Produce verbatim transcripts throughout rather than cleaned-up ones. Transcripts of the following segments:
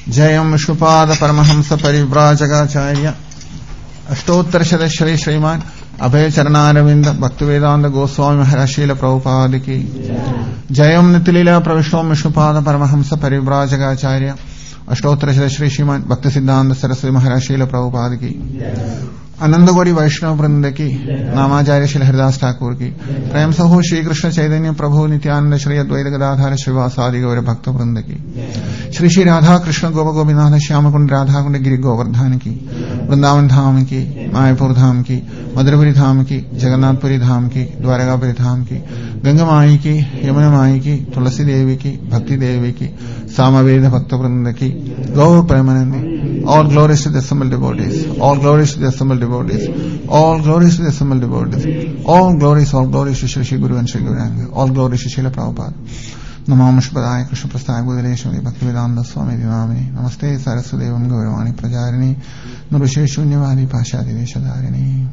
जयं विष्णुपाद परमहंस परिव्राजकाचार्य अष्टोत्तर श्री श्रीमान अभय चरणारविंद भक्तिवेदांत गोस्वामी महाराज शील प्रभुपाद की जयं नित्यलीला प्रविष्णु विष्णुपाद परमहंस परिव्राजकाचार्य अष्टोत्तर श्री श्रीमान भक्ति सिद्धांत सरस्वती महाराज शील प्रभुपाद की आनंदगौरी वैष्णव वृंद की नामाचार्य श्री हरिदास ठाकुर की प्रेम सहो श्री कृष्ण चैतन्य प्रभु नित्यानंद श्री अद्वैत गदाधार श्रीवासादि गौर भक्त वृंद की श्री श्री राधा कृष्ण गोप गोपीनाथ श्याम कुंड राधा कुंड गिरि गोवर्धन की वृंदावन धाम की मायापुर धाम की मधुरपुरी धाम की जगन्नाथपुरी धाम की द्वारकापुरी धाम की गंगा माई की यमुना माई की तुलसी देवी की भक्ति देवी की सामवेद भक्त वृंद की गौर Premanandi all glories to the assembled devotees, all glories to the assembled devotees, all glories to the assembled devotees, all glories, all glories to Shri Shri Guru and Shri Gauranga, all glories to Srila Prabhupada. Namo Mishpadaya Krishna Prasthaya Buddheshwari Bhaktivedanta Swami Dinamini Namaste Saraswadevam Gauravani Prajarini Nurushe Shunyavadi Pashadi Veshadarini.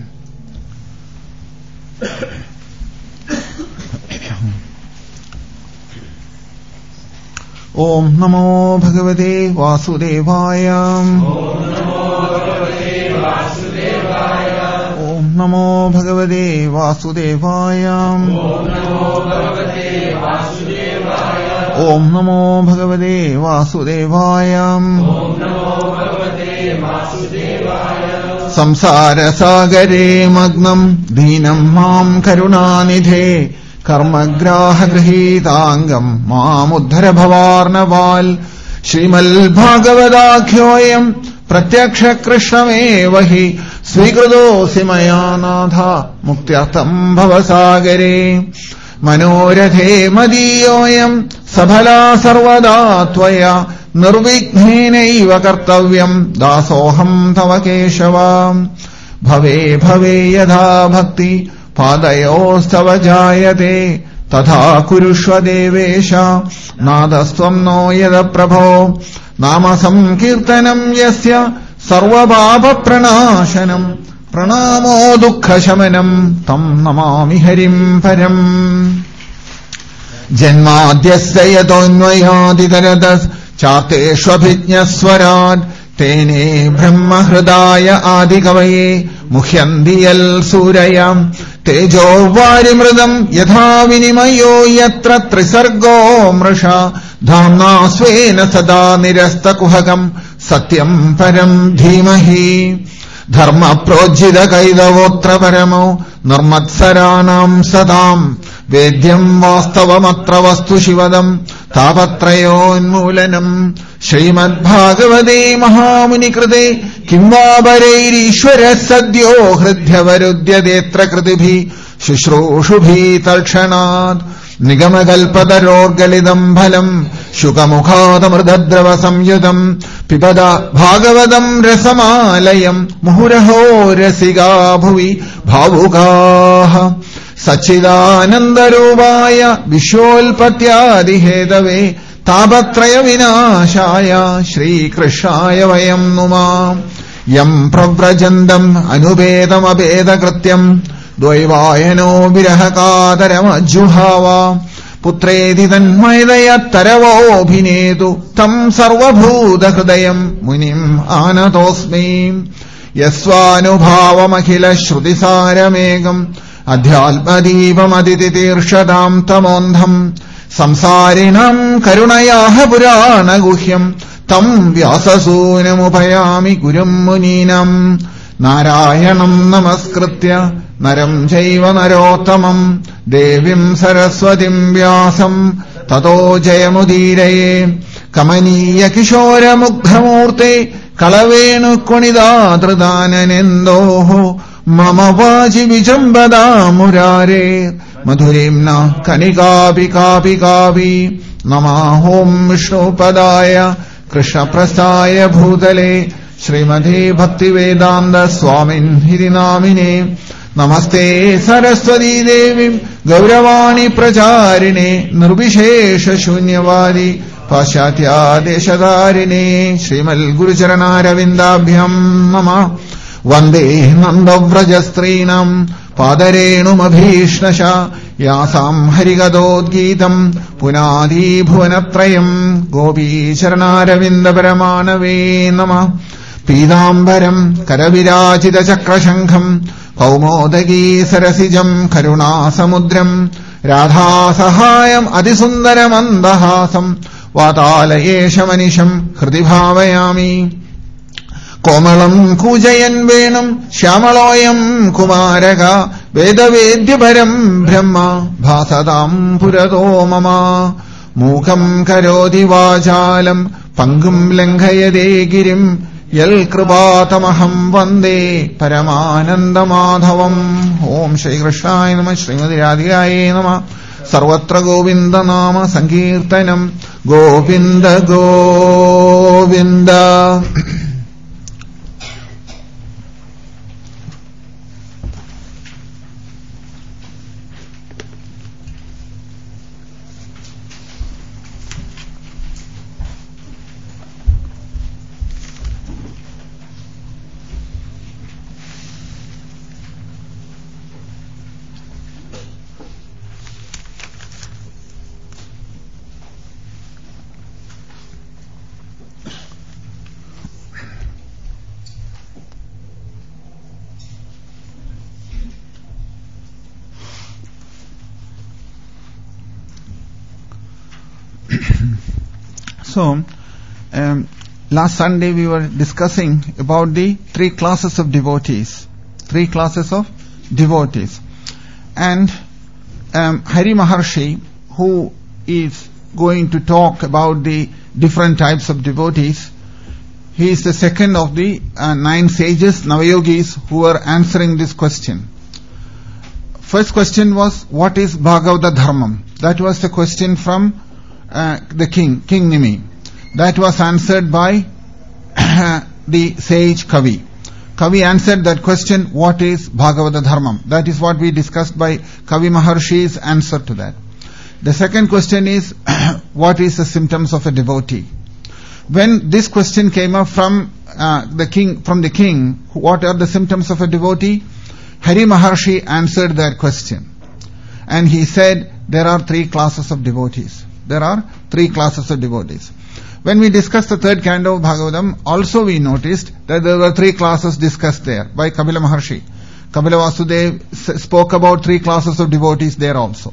ओम नमो भगवते वासुदेवाय ओम नमो भगवते वासुदेवाय ओम नमो भगवते वासुदेवाय संसार सागरे मग्नं दीनं मां करुणानिधे कर्मग्राहगृहीतांगम मामुद्धर भवार्णवाल श्रीमद्भागवताख्योऽयं प्रत्यक्ष कृष्णमेव हि स्वीकृतोऽसि मया नाथ मुक्त्यर्थं भवसागरे मनोरथे मदीयोऽयं सफला सर्वदा त्वया निर्विघ्नेनैव कर्तव्यं दासोऽहं तव केशव भवे भवे यथा भक्ति पादयोस्तव जायते तथा कुरुष्व देवेश नादस्त्वं नो यद प्रभो नाम संकीर्तनं यस्य सर्वपापप्रणाशनं प्रणामो दुःखशमनं तं नमामि हरिं परम् जन्माद्यस्य यतोऽन्वयादितरतः चार्तेष्वभिज्ञस्वराट् तेने ब्रह्महृदाय आदिकवये मुह्यन्ति यल् सूरयः तेजो वारिमृदम् यथा विनिमयो यत्र त्रिसर्गो मृषा धाम्ना स्वेन सदा निरस्तकुहकम् सत्यम् परम् धीमहि धर्मप्रोज्झितकैतवोऽत्र परमो निर्मत्सराणाम् सताम् वेद्यम् वास्तवमत्र वस्तु शिवदम् तापत्रयोन्मूलनम् श्रीमद्भागवते महामुनिकृते किं वा वरैरीश्वरः सद्यो हृद्यवरुध्यतेऽत्र कृतिभिः शुश्रूषुभिः तर्क्षणात् निगमकल्पतरोर्गलितम् फलम् शुकमुखादमृतद्रवसंयुतम् पिबद भागवतम् रसमालयम् मुहुरहो रसिका भुवि भावुकाः सच्चिदानन्दरूपाय विश्वोल्पत्यादिहेतवे तापत्रय विनाशाय श्रीकृष्णाय वयम् नुमः यम् प्रव्रजन्तम् अनुपेतमपेतकृत्यम् द्वैवायनो विरहकातरमज्जुहाव पुत्रेति तन्मयतरवोऽभिनेतु तम् सर्वभूतहृदयम् मुनिम् आनतोऽस्मि यस्वानुभावमखिल श्रुतिसारमेकम् अध्यात्मदीपमदितितीर्षताम् तमोन्धम् संसारिणाम् करुणयाः पुराणगुह्यम् तम् व्याससूनमुपयामि गुरुम् मुनीनाम् नारायणम् नमस्कृत्य नरम् चैव नरोत्तमम् देवीम् सरस्वतीम् व्यासम् ततो जयमुदीरये कमनीय किशोरमुग्धमूर्ते कलवेणुकुणिदातृदाननेन्दोः मम वाचि विजम्बदा मुरारे मधुरिम्ना कनिकापि कापि कापि नमः ॐ विष्णुपदाय कृष्णप्रस्थाय भूतले श्रीमते भक्तिवेदान्त स्वामिन् इति नामिने नमस्ते सरस्वती देवी गौरवाणी प्रचारिणे निर्विशेषशून्यवादी पाश्चात्यादेशधारिणे श्रीमद्गुरुचरणारविन्दाभ्याम् नमः वन्दे नन्दव्रजस्त्रीणाम् पादरेणुमभीष्णशा Yasam Harigadodgitam Punadi Bhuvanatrayam Gopicharanaravindha Paramanave Nama Pidambaram Karavirajita Chakrashankham Kaumodagi Sarasijam Karuna Samudram Radha Sahayam Adisundaram Andahasam Vatalayesha Manisham Hridibhavayami Komalam Kujayan Venam Shyamaloyam Kumaraga Vedavedyaparam Brahma Bhasadam Purato Mama Mukam Karodi Vajalam Pangum Langhayade Girim Yal Kripatamaham Vande Paramananda Madhavam Om Shri Krishnaya Namah Srimati Radhikaye Namah Sarvatra Govinda Nama Sankirtanam Govinda Govinda. So, um, last Sunday we were discussing about the three classes of devotees. Three classes of devotees. And um, Hari Maharshi, who is going to talk about the different types of devotees, he is the second of the uh, nine sages, Navayogis, who are answering this question. First question was, what is Bhagavata Dharmam? That was the question from Uh, the king, King Nimi. That was answered by the sage Kavi. Kavi answered that question, what is Bhagavata Dharmam? That is what we discussed by Kavi Maharshi's answer to that. The second question is, what is the symptoms of a devotee? When this question came up from uh, the king, from the king, what are the symptoms of a devotee? Hari Maharshi answered that question. And he said, there are three classes of devotees. There are three classes of devotees. When we discussed the third canto of Bhagavatam, also we noticed that there were three classes discussed there by Kapila Maharshi. Kapila Vasudev spoke about three classes of devotees there also.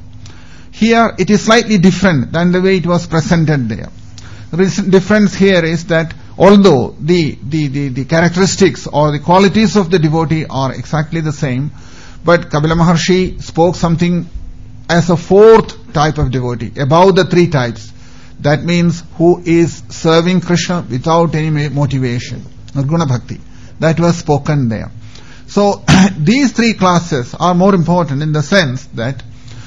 Here it is slightly different than the way it was presented there. The difference here is that although the, the, the, the characteristics or the qualities of the devotee are exactly the same, but Kapila Maharshi spoke something as a fourth type of devotee, above the three types. That means who is serving Krishna without any motivation. Nirguna Bhakti. That was spoken there. So, these three classes are more important in the sense that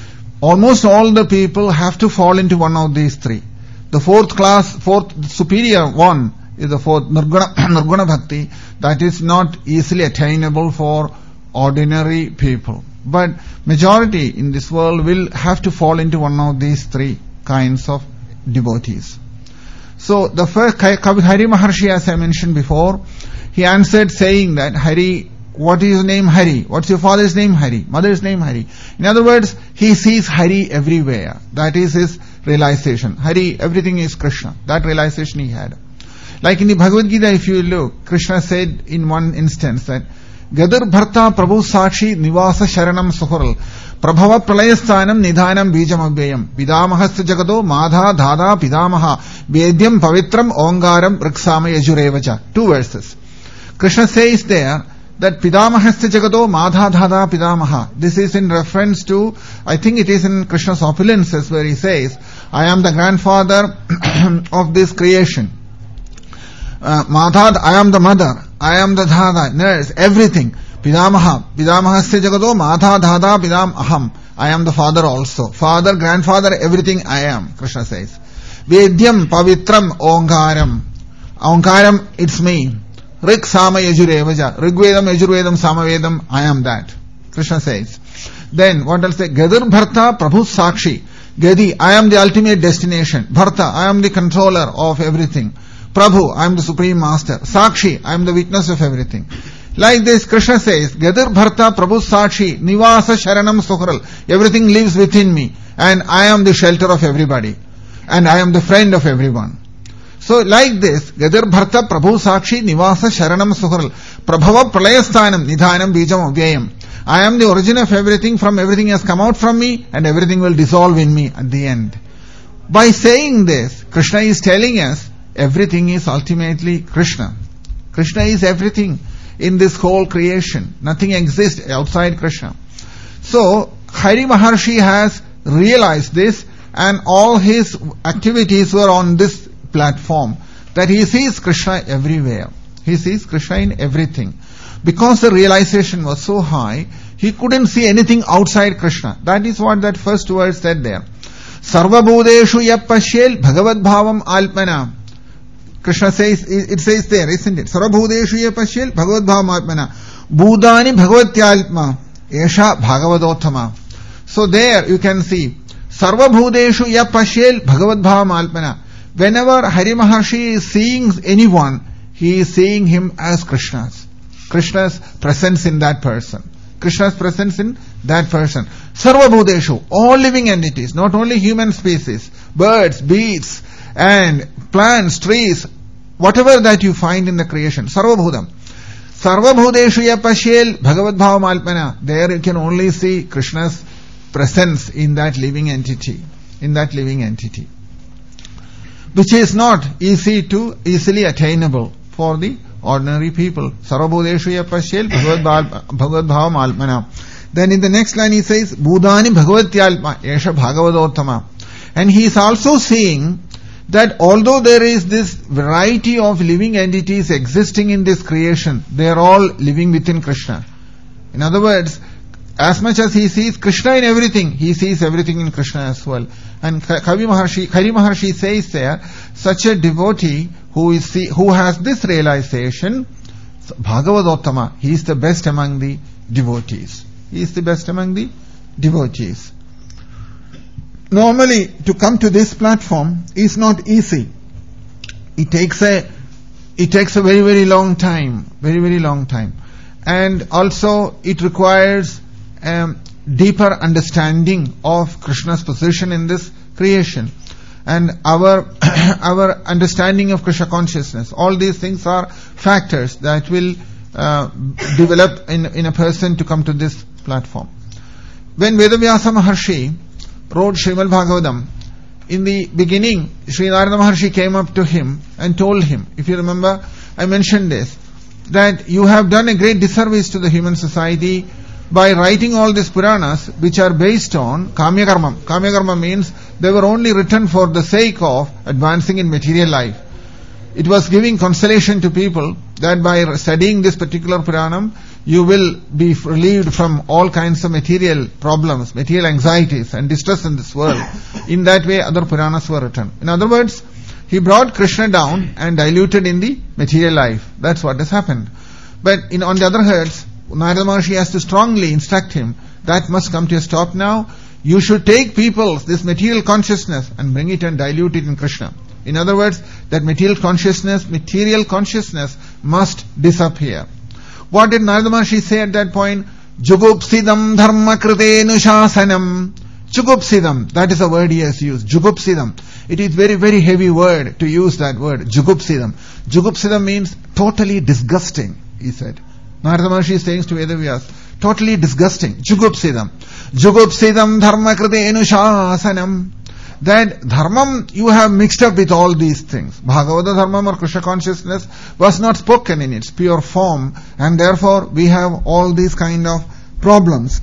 almost all the people have to fall into one of these three. The fourth class, fourth superior one is the fourth, Nirguna, Nirguna Bhakti. That is not easily attainable for ordinary people. But majority in this world will have to fall into one of these three kinds of devotees. So the first, Hari Maharshi, as I mentioned before, he answered saying that, Hari, what is your name? Hari. What's your father's name? Hari. Mother's name? Hari. In other words, he sees Hari everywhere. That is his realization. Hari, everything is Krishna. That realization he had. Like in the Bhagavad Gita, if you look, Krishna said in one instance that, Gadur Bharta Prabhu Sakshi Nivasa Sharanam Suhural Prabhava Pralayasthanam Nidhanam Bijam Abhyayam Pidamahasya Jagado Madha Dhada Pidamaha Vedyam Pavitram Ongaram Riksama Yajurevacha. Two verses. Krishna says there that Pidamahasya Jagado Madha Dhada Pidamaha. This is in reference to, I think it is in Krishna's opulences where he says, I am the grandfather of this creation. Uh, Madha, I am the mother. I am the dhada, nurse, everything. Pidamaha, Pidamahasya Jagado, Madha, Dhada, Pidam, Aham. I am the father also. Father, grandfather, everything I am, Krishna says. Vedyam, Pavitram, Ongaram. Ongaram, it's me. Rik, Sama, Yajurevaja. Rigvedam, Yajurvedam, Samavedam, I am that. Krishna says. Then, what else? Gadur Bharta, Prabhu Sakshi. Gadi, I am the ultimate destination. Bharta, I am the controller of everything. Prabhu, I am the Supreme Master. Sakshi, I am the witness of everything. Like this, Krishna says, Gadir Bharta Prabhu Sakshi Nivasa Sharanam Sukhral. Everything lives within me, and I am the shelter of everybody, and I am the friend of everyone. So like this, Gadir Bharta Prabhu Sakshi Nivasa Sharanam Sukhral. Prabhava Pralayasthanam Nidhanam Bijam Avyayam. I am the origin of everything, from everything has come out from me, and everything will dissolve in me at the end. By saying this, Krishna is telling us, everything is ultimately Krishna. Krishna is everything in this whole creation. Nothing exists outside Krishna. So, Hari Maharshi has realized this, and all his activities were on this platform, that he sees Krishna everywhere. He sees Krishna in everything. Because the realization was so high, he couldn't see anything outside Krishna. That is what that first word said there. Sarva Bhudeshu Yappashyel Bhagavad Bhavam Alpana. Krishna says, it says there, isn't it? Sarva Bhudeshu Yappashyel Bhagavad Bhavam Alpana. Budani Bhagavatyalpma. Esha Bhagavadottama. So there you can see, Sarva Bhudeshu Yappashyel Bhagavad Bhavam Alpana. Whenever Hari Maharshi is seeing anyone, he is seeing him as Krishna's. Krishna's presence in that person. Krishna's presence in that person. Sarva Bhudeshu, all living entities, not only human species, birds, beasts, and plants, trees, whatever that you find in the creation. Sarva Bhudam. Sarva Bhudeshu Yapashyel Bhagavad Bhavam Alpana. There you can only see Krishna's presence in that living entity. In that living entity. Which is not easy to, easily attainable for the ordinary people. Sarvabhudeshu Yapashyel Bhagavad Bhavam Alpana. Then in the next line he says, Budani Bhagavatyalpma Esha Bhagavadottama. And he is also seeing that although there is this variety of living entities existing in this creation, they are all living within Krishna. In other words, as much as he sees Krishna in everything, he sees everything in Krishna as well. And Kavi Maharshi, Hari Maharshi says there, such a devotee who is see, who has this realization, Bhagavadottama, he is the best among the devotees. He is the best among the devotees. Normally, to come to this platform is not easy. It takes a, it takes a very, very long time, very, very long time. And also, it requires um, deeper understanding of Krishna's position in this creation. And our, our understanding of Krishna consciousness. All these things are factors that will uh, develop in, in a person to come to this platform. When Vedavyasa Maharshi wrote Srimad Bhagavatam, in the beginning, Sri Narada Maharshi came up to him and told him, if you remember, I mentioned this, that you have done a great disservice to the human society by writing all these Puranas which are based on Kamya Karma. Kamya Karma means they were only written for the sake of advancing in material life. It was giving consolation to people that by studying this particular Puranam, you will be relieved from all kinds of material problems, material anxieties and distress in this world. In that way, other Puranas were written. In other words, he brought Krishna down and diluted in the material life. That's what has happened. But in, on the other hand, Narada Maharshi has to strongly instruct him, that must come to a stop now. You should take people's, this material consciousness, and bring it and dilute it in Krishna. In other words, that material consciousness, material consciousness must disappear. What did Narada Maharshi say at that point? Jugupsidam dharma krite nushasanam. Jugupsidam, that is a word he has used. Jugupsidam. It is very, very heavy word to use that word. Jugupsidam. Jugupsidam means totally disgusting, he said. Narada Maharshi is saying to Vedavyas, totally disgusting. Jugupsidam. Jugupsidam dharma krite nushasanam. That dharmam you have mixed up with all these things. Bhagavata dharmam or Krishna consciousness was not spoken in its pure form, and therefore we have all these kind of problems.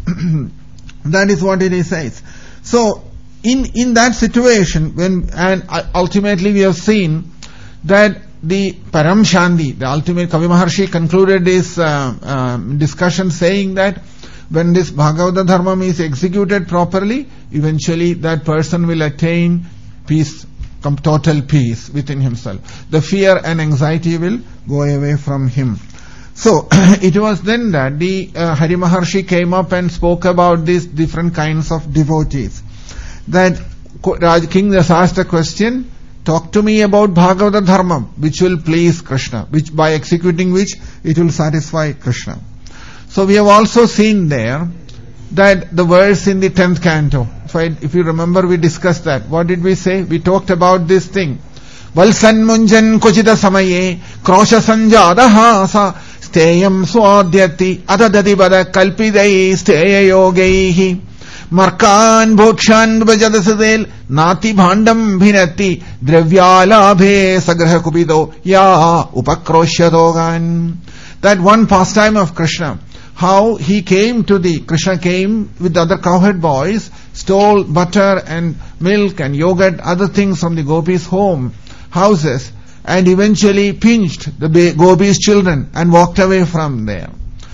That is what it says. So, in, in that situation, when, and ultimately we have seen that the Param Shanti, the ultimate Kavi Maharshi concluded this uh, uh, discussion saying that when this Bhagavata Dharmam is executed properly, eventually that person will attain peace, total peace within himself. The fear and anxiety will go away from him. So, it was then that the uh, Hari Maharshi came up and spoke about these different kinds of devotees. That King just asked a question, talk to me about Bhagavata Dharma, which will please Krishna, which by executing which it will satisfy Krishna. So we have also seen there that the verse in the tenth canto, if, I, if you remember, we discussed that. What did we say? We talked about this thing. Valsan munjan kochita samaye krosha sanjadaha sa steyam swadhyati adadadi bada kalpidai steya yogaihi markan bhokshan vajadasadel nati bhandam bhinati dravyalabhe sagraha kubido ya upakroshyatogan. That one pastime of Krishna, how he came to the, Krishna came with the other cowherd boys, stole butter and milk and yogurt, other things from the gopis' home, houses, and eventually pinched the gopis' children and walked away from there.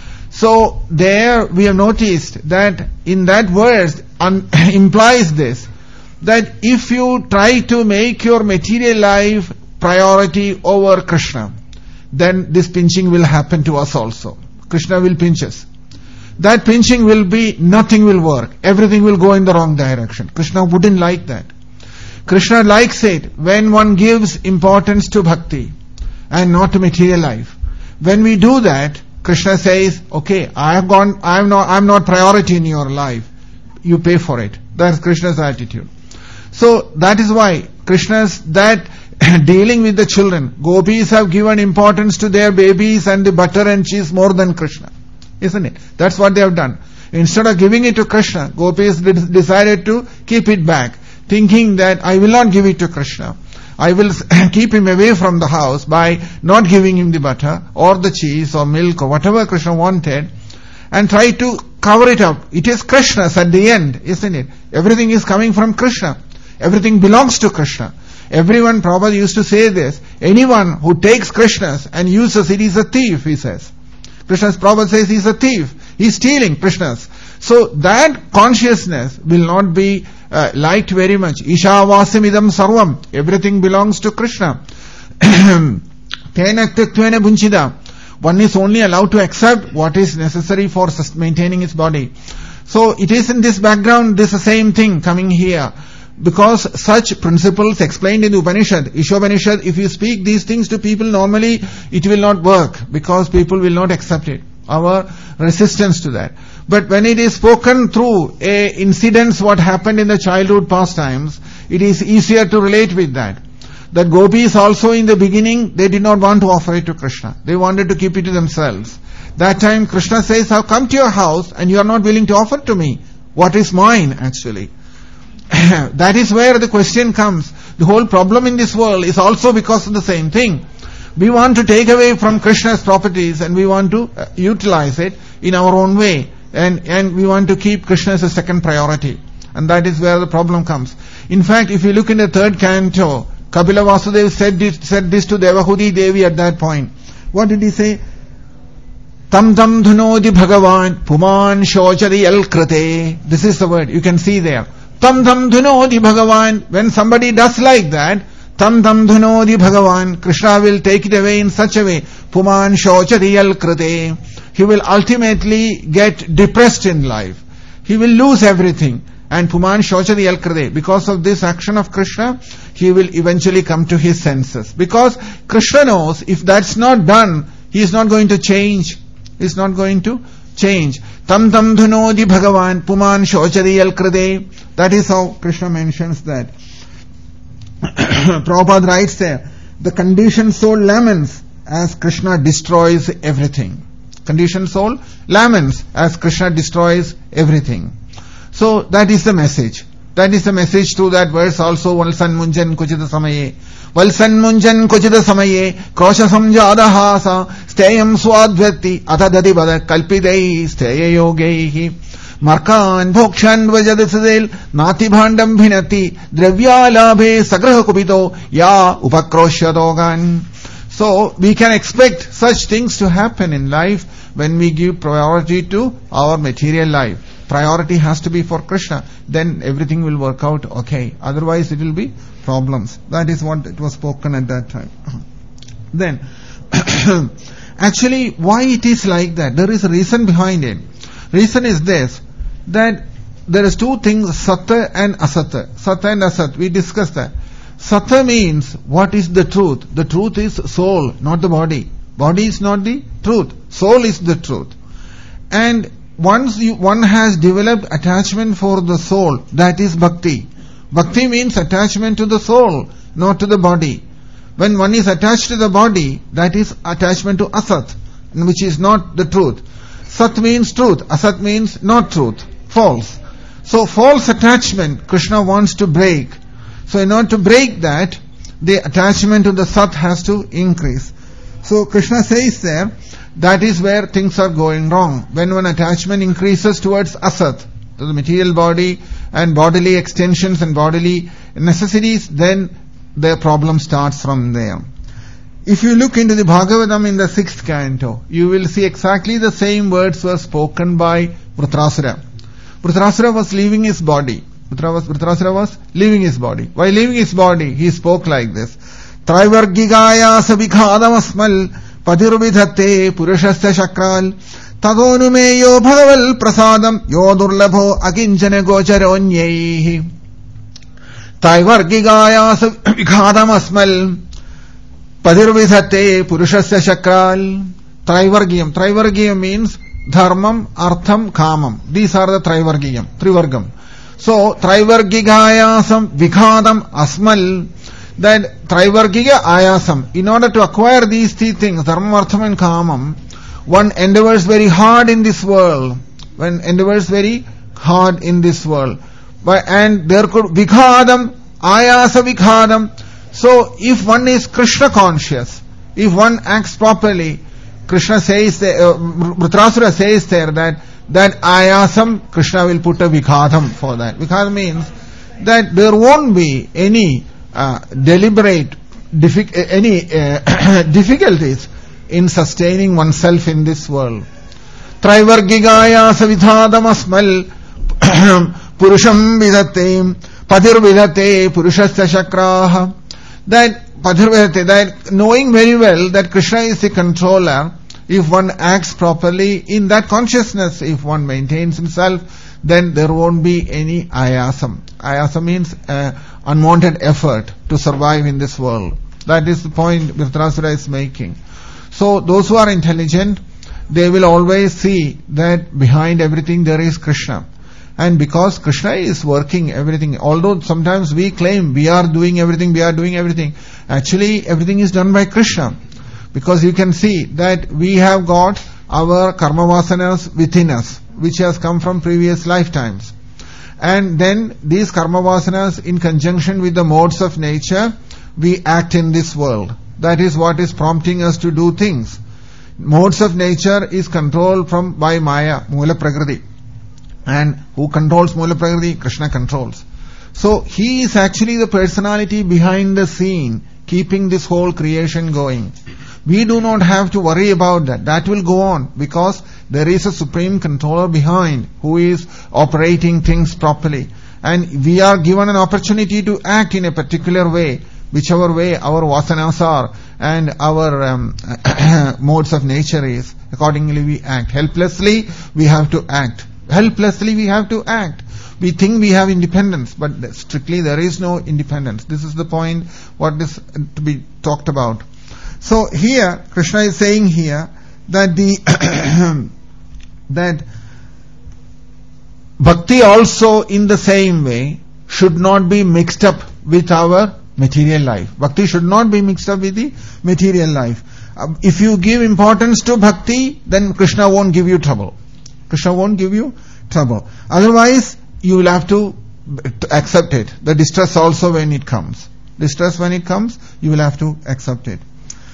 So there we have noticed that in that verse un- implies this, that if you try to make your material life priority over Krishna, then this pinching will happen to us also. Krishna will pinch us. That pinching will be, nothing will work. Everything will go in the wrong direction. Krishna wouldn't like that. Krishna likes it when one gives importance to bhakti and not to material life. When we do that, Krishna says, okay, I have gone, I am not, I am not priority in your life. You pay for it. That's Krishna's attitude. So that is why Krishna's, that dealing with the children, gopis have given importance to their babies and the butter and cheese more than Krishna. Isn't it? That's what they have done. Instead of giving it to Krishna, gopis decided to keep it back, thinking that I will not give it to Krishna. I will keep him away from the house by not giving him the butter or the cheese or milk or whatever Krishna wanted, and try to cover it up. It is Krishna's at the end, isn't it? Everything is coming from Krishna. Everything belongs to Krishna. Everyone, Prabhupada used to say this, anyone who takes Krishna's and uses it is a thief, he says. Krishna's, Prabhupada says he's a thief. He's stealing Krishna's. So that consciousness will not be uh, liked very much. Ishavasimidam sarvam. Everything belongs to Krishna. Tenaktvatvena bunchida. One is only allowed to accept what is necessary for maintaining his body. So it is in this background, this is the same thing coming here. Because such principles explained in the Upanishad, Ishopanishad, if you speak these things to people normally, it will not work because people will not accept it. Our resistance to that. But when it is spoken through a incidents what happened in the childhood pastimes, it is easier to relate with that. That gopis also in the beginning, they did not want to offer it to Krishna. They wanted to keep it to themselves. That time Krishna says, I've come to your house and you are not willing to offer to me what is mine actually. That is where the question comes. The whole problem in this world is also because of the same thing. We want to take away from Krishna's properties and we want to uh, utilize it in our own way. And, and we want to keep Krishna as a second priority. And that is where the problem comes. In fact, if you look in the third canto, Kapila Vasudeva said this, said this to Devahudi Devi at that point. What did he say? Tam tam dhunodi bhagavan puman shochari al krate. This is the word. You can see there. Tam tam dhunodi bhagavan. When somebody does like that, tam tam dhunodi bhagavan, Krishna will take it away in such a way. Puman shochari al krate. He will ultimately get depressed in life. He will lose everything. And Puman shochari al krate. Because of this action of Krishna, he will eventually come to his senses. Because Krishna knows if that's not done, he is not going to change. He is not going to change. Tam tam dhunodi bhagavan puman shochari al krade. That is how Krishna mentions that. Prabhupada writes there, the conditioned soul laments as Krishna destroys everything. Conditioned soul laments as Krishna destroys everything. So that is the message. That is the message to that verse also. Valsan munjan kuchita samaye. Valsan munjan kuchita samaye. Krosha samjadahasa. Steyam swadhyati. Atadati bada kalpidai. Steya yogaihi. Markan bhokshan vajadasadel. Nati bhandam bhinati. Dravyalabhe sagraha kupito. Ya upakroshyatogan. So we can expect such things to happen in life when we give priority to our material life. Priority has to be for Krishna. Then everything will work out okay. Otherwise it will be problems. That is what it was spoken at that time. Then, actually, why it is like that? There is a reason behind it. Reason is this, that there is two things, Sata and Asata. Sata and Asat, we discussed that. Satya means what is the truth? The truth is soul, not the body. Body is not the truth. Soul is the truth. And once you, one has developed attachment for the soul, that is bhakti. Bhakti means attachment to the soul, not to the body. When one is attached to the body, that is attachment to asat, which is not the truth. Sat means truth, asat means not truth, false. So false attachment, Krishna wants to break. So in order to break that, the attachment to the sat has to increase. So Krishna says there, that is where things are going wrong. When one attachment increases towards asat, to the material body and bodily extensions and bodily necessities, then the problem starts from there. If you look into the Bhagavatam in the sixth canto, you will see exactly the same words were spoken by Vritrasura. Vritrasura was leaving his body. Vritrasura was leaving his body. While leaving his body, he spoke like this. Traivargigaya sabikhadamasmal padirvidhatte purushasya shakral tadonumeyo bhagaval prasadam yodurlabho akinchane gocharonyehi. Traivargigaya sabikhadamasmal padirvidhatte purushasya shakral. Traivargiyam. Traivargiyam means dharmam, artham, kamam. These are the Traivargiyam, Trivargam. So, Traivargigayasam vikhadam asmal, that Traivargiga ayasam, in order to acquire these three things, dharma, artham and kamam, one endeavors very hard in this world, one endeavors very hard in this world. But, and there could, vikhadam, ayasa vikhadam. So, if one is Krishna conscious, if one acts properly, Krishna says, there, uh, Vritrasura says there that that ayasam, Krishna will put a vikhadam for that. Vikhadam means that there won't be any uh, deliberate, diffi- any uh, difficulties in sustaining oneself in this world. Traivargigaya savithadam asmal purusham vidatte padir vidatte purushasya shakraha. That padir vidatte, that knowing very well that Krishna is the controller, if one acts properly in that consciousness, if one maintains himself, then there won't be any ayasam. Ayasam means uh, unwanted effort to survive in this world. That is the point Vritrasura is making. So those who are intelligent, they will always see that behind everything there is Krishna. And because Krishna is working everything, although sometimes we claim we are doing everything, we are doing everything, actually everything is done by Krishna. Because you can see that we have got our karma vasanas within us, which has come from previous lifetimes. And then these karma vasanas, in conjunction with the modes of nature, we act in this world. That is what is prompting us to do things. Modes of nature is controlled from by Maya, Mula Prakriti. And who controls Mula Prakriti? Krishna controls. So he is actually the personality behind the scene, keeping this whole creation going. We do not have to worry about that. That will go on because there is a supreme controller behind who is operating things properly. And we are given an opportunity to act in a particular way, whichever way our vasanas are and our um, modes of nature is. Accordingly we act. Helplessly we have to act. Helplessly we have to act. We think we have independence, but strictly there is no independence. This is the point what is to be talked about. So here, Krishna is saying here that the that bhakti also in the same way should not be mixed up with our material life. Bhakti should not be mixed up with the material life. Uh, if you give importance to bhakti, then Krishna won't give you trouble. Krishna won't give you trouble. Otherwise, you will have to accept it. The distress also when it comes. Distress when it comes, you will have to accept it.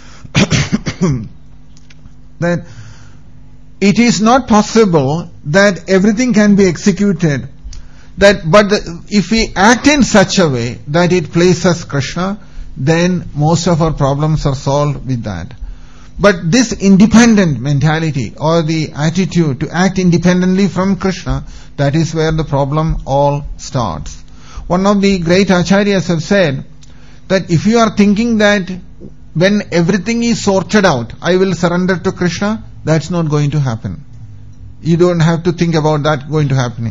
That it is not possible that everything can be executed. That, but the, if we act in such a way that it pleases Krishna, then most of our problems are solved with that. But this independent mentality or the attitude to act independently from Krishna, that is where the problem all starts. One of the great acharyas have said that if you are thinking that when everything is sorted out, I will surrender to Krishna, that's not going to happen. You don't have to think about that going to happening.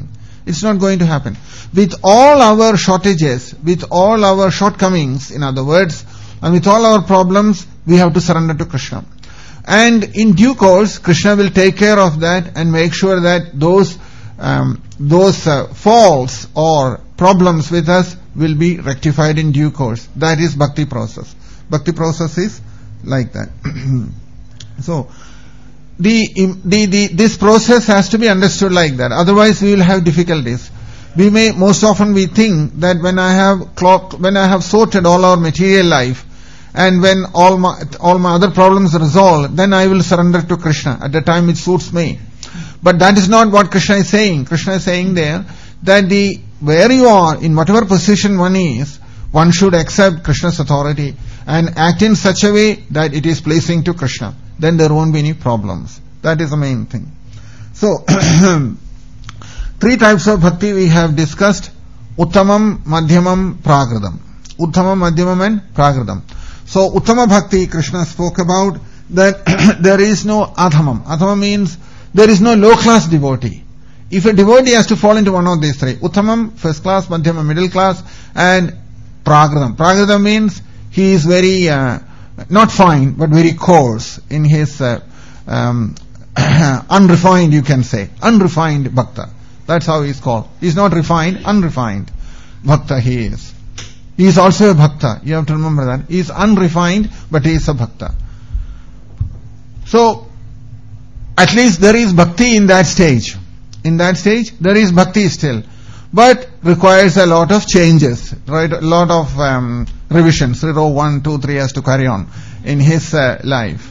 It's not going to happen. With all our shortages, with all our shortcomings, in other words, and with all our problems, we have to surrender to Krishna. And in due course, Krishna will take care of that and make sure that those um, those uh, faults or problems with us will be rectified in due course. That is bhakti process. Bhakti process is like that. So, the, the the this process has to be understood like that. Otherwise, we will have difficulties. We may most often we think that when I have clocked, when I have sorted all our material life, and when all my all my other problems are resolved, then I will surrender to Krishna at the time it suits me. But that is not what Krishna is saying. Krishna is saying there that the where you are, in whatever position one is, one should accept Krishna's authority and act in such a way that it is pleasing to Krishna. Then there won't be any problems. That is the main thing. So, three types of bhakti we have discussed: Uttamam, Madhyamam, Prakritam. Uttamam, Madhyamam and Prakritam. So, Uttama Bhakti, Krishna spoke about that there is no Adhamam. Adhamam means there is no low-class devotee. If a devotee has to fall into one of these three, Uttamam, first class, Madhyamam, middle class, and Prakritam. Prakritam means he is very, uh, not fine, but very coarse in his, uh, um, unrefined, you can say. Unrefined Bhakta. That's how he is called. He is not refined, unrefined Bhakta he is. He is also a bhakta. You have to remember that. He is unrefined, but he is a bhakta. So, at least there is bhakti in that stage. In that stage, there is bhakti still. But requires a lot of changes, right? A lot of um, revisions. Row one, two, three has to carry on in his uh, life.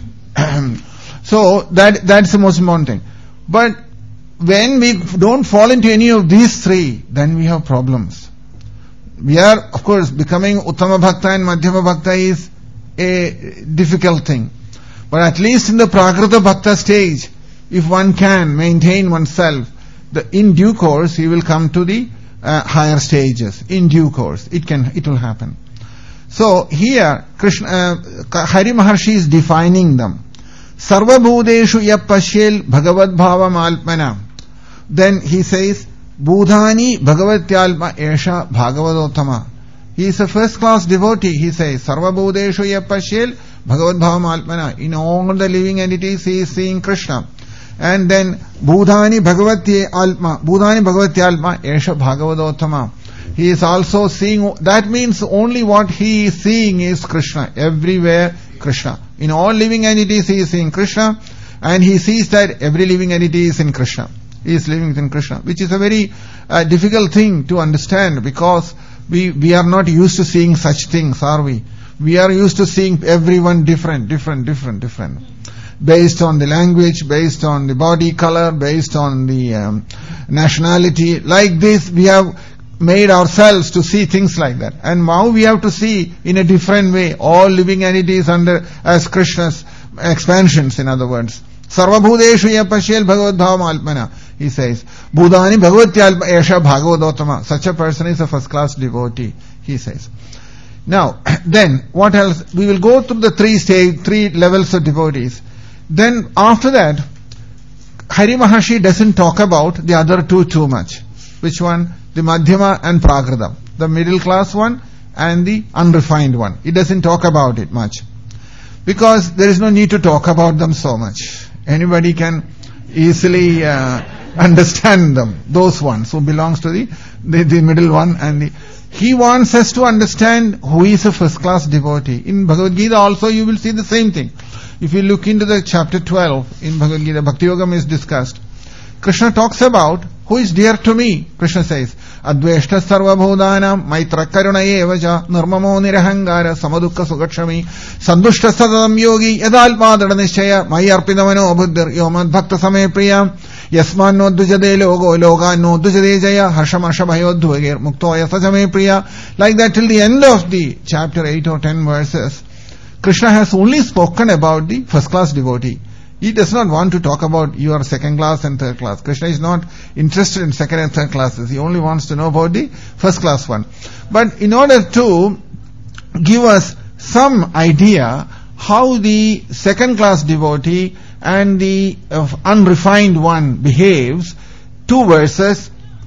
So, that that's the most important thing. But when we don't fall into any of these three, then we have problems. We are, of course, becoming Uttama Bhakta and Madhyama Bhakta is a difficult thing. But at least in the Prakrita Bhakta stage, if one can maintain oneself, the, in due course, he will come to the uh, higher stages. In due course, it can, it will happen. So here, Krishna, uh, Hari Maharshi is defining them. Sarva Bhudeshu Yapashyel Bhagavad Bhavam Alpana. Then he says, Budhani Bhagavatyalma Esha Bhagavadottama. He is a first class devotee, he says. Sarva Bhudeshu Yapashyel Bhagavad Bhavam Alpana. In all the living entities he is seeing Krishna. And then Budhani Bhagavatye Alma. Budhani Bhagavatyalma Esha Bhagavadottama. He is also seeing, that means only what he is seeing is Krishna. Everywhere Krishna. In all living entities he is seeing Krishna. And he sees that every living entity is in Krishna. He is living within Krishna, which is a very uh, difficult thing to understand, because we we are not used to seeing such things, are we? We are used to seeing everyone different, different, different, different, based on the language, based on the body color, based on the um, nationality. Like this, we have made ourselves to see things like that, and now we have to see in a different way all living entities under as Krishna's expansions. In other words, Sarvabhudeshu yapashyel bhagavad bhavam alpana. He says, Budhani bhagavatya esha bhagavadottama. Such a person is a first class devotee, he says. Now, then, what else? We will go through the three stage, three levels of devotees. Then, after that, Hari Maharshi doesn't talk about the other two too much. Which one? The Madhyama and Prakrita. The middle class one and the unrefined one. He doesn't talk about it much. Because there is no need to talk about them so much. Anybody can easily uh, understand them. Those ones who belongs to the, the, the middle one and the... He wants us to understand who is a first class devotee. In Bhagavad Gita also you will see the same thing. If you look into the chapter twelve in Bhagavad Gita, Bhakti Yogam is discussed. Krishna talks about who is dear to me. Krishna says, Adveshta sarva bhudanam maitra karuna evaja nirmamo nirahangara samadukka sugakshami sandushta sadam yogi yadalpadana nishchaya mai arpidamano buddhir yomad bhakta same priya yasman no dujade logo loga no dujade jaya harshamasha bhayodhvagir mukto yasajame priya. Like that till the end of the chapter eight or ten verses, Krishna has only spoken about the first class devotee. He does not want to talk about your second class and third class. Krishna is not interested in second and third classes. He only wants to know about the first class one. But in order to give us some idea how the second class devotee and the uh, unrefined one behaves, two verses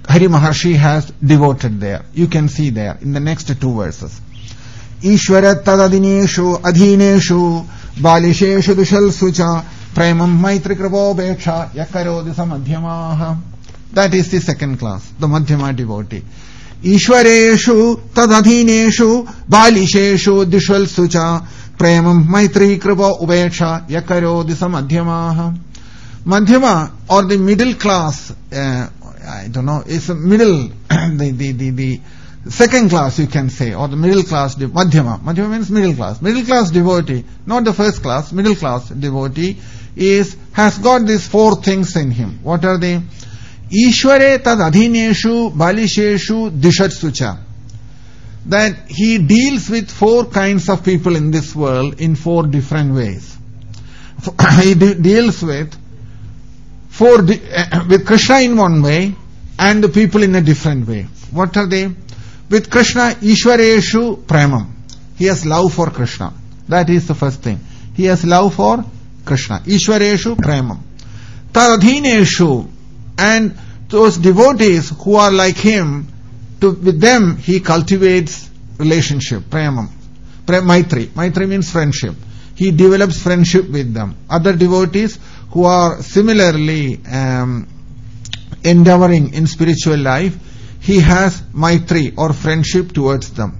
Hari Maharshi has devoted there. You can see there in the next two verses. Ishvara tadadineshu adhineshu balisheshu dushalsu cha premam maitri kripo beksha yakarodi samadhyamaha. That is the second class, the Madhyama devotee. Ishvareshu tadadhineshu balisheshu dushalsu cha premam maitri kripo upeksha yakarodi samadhyamaha. Madhyama, or the middle class, uh, I don't know, it's a middle, the, the, the, the second class you can say, or the middle class, de- Madhyama. Madhyama means middle class. Middle class devotee, not the first class, middle class devotee is, has got these four things in him. What are they? Ishvare tad adhineshu balisheshu dishatsucha. That he deals with four kinds of people in this world in four different ways. He de- deals with four di- uh, with Krishna in one way and the people in a different way. What are they? With Krishna, Ishvareshu Premam. He has love for Krishna. That is the first thing. He has love for Krishna. Ishvareshu Premam. Tadhineshu, and those devotees who are like him, to, with them he cultivates relationship, Premam. Pre- Maitri. Maitri means friendship. He develops friendship with them. Other devotees who are similarly um, endeavoring in spiritual life, he has maitri or friendship towards them.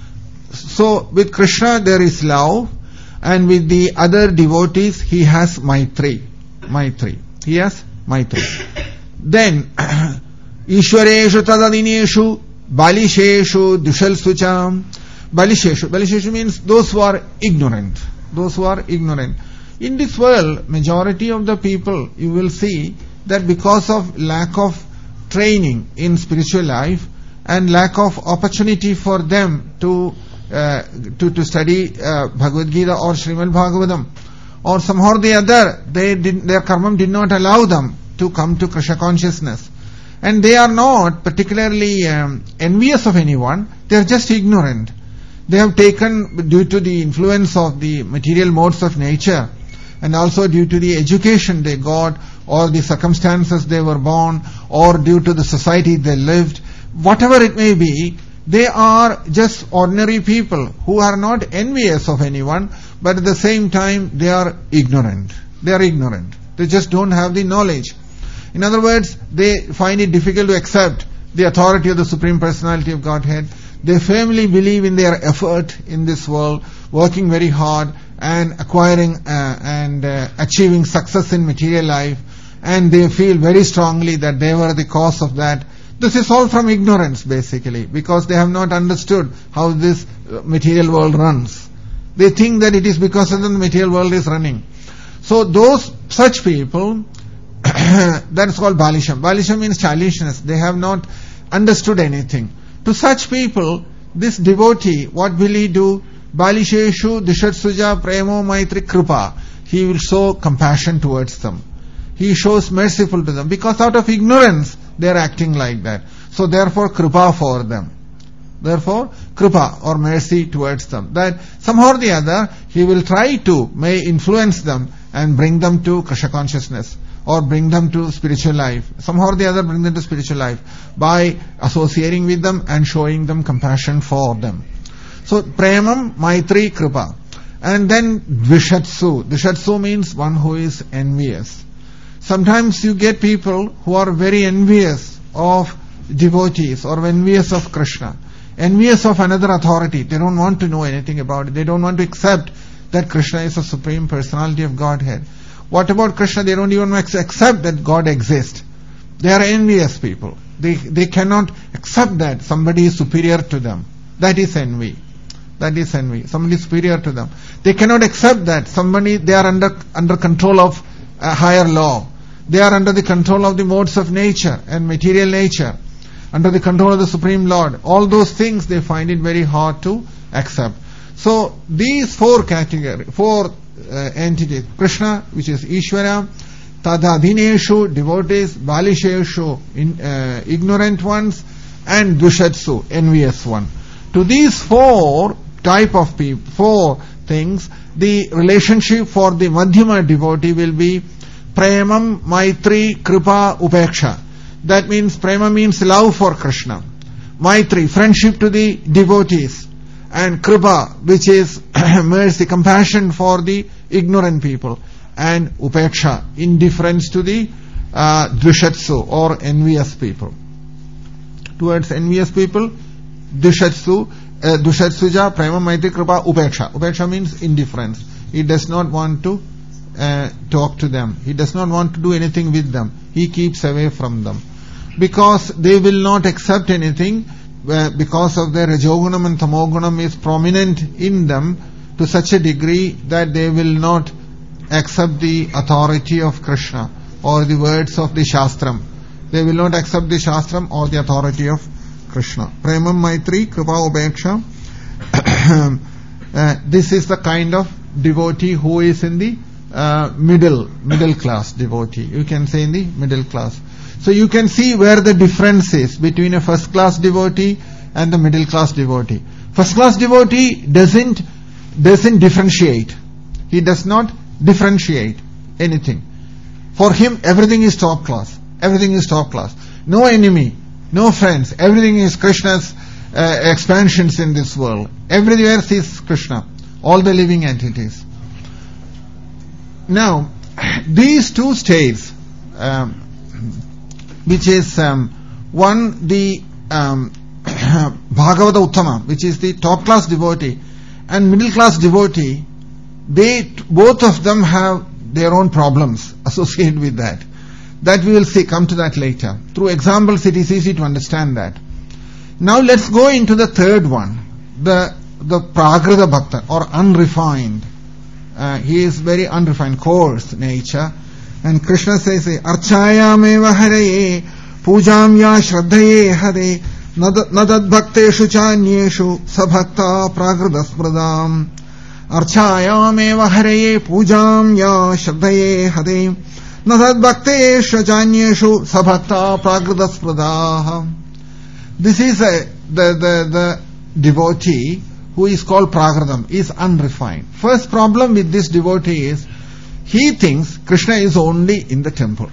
So with Krishna there is love, and with the other devotees he has maitri. Maitri. He has maitri. Then Ishvareshu tadadineshu balisheshu dushalsucham. Balisheshu. Balisheshu means those who are ignorant. Those who are ignorant. In this world, majority of the people, you will see that because of lack of training in spiritual life and lack of opportunity for them to uh, to, to study uh, Bhagavad Gita or Srimad Bhagavatam, or somehow or the other, they did, their karma did not allow them to come to Krishna consciousness. And they are not particularly um, envious of anyone, they are just ignorant. They have taken, due to the influence of the material modes of nature, and also due to the education they got, or the circumstances they were born, or due to the society they lived, whatever it may be, they are just ordinary people who are not envious of anyone, but at the same time they are ignorant. They are ignorant. They just don't have the knowledge. In other words, they find it difficult to accept the authority of the Supreme Personality of Godhead. They firmly believe in their effort in this world, working very hard and acquiring uh, and uh, achieving success in material life, and they feel very strongly that they were the cause of that. This is all from ignorance basically, because they have not understood how this material world runs. They think that it is because of them the material world is running. So those such people, that is called Balisham. Balisham means childishness. They have not understood anything. To such people, this devotee, what will he do? Balisheshu dishatsuja premo maitri kripa. He will show compassion towards them. He shows merciful to them, because out of ignorance they are acting like that. So therefore kripa for them. Therefore kripa or mercy towards them. That somehow or the other he will try to may influence them and bring them to Krishna consciousness, or bring them to spiritual life. Somehow or the other bring them to spiritual life by associating with them and showing them compassion for them. So premam, maitri, kripa. And then dvishatsu. Dvishatsu means one who is envious. Sometimes you get people who are very envious of devotees or envious of Krishna, envious of another authority. They don't want to know anything about it. They don't want to accept that Krishna is the Supreme Personality of Godhead. What about Krishna? They don't even accept that God exists. They are envious people. They they cannot accept that somebody is superior to them. That is envy. That is envy. Somebody is superior to them. They cannot accept that somebody, they are under under control of a higher law. They are under the control of the modes of nature and material nature, under the control of the Supreme Lord. All those things they find it very hard to accept. So these four categories, four uh, entities, Krishna, which is Ishvara, Tadadineshu, devotees, Balisheshu, in, uh, ignorant ones, and Dushatsu, envious one. To these four type of people, four things, the relationship for the Madhyama devotee will be Premam, Maitri, Kripa, Upeksha. That means prema means love for Krishna. Maitri, friendship to the devotees. And kripa, which is mercy, compassion for the ignorant people. And upeksha, indifference to the uh, dushatsu or envious people. Towards envious people, dushatsu, uh, dushatsuja, prema, maitri, kripa, upeksha. Upeksha means indifference. He does not want to uh, talk to them. He does not want to do anything with them. He keeps away from them. Because they will not accept anything, uh, because of their rajogunam and tamogunam is prominent in them to such a degree that they will not accept the authority of Krishna or the words of the Shastram. They will not accept the Shastram or the authority of Krishna. Premam, Maitri, Kripa, Upeksha. uh, this is the kind of devotee who is in the uh, middle, middle class devotee. You can say in the middle class. So you can see where the difference is between a first class devotee and the middle class devotee. First class devotee doesn't, doesn't differentiate. He does not differentiate anything. For him, everything is top class. Everything is top class. No enemy, no friends. Everything is Krishna's uh, expansions in this world. Everywhere sees Krishna. All the living entities. Now, these two states, um, which is um, one the um, Bhagavata Uttama, which is the top class devotee, and middle class devotee, they both of them have their own problems associated with that. That we will see, come to that later. Through examples it is easy to understand that. Now let's go into the third one, the the Prakrita Bhakta or unrefined. Uh, he is very unrefined, coarse nature. And Krishna says, Archayameva haraye pujam ya shraddhaye hare nadad bhakteshu chanyeshu sabhakta prakrita spradam. Archayameva haraye pujam ya shraddhaye hare nadad bhakteshu chanyeshu sabhakta prakrita spradaha. This is a, the, the, the devotee who is called Prakritam, is unrefined. First problem with this devotee is, he thinks Krishna is only in the temple.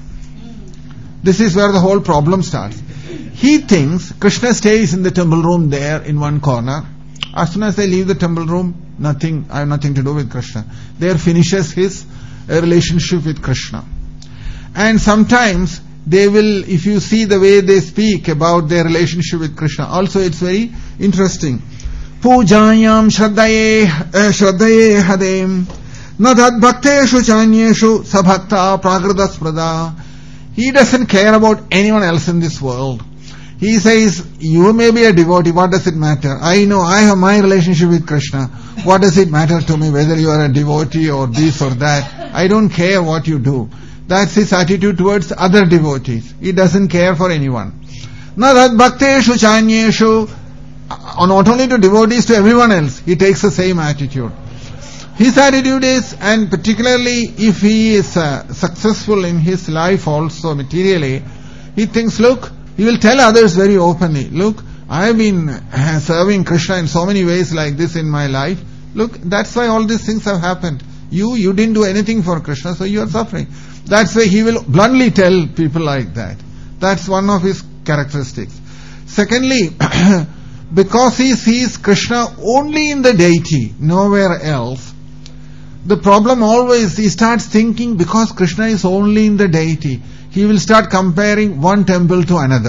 This is where the whole problem starts. He thinks Krishna stays in the temple room there in one corner. As soon as they leave the temple room, nothing, I have nothing to do with Krishna. There finishes his uh, relationship with Krishna. And sometimes they will, if you see the way they speak about their relationship with Krishna, also it's very interesting. Pujayam shraddhaye shraddhaye hadem nadad bhakteshu chanyeshu sabhakta prakrita sprada. He doesn't care about anyone else in this world. He says, you may be a devotee, what does it matter? I know, I have my relationship with Krishna. What does it matter to me whether you are a devotee or this or that? I don't care what you do. That's his attitude towards other devotees. He doesn't care for anyone. Nadad bhakteshu chanyeshu, not only to devotees, to everyone else, he takes the same attitude. His attitude is, and particularly if he is uh, successful in his life also materially, he thinks, look, he will tell others very openly, look, I have been uh, serving Krishna in so many ways like this in my life. Look, that's why all these things have happened. You, you didn't do anything for Krishna, so you are suffering. That's why he will bluntly tell people like that. That's one of his characteristics. Secondly, because he sees Krishna only in the deity, nowhere else, the problem always, he starts thinking because Krishna is only in the deity, he will start comparing one temple to another.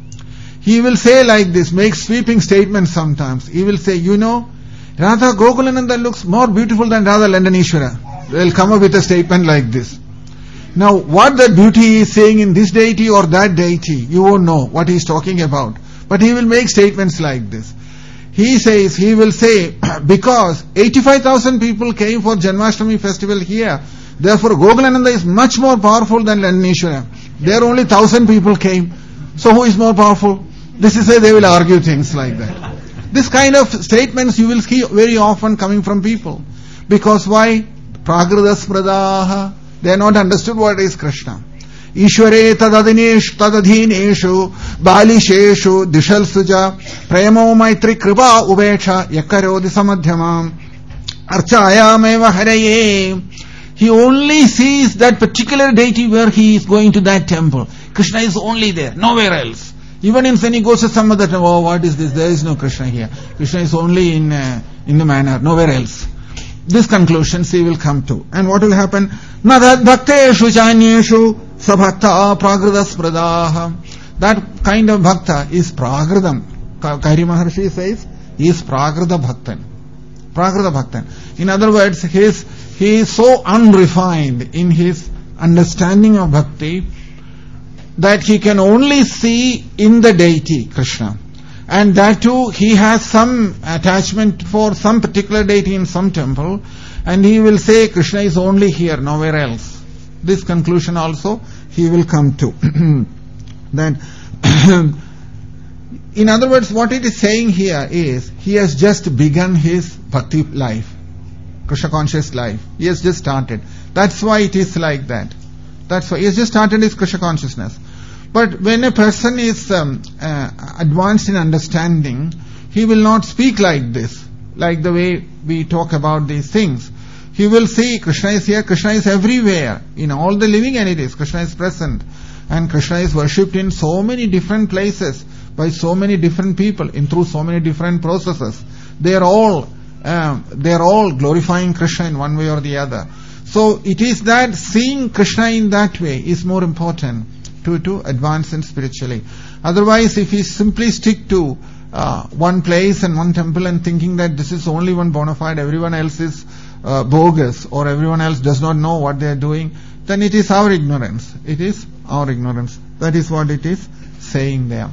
He will say like this, make sweeping statements sometimes. He will say, you know, Radha Gokulananda looks more beautiful than Radha Landanishwara. They will come up with a statement like this. Now, what that beauty is saying in this deity or that deity, you won't know what he is talking about. But he will make statements like this. He says, he will say, because eighty-five thousand people came for Janmashtami festival here, therefore Gokulananda is much more powerful than Landanishwara. There only one thousand people came. So who is more powerful? This is why they will argue things like that. This kind of statements you will see very often coming from people. Because why? Prakrita spradaha. They are not understood what is Krishna. Ishware tadadinesh tadadhineshu balisheshu dishal suja premo maitri kripa ubeksha yakarodi samadhyamam archayameva haraye. He only sees that particular deity where he is going to that temple. Krishna is only there, nowhere else. Even in when he goes to some other time, oh, what is this? There is no Krishna here. Krishna is only in uh, in the manner, nowhere else. This conclusions he will come to. And what will happen? Nadad bhakteshu chanyeshu sabhakta pragradaspradaham. That kind of bhakta is pragradam. Kairi Maharshi says, he is pragrada bhaktan. Pragrada bhaktan. In other words, he is, he is so unrefined in his understanding of bhakti that he can only see in the deity, Krishna. And that too, he has some attachment for some particular deity in some temple, and he will say Krishna is only here, nowhere else. This conclusion also he will come to. Then, in other words, what it is saying here is, he has just begun his bhakti life, Krishna conscious life. He has just started. That's why it is like that. That's why he has just started his Krishna consciousness. But when a person is um, uh, advanced in understanding, he will not speak like this, like the way we talk about these things. He will see Krishna is here, Krishna is everywhere, in all the living entities, Krishna is present. And Krishna is worshipped in so many different places, by so many different people, in through so many different processes. They are all, uh, they are all glorifying Krishna in one way or the other. So it is that seeing Krishna in that way is more important to, to advance in spiritually. Otherwise, if we simply stick to uh, one place and one temple and thinking that this is only one bona fide, everyone else is uh, bogus, or everyone else does not know what they are doing, then it is our ignorance. It is our ignorance. That is what it is saying there.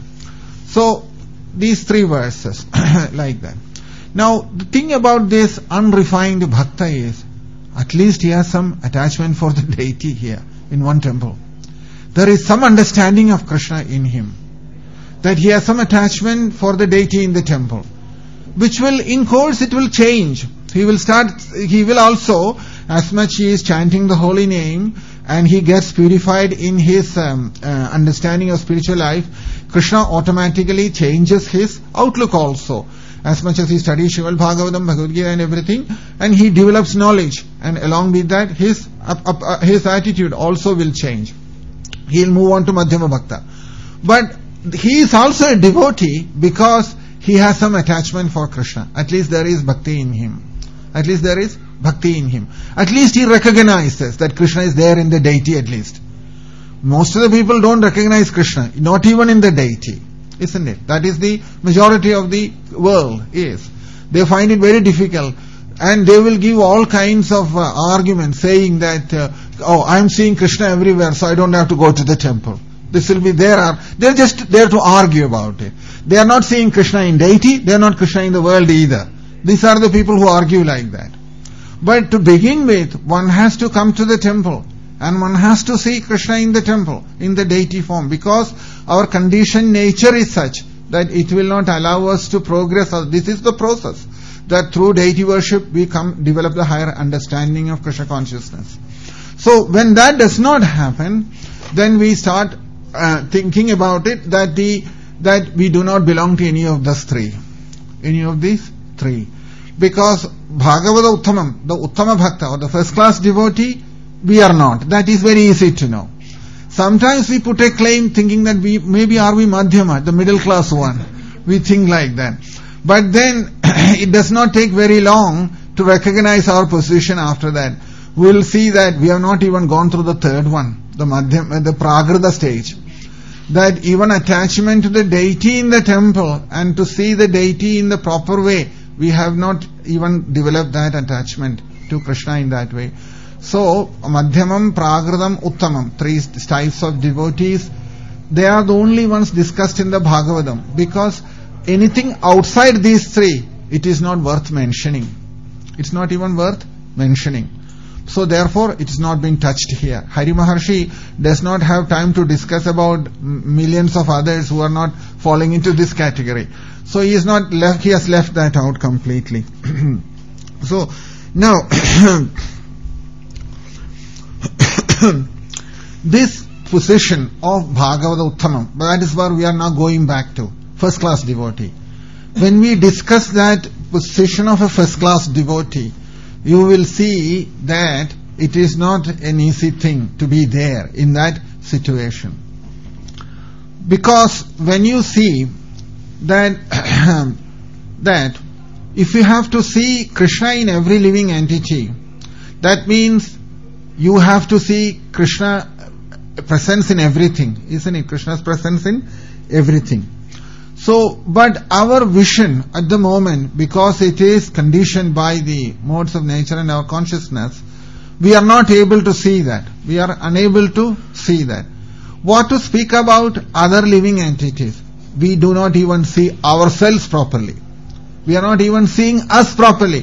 So, these three verses, like that. Now, the thing about this unrefined bhakta is, at least he has some attachment for the deity here, in one temple. There is some understanding of Krishna in him. That he has some attachment for the deity in the temple. Which will, in course, it will change. He will start, he will also, as much he is chanting the holy name, and he gets purified in his um, uh, understanding of spiritual life, Krishna automatically changes his outlook also. As much as he studies Srimad Bhagavatam, Bhagavad Gita and everything, and he develops knowledge, and along with that, his uh, uh, his attitude also will change. He will move on to Madhyama Bhakta. But he is also a devotee because he has some attachment for Krishna. At least there is bhakti in him. At least there is bhakti in him. At least he recognizes that Krishna is there in the deity at least. Most of the people don't recognize Krishna, not even in the deity. Isn't it? That is the majority of the world is. They find it very difficult. And they will give all kinds of uh, arguments saying that, uh, oh, I am seeing Krishna everywhere, so I don't have to go to the temple. This will be there. They are just there to argue about it. They are not seeing Krishna in deity, they are not Krishna in the world either. These are the people who argue like that. But to begin with, one has to come to the temple. And one has to see Krishna in the temple, in the deity form, because our conditioned nature is such that it will not allow us to progress. This is the process, that through deity worship we come develop the higher understanding of Krishna consciousness. So when that does not happen, then we start uh, thinking about it that the that we do not belong to any of these three, any of these three, because Bhagavata Uttamam, the Uttama Bhakta or the first class devotee, we are not. That is very easy to know. Sometimes we put a claim thinking that we maybe are we Madhyama, the middle class one. We think like that. But then it does not take very long to recognize our position after that. We will see that we have not even gone through the third one, the Madhyama, the Pragrada stage. That even attachment to the deity in the temple and to see the deity in the proper way, we have not even developed that attachment to Krishna in that way. So, Madhyamam, Pragradam, Uttamam, three types of devotees, they are the only ones discussed in the Bhagavatam, because anything outside these three, it is not worth mentioning. It's not even worth mentioning. So therefore, it is not being touched here. Hari Maharshi does not have time to discuss about millions of others who are not falling into this category. So he is not left, he has left that out completely. So, now, this position of Bhagavata Uttamam, that is where we are now going back to, first class devotee. When we discuss that position of a first class devotee, you will see that it is not an easy thing to be there in that situation. Because when you see that that if you have to see Krishna in every living entity, that means you have to see Krishna presence in everything, isn't it? Krishna's presence in everything. So, but our vision at the moment, because it is conditioned by the modes of nature and our consciousness, we are not able to see that. We are unable to see that. What to speak about other living entities? We do not even see ourselves properly. We are not even seeing us properly.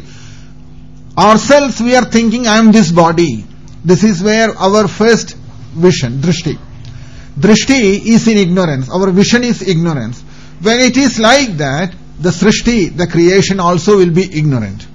Ourselves, we are thinking, I am this body. This is where our first vision, drishti. Drishti is in ignorance. Our vision is ignorance. When it is like that, the srishti, the creation also will be ignorant.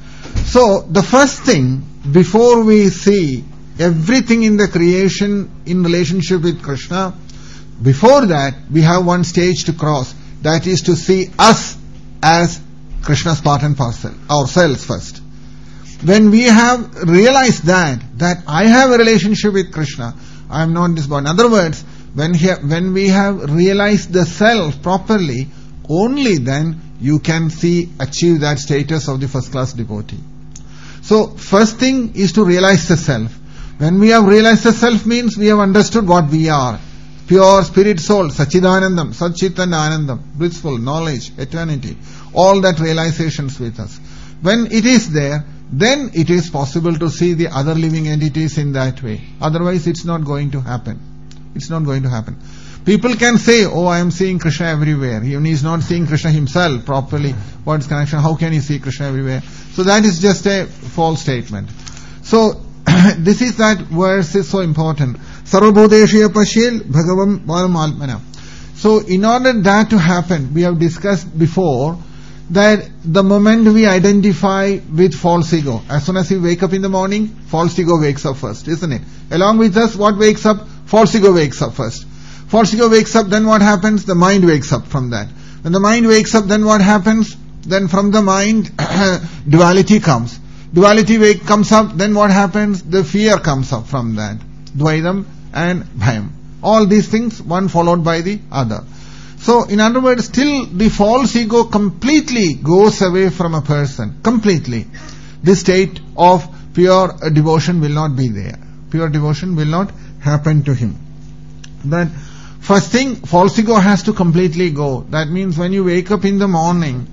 So, the first thing, before we see everything in the creation in relationship with Krishna, before that, we have one stage to cross. That is to see us as Krishna's part and parcel, ourselves first. When we have realized that, that I have a relationship with Krishna, I am not this body. In other words, when, he, when we have realized the self properly, only then you can see, achieve that status of the first class devotee. So, first thing is to realize the self. When we have realized the self means we have understood what we are. Pure spirit soul, Sachidanandam, Satchit and Anandam, blissful, knowledge, eternity. All that realizations with us. When it is there, then it is possible to see the other living entities in that way. Otherwise it's not going to happen. It's not going to happen. People can say, oh, I am seeing Krishna everywhere. He is not seeing Krishna himself properly. What's connection? How can he see Krishna everywhere? So that is just a false statement. So, this is that verse is so important. Sarvabhuteshu Pashil Bhagavam Paramatmana. So, in order that to happen, we have discussed before that the moment we identify with false ego, as soon as we wake up in the morning, false ego wakes up first, isn't it? Along with us, what wakes up? False ego wakes up first. False ego wakes up, then what happens? The mind wakes up from that. When the mind wakes up, then what happens? Then from the mind, duality comes. Duality wake comes up, then what happens? The fear comes up from that. Dvaidam and Bhayam. All these things, one followed by the other. So, in other words, till the false ego completely goes away from a person, completely, this state of pure devotion will not be there. Pure devotion will not happen to him. That first thing, false ego has to completely go. That means when you wake up in the morning,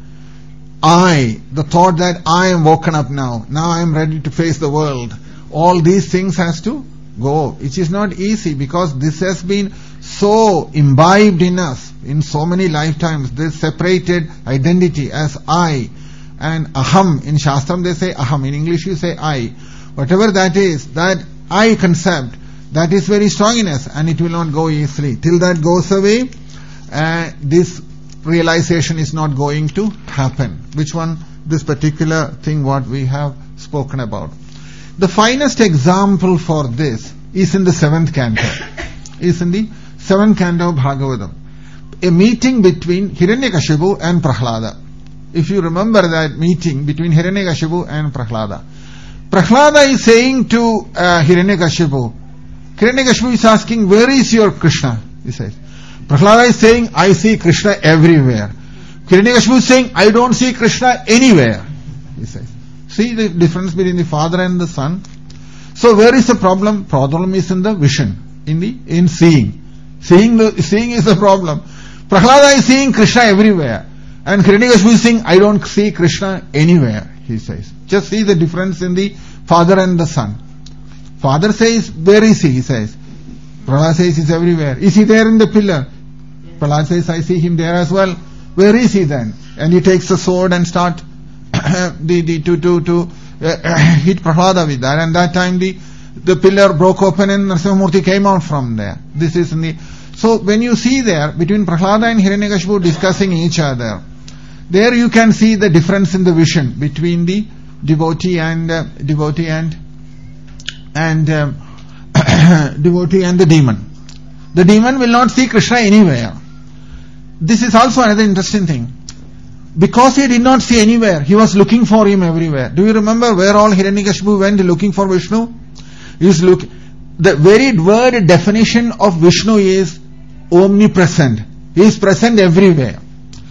I, the thought that I am woken up now, now I am ready to face the world, all these things has to go. It is not easy because this has been so imbibed in us in so many lifetimes, this separated identity as I and aham. In Shastram they say aham, in English you say I. Whatever that is, that I concept, that is very strong in us and it will not go easily. Till that goes away, uh, this realization is not going to happen. Which one? This particular thing what we have spoken about. The finest example for this is in the seventh canto. Is in the seventh canto of Bhagavatam. A meeting between Hiranyakashipu and Prahlada. If you remember that meeting between Hiranyakashipu and Prahlada. Prahlada is saying to uh, Hiranyakashipu, Hiranyakashipu is asking, where is your Krishna? He says. Prahlada is saying, I see Krishna everywhere. Hiranyakashipu is saying, I don't see Krishna anywhere. He says. See the difference between the father and the son? So where is the problem? Problem is in the vision, in the in seeing. Seeing the seeing is the problem. Prahlada is seeing Krishna everywhere. And Hiranyakashipu is saying, I don't see Krishna anywhere, he says. Just see the difference in the father and the son. Father says, where is he? He says. Prahlada says, he's everywhere. Is he there in the pillar? Prahlada says, I see him there as well. Where is he then? And he takes the sword and start the, the, to, to, to uh, hit Prahlada with that. And that time the, the pillar broke open and Narasimhamurti came out from there. This is in the... So when you see there, between Prahlada and Hiranyakashipu discussing each other, there you can see the difference in the vision between the devotee and uh, devotee and and um, devotee and the demon. The demon will not see Krishna anywhere. This is also another interesting thing. Because he did not see anywhere, he was looking for him everywhere. Do you remember where all Hiranyakashipu went looking for Vishnu? He is look. The very word definition of Vishnu is omnipresent. He is present everywhere.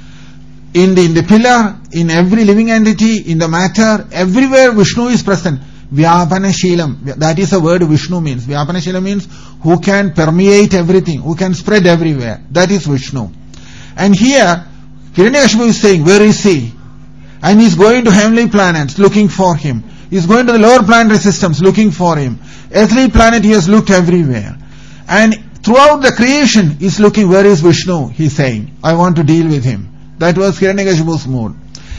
In the, in the pillar, in every living entity, in the matter, everywhere Vishnu is present. Vyapana Shilam. That is the word Vishnu means. Vyapana Shilam means who can permeate everything, who can spread everywhere. That is Vishnu. And here, Hiranyakashipu is saying, where is he? And he is going to heavenly planets looking for him. He is going to the lower planetary systems looking for him. Earthly planet he has looked everywhere. And throughout the creation he is looking, where is Vishnu? He is saying, I want to deal with him. That was Hiranyakashipu's mood.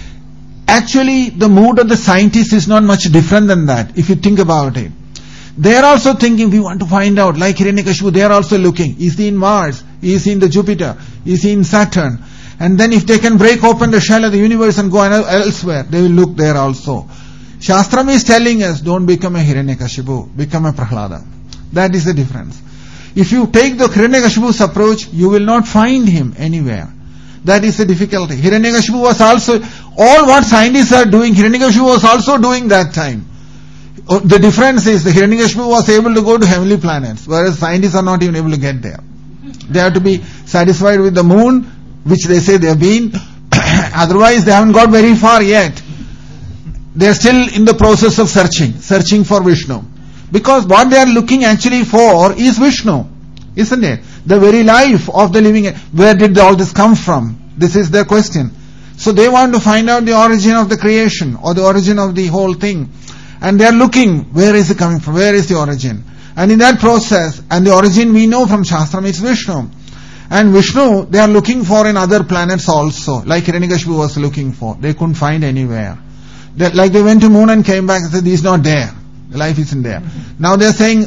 Actually, the mood of the scientist is not much different than that, if you think about it. They are also thinking, we want to find out, like Hiranyakashipu, they are also looking. Is he in Mars? Is he in the Jupiter? Is he in Saturn? And then if they can break open the shell of the universe and go elsewhere, they will look there also. Shastram is telling us, don't become a Hiranyakashipu, become a Prahlada. That is the difference. If you take the Hiranyakashipu's approach, you will not find him anywhere. That is the difficulty. Hiranyakashipu was also, all what scientists are doing, Hiranyakashipu was also doing that time. The difference is the Hiranyakashipu was able to go to heavenly planets, whereas scientists are not even able to get there. They have to be satisfied with the moon, which they say they have been. Otherwise, they haven't got very far yet. They are still in the process of searching, searching for Vishnu. Because what they are looking actually for is Vishnu, isn't it? The very life of the living. Where did all this come from? This is their question. So they want to find out the origin of the creation or the origin of the whole thing. And they are looking, where is it coming from? Where is the origin? And in that process, and the origin we know from Shastram, it's Vishnu. And Vishnu, they are looking for in other planets also, like Hiranyakashipu was looking for. They couldn't find anywhere. They, like they went to moon and came back and said, he's not there. The life isn't there. Now they are saying,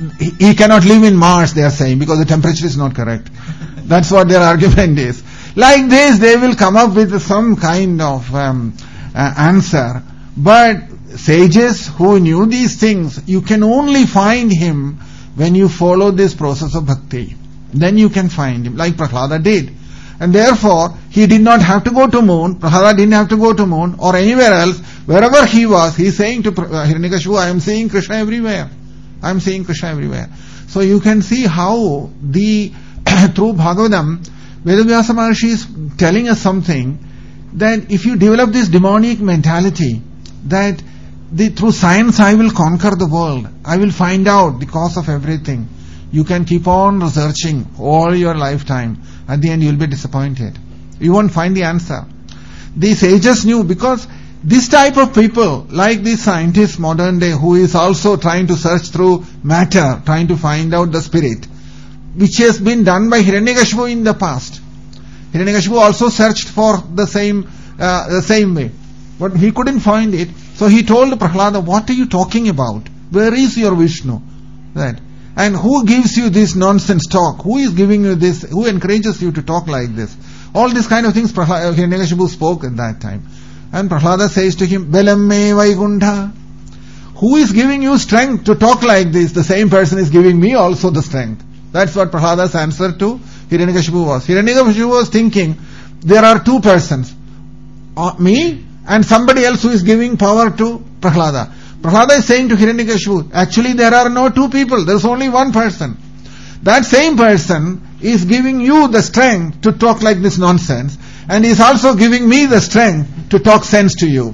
he cannot live in Mars, they are saying, because the temperature is not correct. That's what their argument is. Like this, they will come up with some kind of um, uh, answer. But sages who knew these things, you can only find him when you follow this process of bhakti. Then you can find him, like Prahlada did. And therefore, he did not have to go to moon, Prahlada didn't have to go to moon, or anywhere else. Wherever he was, he is saying to Hiranyakashipu, I am seeing Krishna everywhere. I am seeing Krishna everywhere. So you can see how the, through Bhagavatam, Vedavyasa Maharshi is telling us something, that if you develop this demonic mentality, that the, through science I will conquer the world, I will find out the cause of everything. You can keep on researching all your lifetime. At the end you will be disappointed. You won't find the answer. The sages knew, because this type of people, like the scientists modern day, who is also trying to search through matter, trying to find out the spirit, which has been done by Hiranyakashipu in the past. Hiranyakashipu also searched for the same, uh, the same way. But he couldn't find it. So he told Prahlada, what are you talking about? Where is your Vishnu? Right. And who gives you this nonsense talk? Who is giving you this? Who encourages you to talk like this? All these kind of things Hiranyakashipu spoke at that time. And Prahlada says to him, Belam me Vaikuntha. Who is giving you strength to talk like this? The same person is giving me also the strength. That's what Prahlada's answer to Hiranyakashipu was. Hiranyakashipu was thinking, there are two persons. Uh, me and somebody else who is giving power to Prahlada. Prahlada is saying to Hiranyakashipu, actually there are no two people, there is only one person. That same person is giving you the strength to talk like this nonsense, and is also giving me the strength to talk sense to you.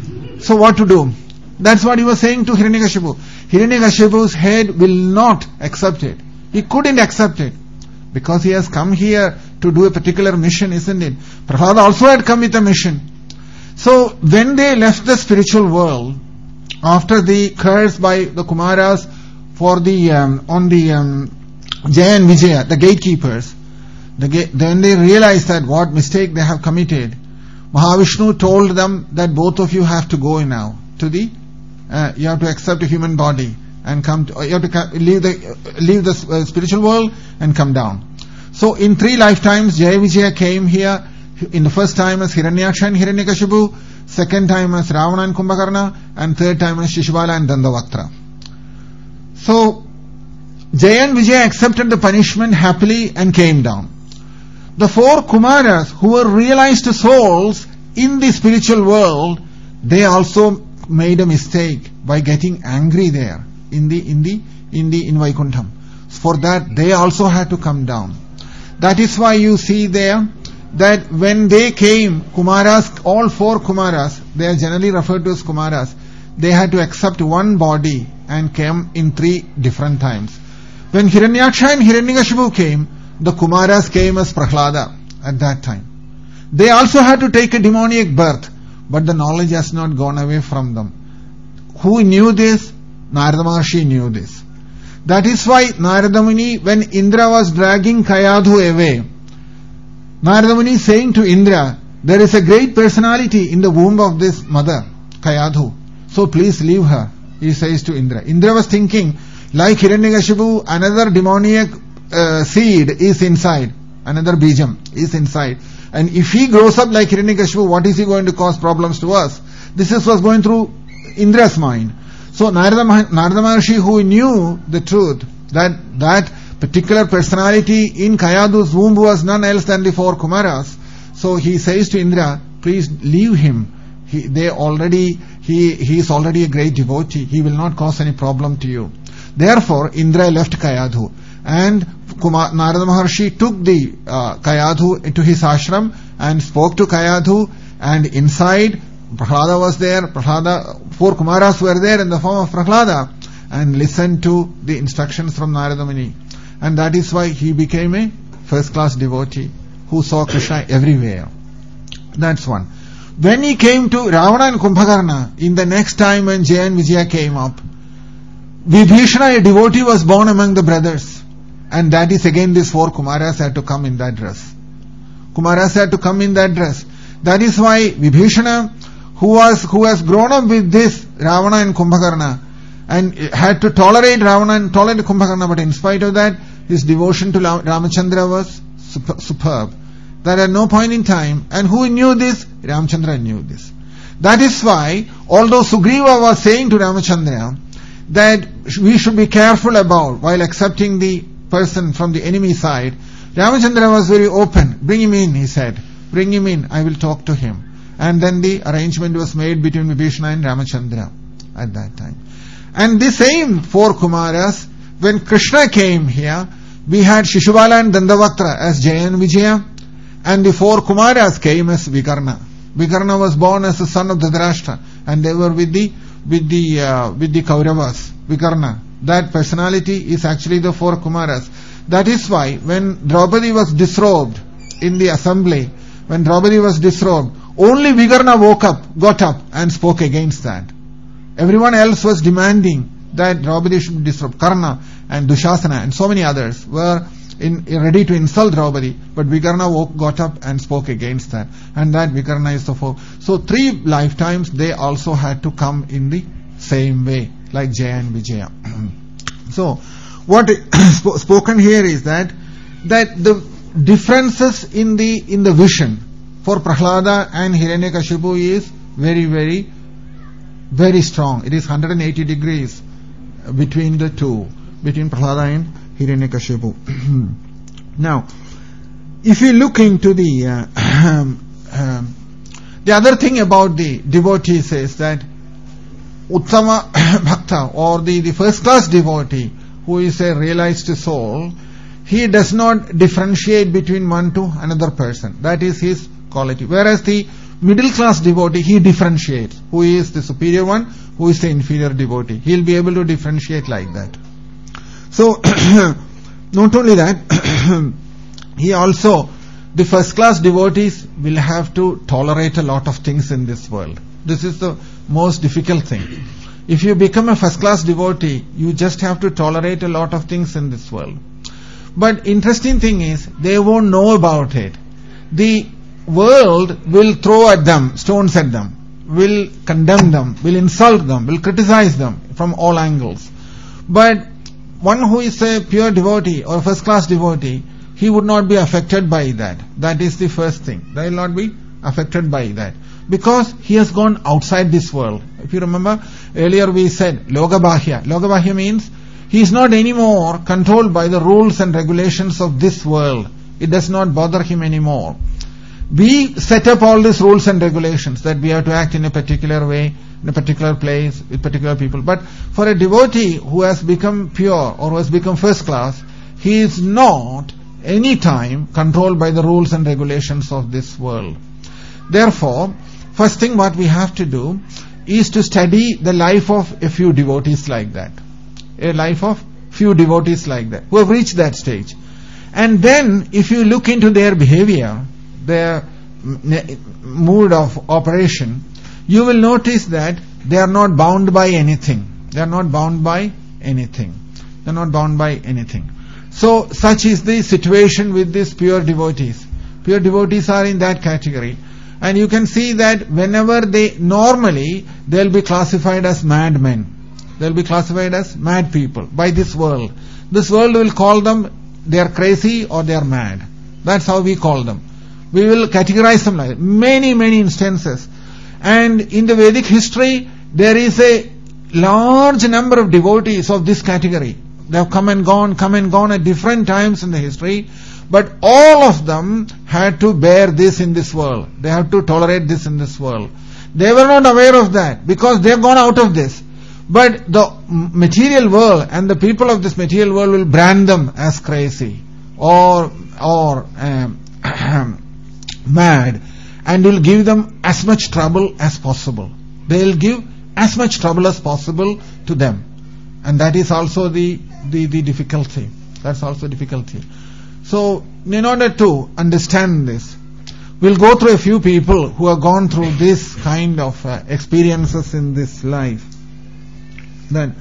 So what to do? That's what he was saying to Hiranyakashipu. Hiranyakashipu's head will not accept it. He couldn't accept it. Because he has come here to do a particular mission, isn't it? Prahlada also had come with a mission. So when they left the spiritual world, after the curse by the Kumaras for the um, on the um, Jaya and Vijaya, the gatekeepers, the ga- then they realized that what mistake they have committed. Mahavishnu told them that both of you have to go now to the, uh, you have to accept a human body and come to, you have to leave the leave the uh, spiritual world and come down. So in three lifetimes, Jaya Vijaya came here. In the first time as Hiranyaksha and Hiranyakashipu, second time as Ravana and Kumbhakarna, and third time as Shishupala and Dandavaktra. So Jaya and Vijaya accepted the punishment happily and came down. The four Kumaras who were realized souls in the spiritual world, they also made a mistake by getting angry there in the in the in the in Vaikuntham. For that they also had to come down. That is why you see there that when they came, Kumaras, all four Kumaras, they are generally referred to as Kumaras, they had to accept one body and came in three different times. When Hiranyaksha and Hiranyakashipu came, the Kumaras came as Prahlada at that time. They also had to take a demoniac birth, but the knowledge has not gone away from them. Who knew this? Narada Maharshi knew this. That is why Narada Muni, when Indra was dragging Kayadhu away, Narada Muni saying to Indra, there is a great personality in the womb of this mother, Kayadhu. So please leave her, he says to Indra. Indra was thinking, like Hiranyakashipu, another demoniac uh, seed is inside, another bijam is inside. And if he grows up like Hiranyakashipu, what is he going to cause problems to us? This is what's going through Indra's mind. So Narada, Narada Maharshi, who knew the truth, that that particular personality in Kayadhu's womb was none else than the four Kumaras. So he says to Indra, please leave him. He, they already, he, he is already a great devotee. He will not cause any problem to you. Therefore, Indra left Kayadhu. And Kumar, Narada Maharshi took the uh, Kayadhu into his ashram and spoke to Kayadhu, and inside Prahlada was there. Prahlada, four Kumaras were there in the form of Prahlada, and listened to the instructions from Narada Muni. And that is why he became a first class devotee who saw Krishna everywhere. That's one. When he came to Ravana and Kumbhakarna, in the next time when Jaya and Vijaya came up, Vibhishana, a devotee, was born among the brothers. And that is again these four Kumaras had to come in that dress. Kumaras had to come in that dress. That is why Vibhishana, who was who has grown up with this Ravana and Kumbhakarna, and had to tolerate Ravana and tolerate Kumbhakarna, but in spite of that, his devotion to Ramachandra was superb. That at no point in time, and who knew this? Ramachandra knew this. That is why, although Sugriva was saying to Ramachandra that we should be careful about while accepting the person from the enemy side, Ramachandra was very open. Bring him in, he said. Bring him in, I will talk to him. And then the arrangement was made between Vibhishana and Ramachandra at that time. And the same four Kumaras, when Krishna came here, we had Shishubala and Dandavaktra as Jaya and Vijaya, and the four Kumaras came as Vikarna. Vikarna was born as the son of Dhritarashtra, and they were with the with the uh, with the Kauravas. Vikarna, that personality is actually the four Kumaras. That is why when Draupadi was disrobed in the assembly, when Draupadi was disrobed, only Vikarna woke up, got up and spoke against that. Everyone else was demanding that Draupadi should be disrobed. Karna and Dushasana and so many others were in, ready to insult Draupadi, but Vikarna woke, got up and spoke against that. And that Vikarna is the four. So three lifetimes they also had to come in the same way, like Jaya and Vijaya. So what is spoken here is that that the differences in the in the vision for Prahlada and Hiranyakashipu is very, very, very strong. It is one hundred eighty degrees between the two, between Prahlada and Hiranyakashipu. Now, if you look into the uh, um, um, the other thing about the devotees is that Uttama Bhakta, or the, the first class devotee who is a realized soul, he does not differentiate between one to another person. That is his quality. Whereas the middle class devotee, he differentiates. Who is the superior one? Who is the inferior devotee? He will be able to differentiate like that. So, not only that, he also, the first class devotees will have to tolerate a lot of things in this world. This is the most difficult thing. If you become a first class devotee, you just have to tolerate a lot of things in this world. But interesting thing is, they won't know about it. The world will throw at them, stones at them, will condemn them, will insult them, will criticize them from all angles. But one who is a pure devotee or first class devotee, he would not be affected by that. That is the first thing. They will not be affected by that. Because he has gone outside this world. If you remember, earlier we said, Logabahya. Logabahya means he is not anymore controlled by the rules and regulations of this world. It does not bother him anymore. We set up all these rules and regulations that we have to act in a particular way, in a particular place, with particular people. But for a devotee who has become pure or who has become first class, he is not any time controlled by the rules and regulations of this world. Therefore, first thing what we have to do is to study the life of a few devotees like that. A life of few devotees like that, who have reached that stage. And then, if you look into their behavior, their mood of operation, you will notice that they are not bound by anything. They are not bound by anything. They are not bound by anything. So, such is the situation with these pure devotees. Pure devotees are in that category. And you can see that whenever they, normally, they will be classified as madmen. They will be classified as mad people by this world. This world will call them, they are crazy or they are mad. That's how we call them. We will categorize them like that. Many, many instances. And in the Vedic history, there is a large number of devotees of this category. They have come and gone, come and gone at different times in the history. But all of them had to bear this in this world. They have to tolerate this in this world. They were not aware of that because they have gone out of this. But the material world and the people of this material world will brand them as crazy or or um, mad, and will give them as much trouble as possible. They will give as much trouble as possible to them. And that is also the, the, the difficulty. That's also difficulty. So, in order to understand this, we'll go through a few people who have gone through this kind of uh, experiences in this life. Then,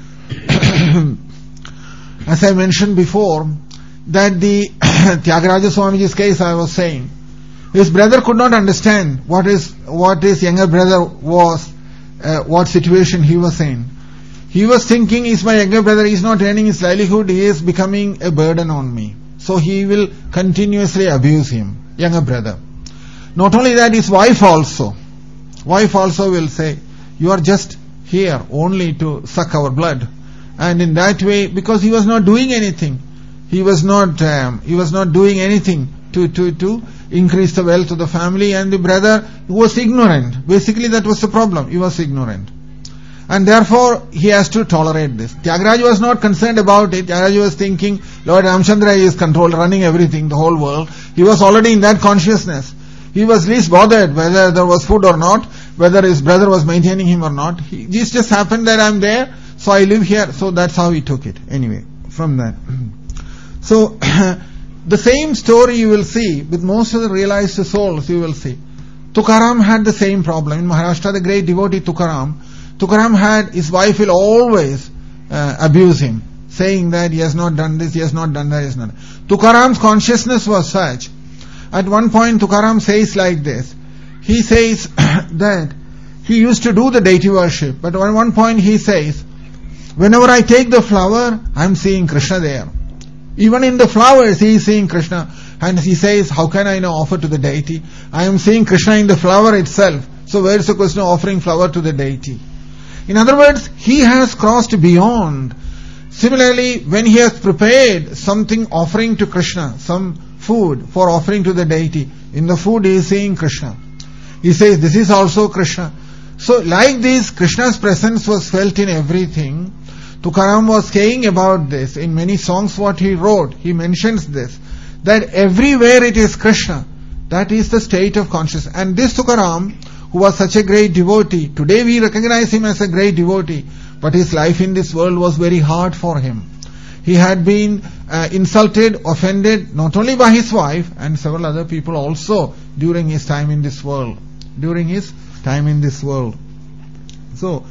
as I mentioned before, that the Tyagaraja Swamiji's case I was saying, his brother could not understand what is what his younger brother was, uh, what situation he was in. He was thinking, is my younger brother, he is not earning his livelihood, he is becoming a burden on me. So he will continuously abuse him, younger brother. Not only that, his wife also. Wife also will say, you are just here only to suck our blood. And in that way, because he was not doing anything, he was not um, he was not doing anything to, to, to increase the wealth of the family, and the brother was ignorant. Basically that was the problem, he was ignorant. And therefore, he has to tolerate this. Tyagaraja was not concerned about it. Tyagaraja was thinking, Lord Ramchandra is controlled, running everything, the whole world. He was already in that consciousness. He was least bothered whether there was food or not, whether his brother was maintaining him or not. He, this just happened that I'm there, so I live here. So that's how he took it. Anyway, from that. So, the same story you will see with most of the realized souls, you will see. Tukaram had the same problem. In Maharashtra, the great devotee Tukaram, Tukaram had, his wife will always uh, abuse him, saying that he has not done this, he has not done that, he has not. Tukaram's consciousness was such. At one point, Tukaram says like this. He says that he used to do the deity worship, but at one point he says, whenever I take the flower, I am seeing Krishna there. Even in the flowers, he is seeing Krishna. And he says, how can I now offer to the deity? I am seeing Krishna in the flower itself. So where is the question of offering flower to the deity? In other words, he has crossed beyond. Similarly, when he has prepared something offering to Krishna, some food for offering to the deity, in the food he is seeing Krishna. He says, this is also Krishna. So like this, Krishna's presence was felt in everything. Tukaram was saying about this in many songs what he wrote. He mentions this, that everywhere it is Krishna. That is the state of consciousness. And this Tukaram, who was such a great devotee, today we recognize him as a great devotee, but his life in this world was very hard for him. He had been uh, insulted, offended, not only by his wife and several other people also during his time in this world. During his time in this world. So,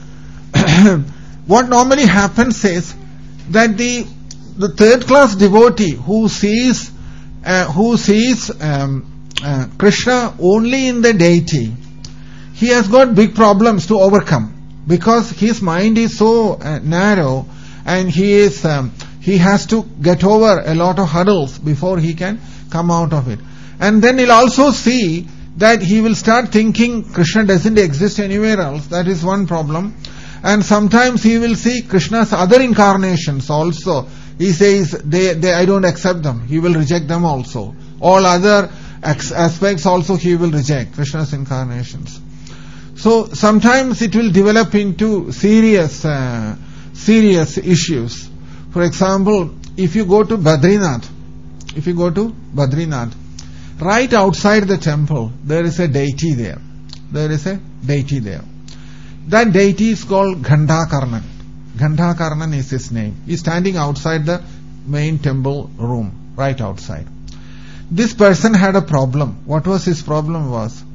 what normally happens is that the the third class devotee who sees uh, who sees um, uh, Krishna only in the deity, he has got big problems to overcome because his mind is so uh, narrow, and he is um, he has to get over a lot of hurdles before he can come out of it. And then he'll also see that he will start thinking Krishna doesn't exist anywhere else. That is one problem. And sometimes he will see Krishna's other incarnations also. He says, they, they, I don't accept them. He will reject them also. All other aspects also he will reject, Krishna's incarnations. So sometimes it will develop into serious, uh, serious issues. For example, if you go to Badrinath, if you go to Badrinath, right outside the temple, there is a deity there. There is a deity there. That deity is called Gandhakarnan. Gandhakarnan is his name. He is standing outside the main temple room, right outside. This person had a problem. What was his problem was,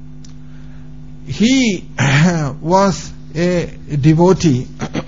he was a devotee.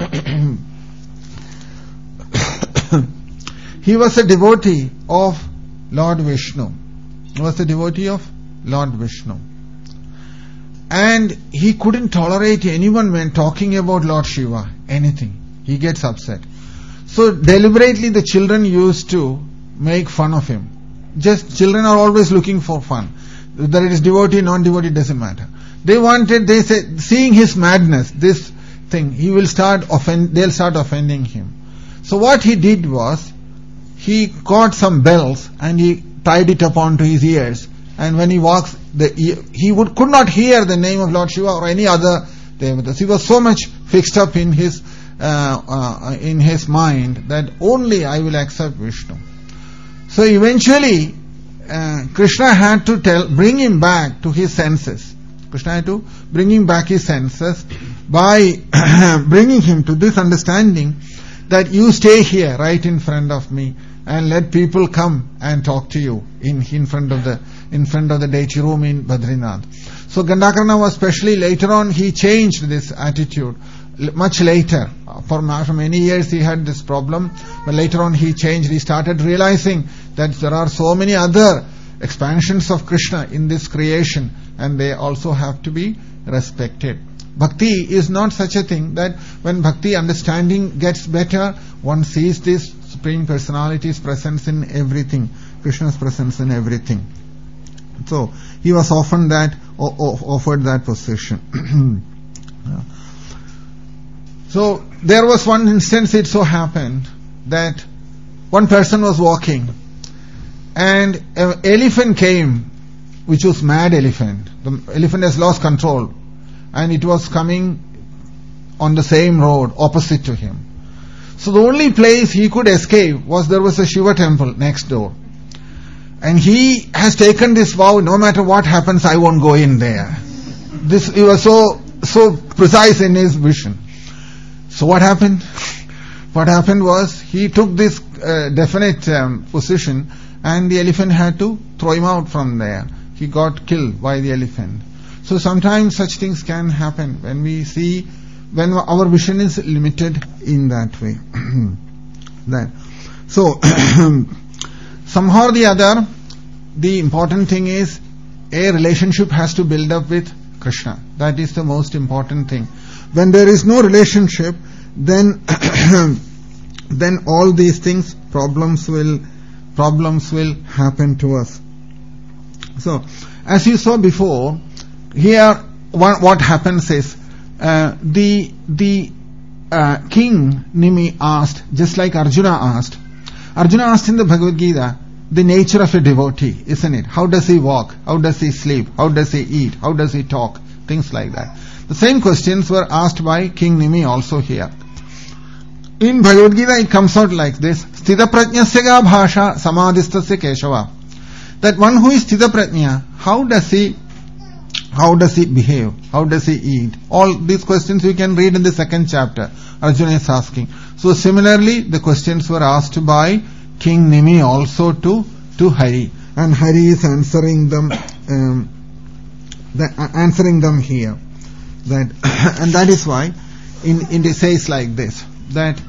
He was a devotee of Lord Vishnu. He was a devotee of Lord Vishnu. And he couldn't tolerate anyone when talking about Lord Shiva, anything. He gets upset. So deliberately the children used to make fun of him. Just children are always looking for fun. Whether it is devotee, non-devotee, doesn't matter. They wanted, they said, seeing his madness, this thing, he will start offend, they'll start offending him. So what he did was, he got some bells and he tied it up onto his ears. And when he walks, the, he would, could not hear the name of Lord Shiva or any other devatas. He was so much fixed up in his uh, uh, in his mind that only I will accept Vishnu. So eventually, uh, Krishna had to tell, bring him back to his senses. Krishna had to bring him back his senses by bringing him to this understanding that you stay here right in front of me and let people come and talk to you in in front of the in front of the deity room in Badrinath. So Gandhakarna was specially later on, he changed this attitude much later. For many years he had this problem, but later on he changed. He started realizing that there are so many other expansions of Krishna in this creation and they also have to be respected. Bhakti is not such a thing that when bhakti understanding gets better, one sees this Supreme Personality's presence in everything, Krishna's presence in everything. So he was often that offered that position. So there was one instance, it so happened that one person was walking and an elephant came, which was mad elephant. The elephant has lost control and it was coming on the same road opposite to him. So the only place he could escape was there was a Shiva temple next door. And he has taken this vow, no matter what happens, I won't go in there. This, he was so, so precise in his vision. So what happened? What happened was, he took this uh, definite um, position and the elephant had to throw him out from there. He got killed by the elephant. So sometimes such things can happen when we see, when our vision is limited in that way. that. So, somehow or the other, the important thing is, a relationship has to build up with Krishna. That is the most important thing. When there is no relationship, then then all these things, problems will problems will happen to us. So, as you saw before, here what, what happens is uh, the the uh, king Nimi asked, just like Arjuna asked. Arjuna asked in the Bhagavad Gita the nature of a devotee, isn't it? How does he walk? How does he sleep? How does he eat? How does he talk? Things like that. The same questions were asked by King Nimi also here. In Bhagavad Gita it comes out like this: Sthita prajnasya bhasha samadhistasya keshava. That one who is Sthita prajna, how does he how does he behave? How does he eat? All these questions you can read in the second chapter. Arjuna is asking. So similarly, the questions were asked by King Nimi also to to Hari, and Hari is answering them um, the, uh, answering them here. That and that is why in, in it says like this, that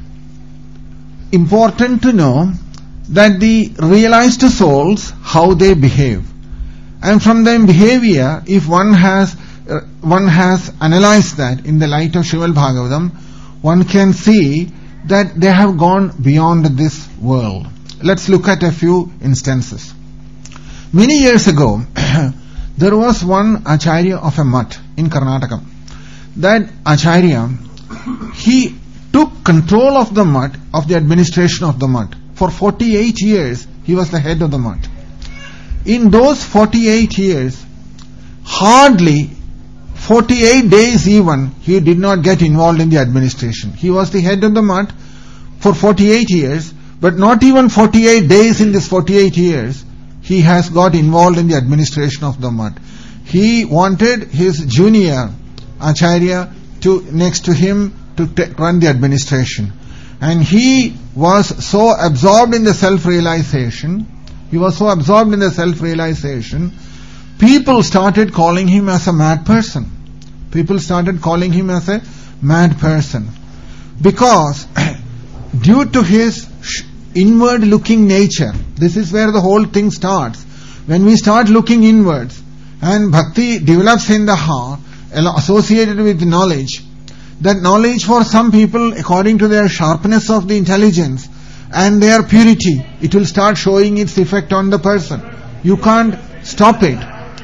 important to know that the realized souls, how they behave, and from their behavior, if one has uh, one has analyzed that in the light of Srimad Bhagavatam, one can see that they have gone beyond this world. Let's look at a few instances. Many years ago, there was one Acharya of a mutt in Karnataka. That Acharya, he took control of the mutt, of the administration of the mutt. For forty-eight years, he was the head of the mutt. In those forty-eight years, hardly forty-eight days even, he did not get involved in the administration. He was the head of the mutt for forty-eight years, But not even forty-eight days in this forty-eight years, he has got involved in the administration of the mutt. He wanted his junior Acharya to next to him to t- run the administration. And he was so absorbed in the self-realization, he was so absorbed in the self-realization, people started calling him as a mad person. People started calling him as a mad person. Because due to his inward-looking nature, this is where the whole thing starts. When we start looking inwards, and bhakti develops in the heart, associated with knowledge, that knowledge for some people, according to their sharpness of the intelligence and their purity, it will start showing its effect on the person. You can't stop it.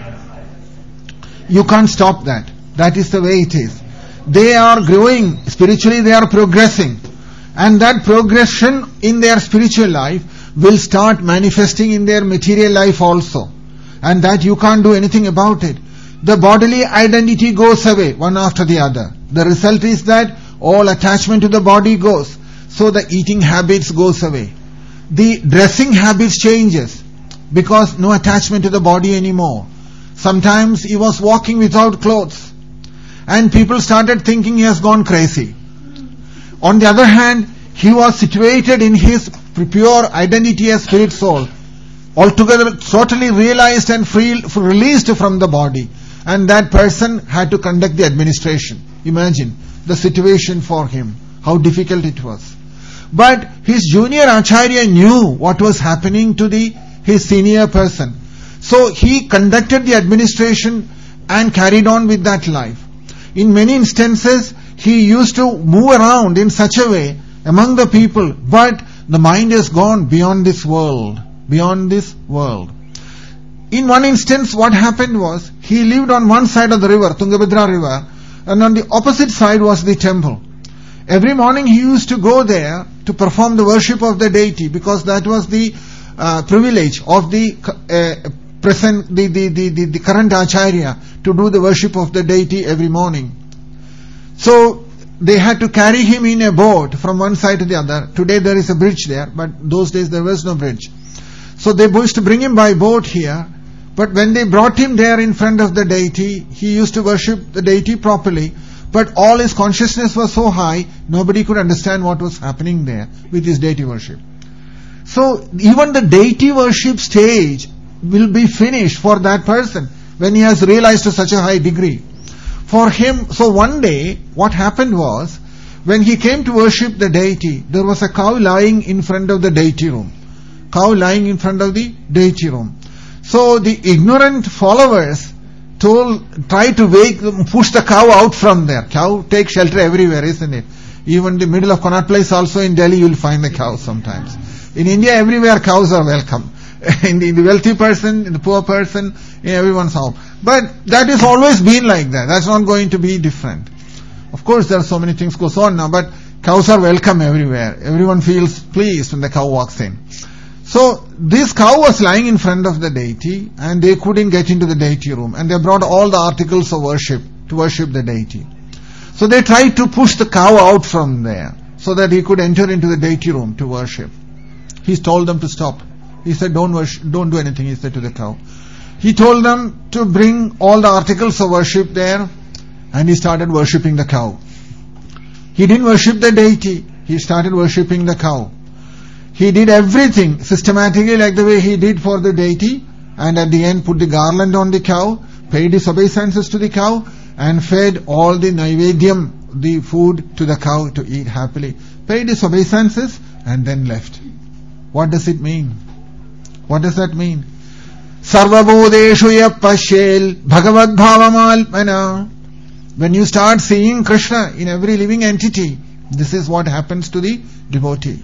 You can't stop that. That is the way it is. They are growing, spiritually they are progressing. And that progression in their spiritual life will start manifesting in their material life also. And that you can't do anything about it. The bodily identity goes away, one after the other. The result is that all attachment to the body goes. So the eating habits goes away. The dressing habits changes because no attachment to the body anymore. Sometimes he was walking without clothes and people started thinking he has gone crazy. On the other hand, he was situated in his pure identity as spirit soul, altogether totally realized and free, released from the body. And that person had to conduct the administration. Imagine the situation for him, how difficult it was. But his junior Acharya knew what was happening to the his senior person. So he conducted the administration and carried on with that life. In many instances, he used to move around in such a way among the people, but the mind has gone beyond this world, beyond this world. In one instance, what happened was, he lived on one side of the river, Tungabhadra river, and on the opposite side was the temple. Every morning he used to go there to perform the worship of the deity, because that was the uh, privilege of the uh, present, the, the, the, the, the current Acharya, to do the worship of the deity every morning. So, they had to carry him in a boat from one side to the other. Today there is a bridge there, but those days there was no bridge. So they used to bring him by boat here. But when they brought him there in front of the deity, he used to worship the deity properly. But all his consciousness was so high, nobody could understand what was happening there with his deity worship. So even the deity worship stage will be finished for that person when he has realized to such a high degree. For him, so one day, what happened was, when he came to worship the deity, there was a cow lying in front of the deity room. Cow lying in front of the deity room. So the ignorant followers told, try to wake, push the cow out from there. Cow takes shelter everywhere, isn't it? Even the middle of Connaught Place also in Delhi you will find the cow sometimes. In India everywhere cows are welcome. In the, in the wealthy person, in the poor person, in everyone's home. But that has always been like that. That's not going to be different. Of course there are so many things goes on now, but cows are welcome everywhere. Everyone feels pleased when the cow walks in. So this cow was lying in front of the deity and they couldn't get into the deity room, and they brought all the articles of worship to worship the deity. So they tried to push the cow out from there so that he could enter into the deity room to worship. He told them to stop. He said, don't worship, don't do anything, he said to the cow. He told them to bring all the articles of worship there, and he started worshipping the cow. He didn't worship the deity, he started worshipping the cow. He did everything systematically like the way he did for the deity, and at the end put the garland on the cow, paid his obeisances to the cow, and fed all the naivedyam, the food, to the cow to eat happily. Paid his obeisances and then left. What does it mean? What does that mean? Sarvabhodeshu yapashel bhagavad bhavamalpana. When you start seeing Krishna in every living entity, this is what happens to the devotee.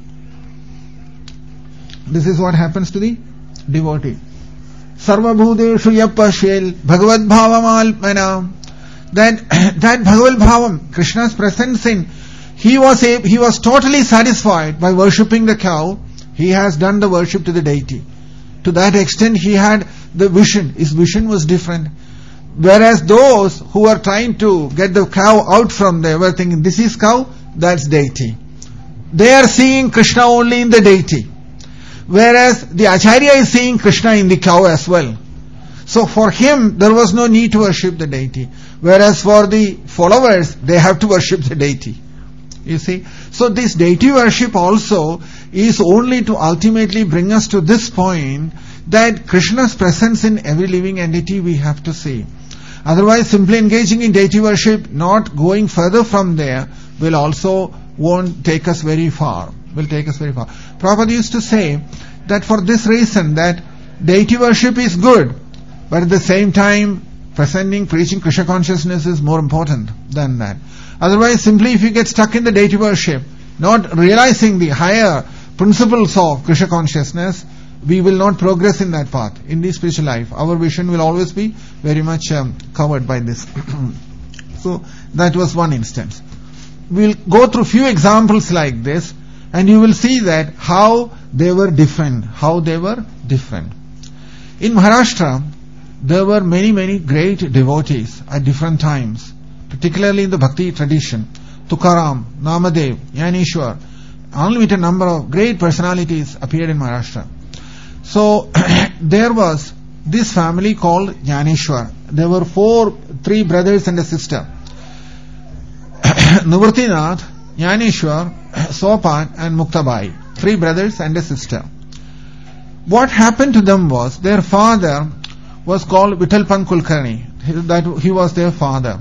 This is what happens to the devotee. Sarvabhodeshu yapashel bhagavad bhavamalpana. That, that Bhagavad Bhavam, Krishna's presence in, he was a, he was totally satisfied by worshipping the cow. He has done the worship to the deity. To that extent he had the vision. His vision was different. Whereas those who are trying to get the cow out from there were thinking, this is cow, that's deity. they are seeing Krishna only in the deity. Whereas the Acharya is seeing Krishna in the cow as well. So for him, there was no need to worship the deity. Whereas for the followers, they have to worship the deity. You see? So this deity worship also is only to ultimately bring us to this point that Krishna's presence in every living entity we have to see. Otherwise, simply engaging in deity worship, not going further from there, will also won't take us very far. Will take us very far. Prabhupada used to say that for this reason, that deity worship is good, but at the same time, presenting, preaching Krishna consciousness is more important than that. Otherwise, simply if you get stuck in the deity worship, not realizing the higher principles of Krishna consciousness, we will not progress in that path, in the spiritual life. Our vision will always be very much um, covered by this. So, that was one instance. We'll go through few examples like this, and you will see that how they were different, how they were different. In Maharashtra, there were many, many great devotees at different times, particularly in the Bhakti tradition. Tukaram, Namadev, Yaneshwar, unlimited number of great personalities appeared in Maharashtra. So, there was this family called Yaneshwar. There were four, three brothers and a sister. Nivritinath, Yaneshwar, Sopan and Muktabai. Three brothers and a sister. What happened to them was, their father was called Vittalpant Kulkarni. That he was their father.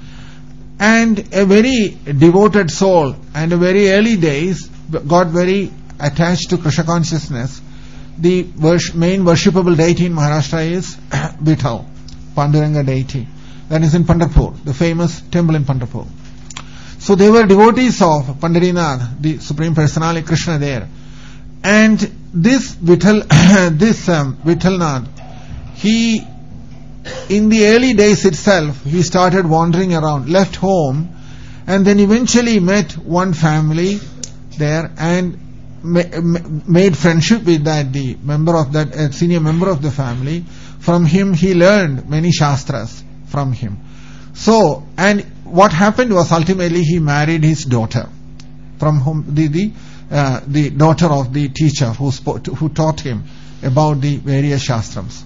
And a very devoted soul, and a very early days got very attached to Krishna consciousness. The worship, main worshipable deity in Maharashtra is Vitthal, Panduranga deity. That is in Pandharpur, the famous temple in Pandharpur. So they were devotees of Pandharinath, the Supreme Personality Krishna there. And this Vitthal, this um, Vittalnath, he, in the early days itself, he started wandering around, left home, and then eventually met one family there and made friendship with that, the member of that, uh, senior member of the family. From him, he learned many shastras from him. So, and what happened was ultimately he married his daughter, from whom the the, uh, the daughter of the teacher who spoke, who taught him about the various shastrams.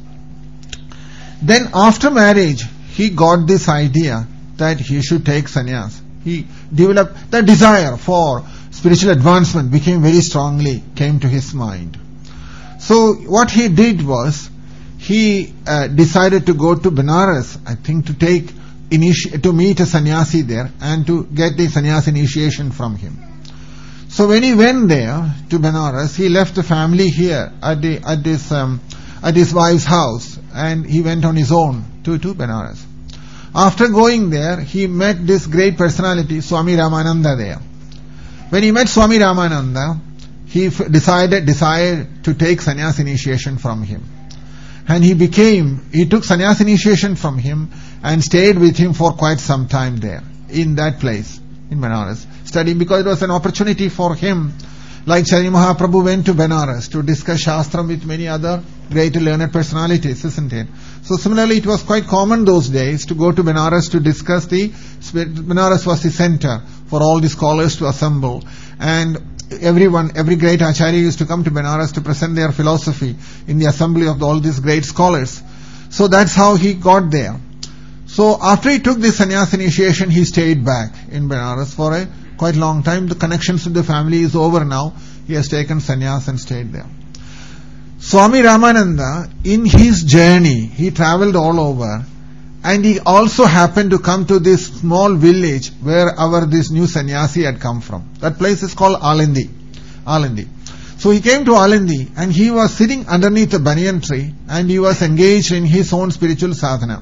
Then after marriage, he got this idea that he should take sannyas. He developed the desire for spiritual advancement, became very strongly, came to his mind. So what he did was, he uh, decided to go to Benares, I think to take, initi- to meet a sannyasi there and to get the sannyas initiation from him. So when he went there to Benares, he left the family here at the at this um, at his wife's house, and he went on his own to, to Benares. After going there, he met this great personality, Swami Ramananda there. When he met Swami Ramananda, he f- decided decided to take sannyas initiation from him. And he became, he took sannyas initiation from him and stayed with him for quite some time there, in that place, in Benares, studying, because it was an opportunity for him. Like Chaitanya Mahaprabhu went to Benares to discuss Shastram with many other great learned personalities, isn't it? So similarly, it was quite common those days to go to Benares to discuss the, Benares was the center for all the scholars to assemble. And everyone, every great Acharya used to come to Benares to present their philosophy in the assembly of all these great scholars. So that's how he got there. So after he took the sannyas initiation, he stayed back in Benares for a quite long time. The connections with the family is over now. He has taken sannyas and stayed there. Swami Ramananda, in his journey, he travelled all over, and he also happened to come to this small village where our this new sannyasi had come from. That place is called Alindi. Alindi. So he came to Alindi, and he was sitting underneath a banyan tree, and he was engaged in his own spiritual sadhana.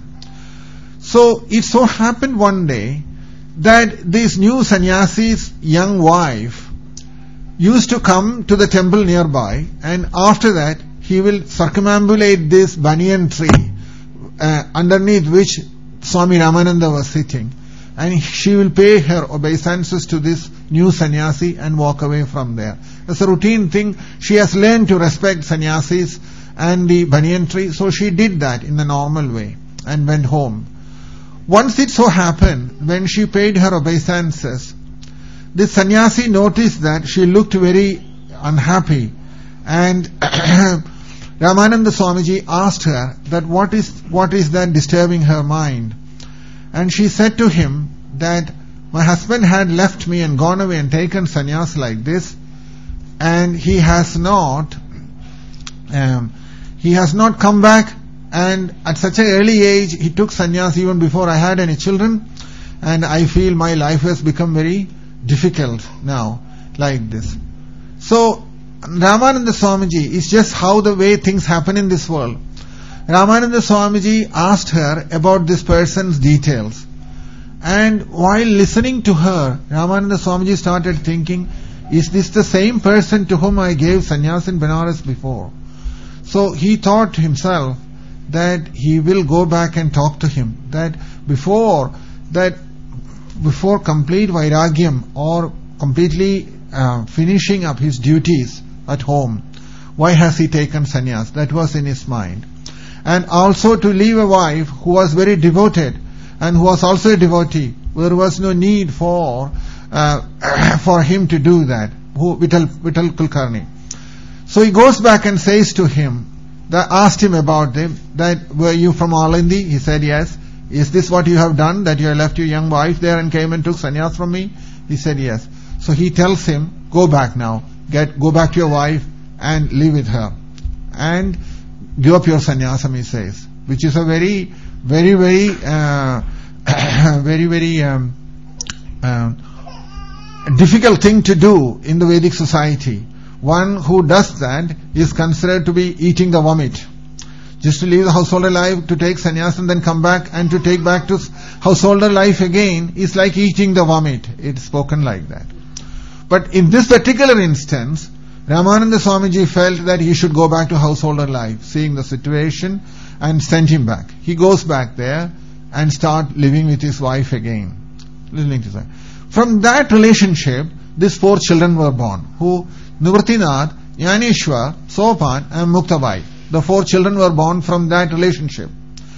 So it so happened one day that this new sannyasi's young wife used to come to the temple nearby, and after that he will circumambulate this banyan tree uh, underneath which Swami Ramananda was sitting, and she will pay her obeisances to this new sannyasi and walk away from there. It's a routine thing. She has learned to respect sannyasis and the banyan tree, so she did that in the normal way and went home. Once it so happened, when she paid her obeisances, this sannyasi noticed that she looked very unhappy, and Ramananda Swamiji asked her that what is what is that disturbing her mind. And she said to him that my husband had left me and gone away and taken sannyas like this, and he has not um, he has not come back, and at such an early age he took sannyas even before I had any children, and I feel my life has become very difficult now like this. So Ramananda Swamiji is just how the way things happen in this world. Ramananda Swamiji asked her about this person's details, and while listening to her, Ramananda Swamiji started thinking, is this the same person to whom I gave sannyas in Benares before? So he thought to himself that he will go back and talk to him, that before that before complete vairagyam or completely uh, finishing up his duties at home, why has he taken sannyas? That was in his mind. And also to leave a wife who was very devoted and who was also a devotee. There was no need for uh, for him to do that. Who Vittal Vittal Kulkarni. So he goes back and says to him, that asked him about them, that were you from Alindi? He said yes. Is this what you have done, that you have left your young wife there and came and took sannyas from me? He said yes. So he tells him, go back now, get go back to your wife and live with her, and give up your sannyasam, he says, which is a very, very, very, uh, very, very um, uh, difficult thing to do in the Vedic society. One who does that is considered to be eating the vomit. Just to leave the householder life, to take sannyas and then come back and to take back to householder life again is like eating the vomit. It's spoken like that. But in this particular instance, Ramananda Swamiji felt that he should go back to householder life, seeing the situation, and sent him back. He goes back there and start living with his wife again. Living to that. From that relationship, these four children were born, who Nivritinath, Jnaneshwar, Sopan and Muktabai. The four children were born from that relationship.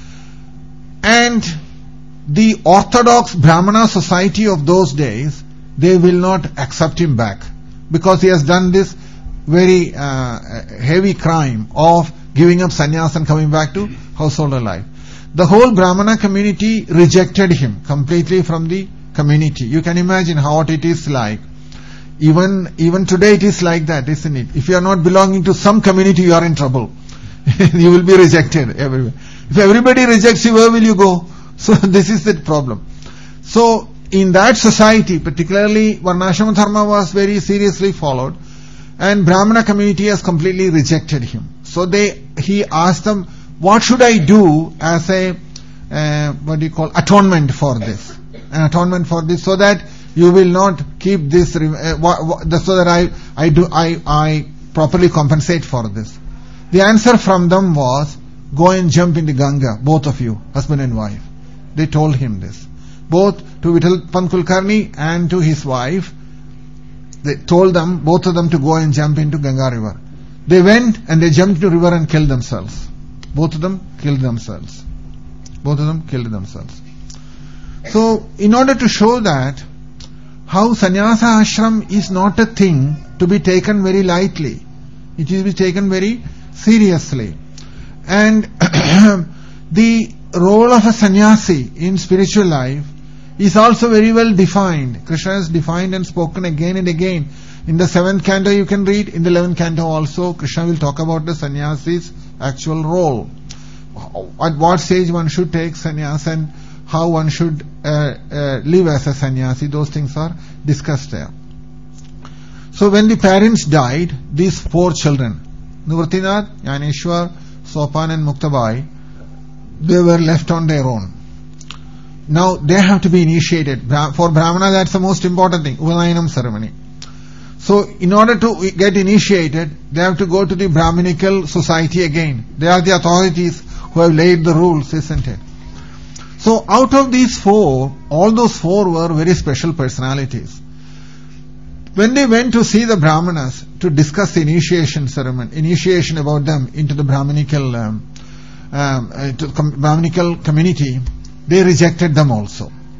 And the orthodox Brahmana society of those days, they will not accept him back, because he has done this very uh, heavy crime of giving up sannyas and coming back to householder life. The whole Brahmana community rejected him completely from the community. You can imagine how it is like. Even even today it is like that, isn't it? If you are not belonging to some community, you are in trouble. You will be rejected everywhere. If everybody rejects you, where will you go? So this is the problem. So in that society, particularly Varnashrama Dharma was very seriously followed, and Brahmana community has completely rejected him. So they he asked them, what should I do as a uh, what do you call atonement for this? An atonement for this, so that you will not keep this, uh, wh- wh- so that I I do I I properly compensate for this. The answer from them was, go and jump in the Ganga, both of you, husband and wife. They told him this. Both to Vittal Pant Kulkarni and to his wife, they told them, both of them, to go and jump into Ganga river. They went and they jumped into the river and killed themselves. Both of them killed themselves. Both of them killed themselves. So, in order to show that, how sannyasa ashram is not a thing to be taken very lightly. It is to be taken very seriously. And the role of a sannyasi in spiritual life is also very well defined. Krishna has defined and spoken again and again. In the seventh canto you can read, in the eleventh canto also, Krishna will talk about the sannyasi's actual role. At what stage one should take sannyas and how one should uh, uh, live as a sannyasi, those things are discussed there. So when the parents died, these four children, Nivritinath, Jnaneshwar, Sopan and Muktabai, they were left on their own. Now they have to be initiated. For Brahmana, that's the most important thing, Upaнаyanam ceremony. So in order to get initiated, they have to go to the Brahminical society again. They are the authorities who have laid the rules, isn't it? So out of these four, all those four were very special personalities. When they went to see the Brahmanas to discuss the initiation ceremony, initiation about them into the Brahminical, um, um, uh, to com- Brahminical community, they rejected them also.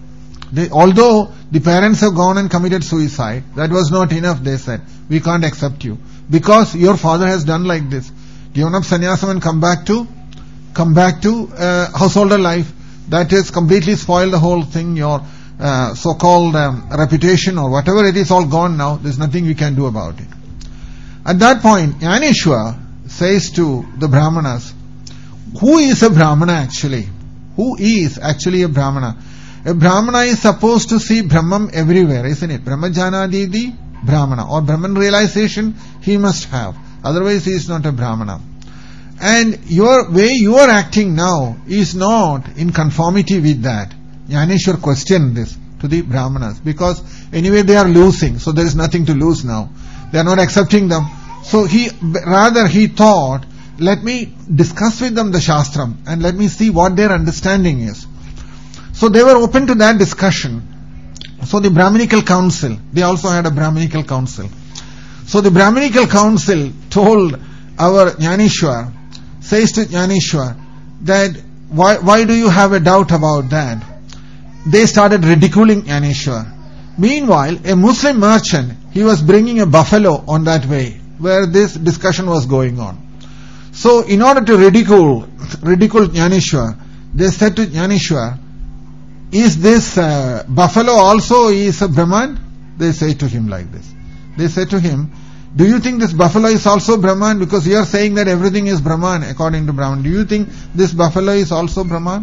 They, although the parents have gone and committed suicide, that was not enough, they said. We can't accept you. Because your father has done like this. Given up sannyasam and come back to, come back to uh, householder life. That has completely spoiled the whole thing. Your uh, so-called um, reputation or whatever it is all gone now. There's nothing we can do about it. At that point, Jnaneshwar says to the Brahmanas, who is a Brahmana actually? Who is actually a Brahmana? A Brahmana is supposed to see Brahman everywhere, isn't it? Brahmajanadidi Brahmana, or Brahman realization he must have. Otherwise he is not a Brahmana. And your way you are acting now is not in conformity with that. Jnaneshwar questioned this to the Brahmanas, because anyway they are losing, so there is nothing to lose now. They are not accepting them. So he, rather he thought, let me discuss with them the Shastram and let me see what their understanding is. So they were open to that discussion. So the Brahminical council, they also had a Brahminical council. So the Brahminical council told our Jnaneshwar, says to Jnaneshwar, that why, why do you have a doubt about that? They started ridiculing Jnaneshwar. Meanwhile, a Muslim merchant, he was bringing a buffalo on that way, where this discussion was going on. So in order to ridicule, ridicule Jnaneshwar, they said to Jnaneshwar, is this uh, buffalo also is a Brahman? They say to him like this. They say to him, do you think this buffalo is also Brahman? Because you are saying that everything is Brahman according to Brahman. Do you think this buffalo is also Brahman?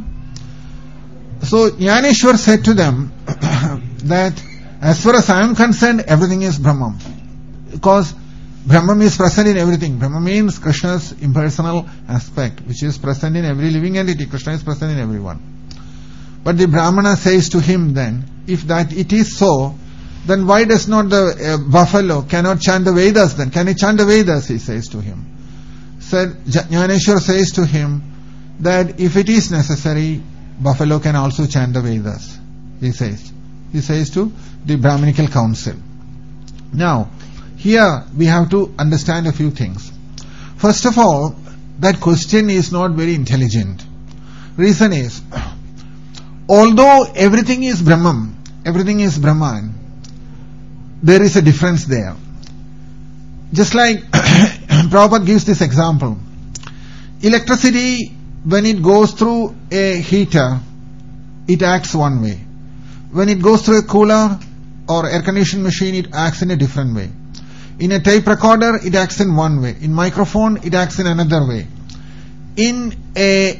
So Jnaneshwar said to them that as far as I am concerned, everything is Brahman. Because Brahman is present in everything. Brahman means Krishna's impersonal aspect, which is present in every living entity. Krishna is present in everyone. But the Brahmana says to him then, if that it is so, then why does not the uh, buffalo cannot chant the Vedas then? Can it chant the Vedas? He says to him. Said, Jnaneshwar says to him that if it is necessary, buffalo can also chant the Vedas. He says. He says to the Brahminical council. Now, here we have to understand a few things. First of all, that question is not very intelligent. Reason is, although everything is Brahman, everything is Brahman, there is a difference there. Just like Prabhupada gives this example. Electricity, when it goes through a heater, it acts one way. When it goes through a cooler or air conditioning machine, it acts in a different way. In a tape recorder, it acts in one way. In microphone, it acts in another way. In a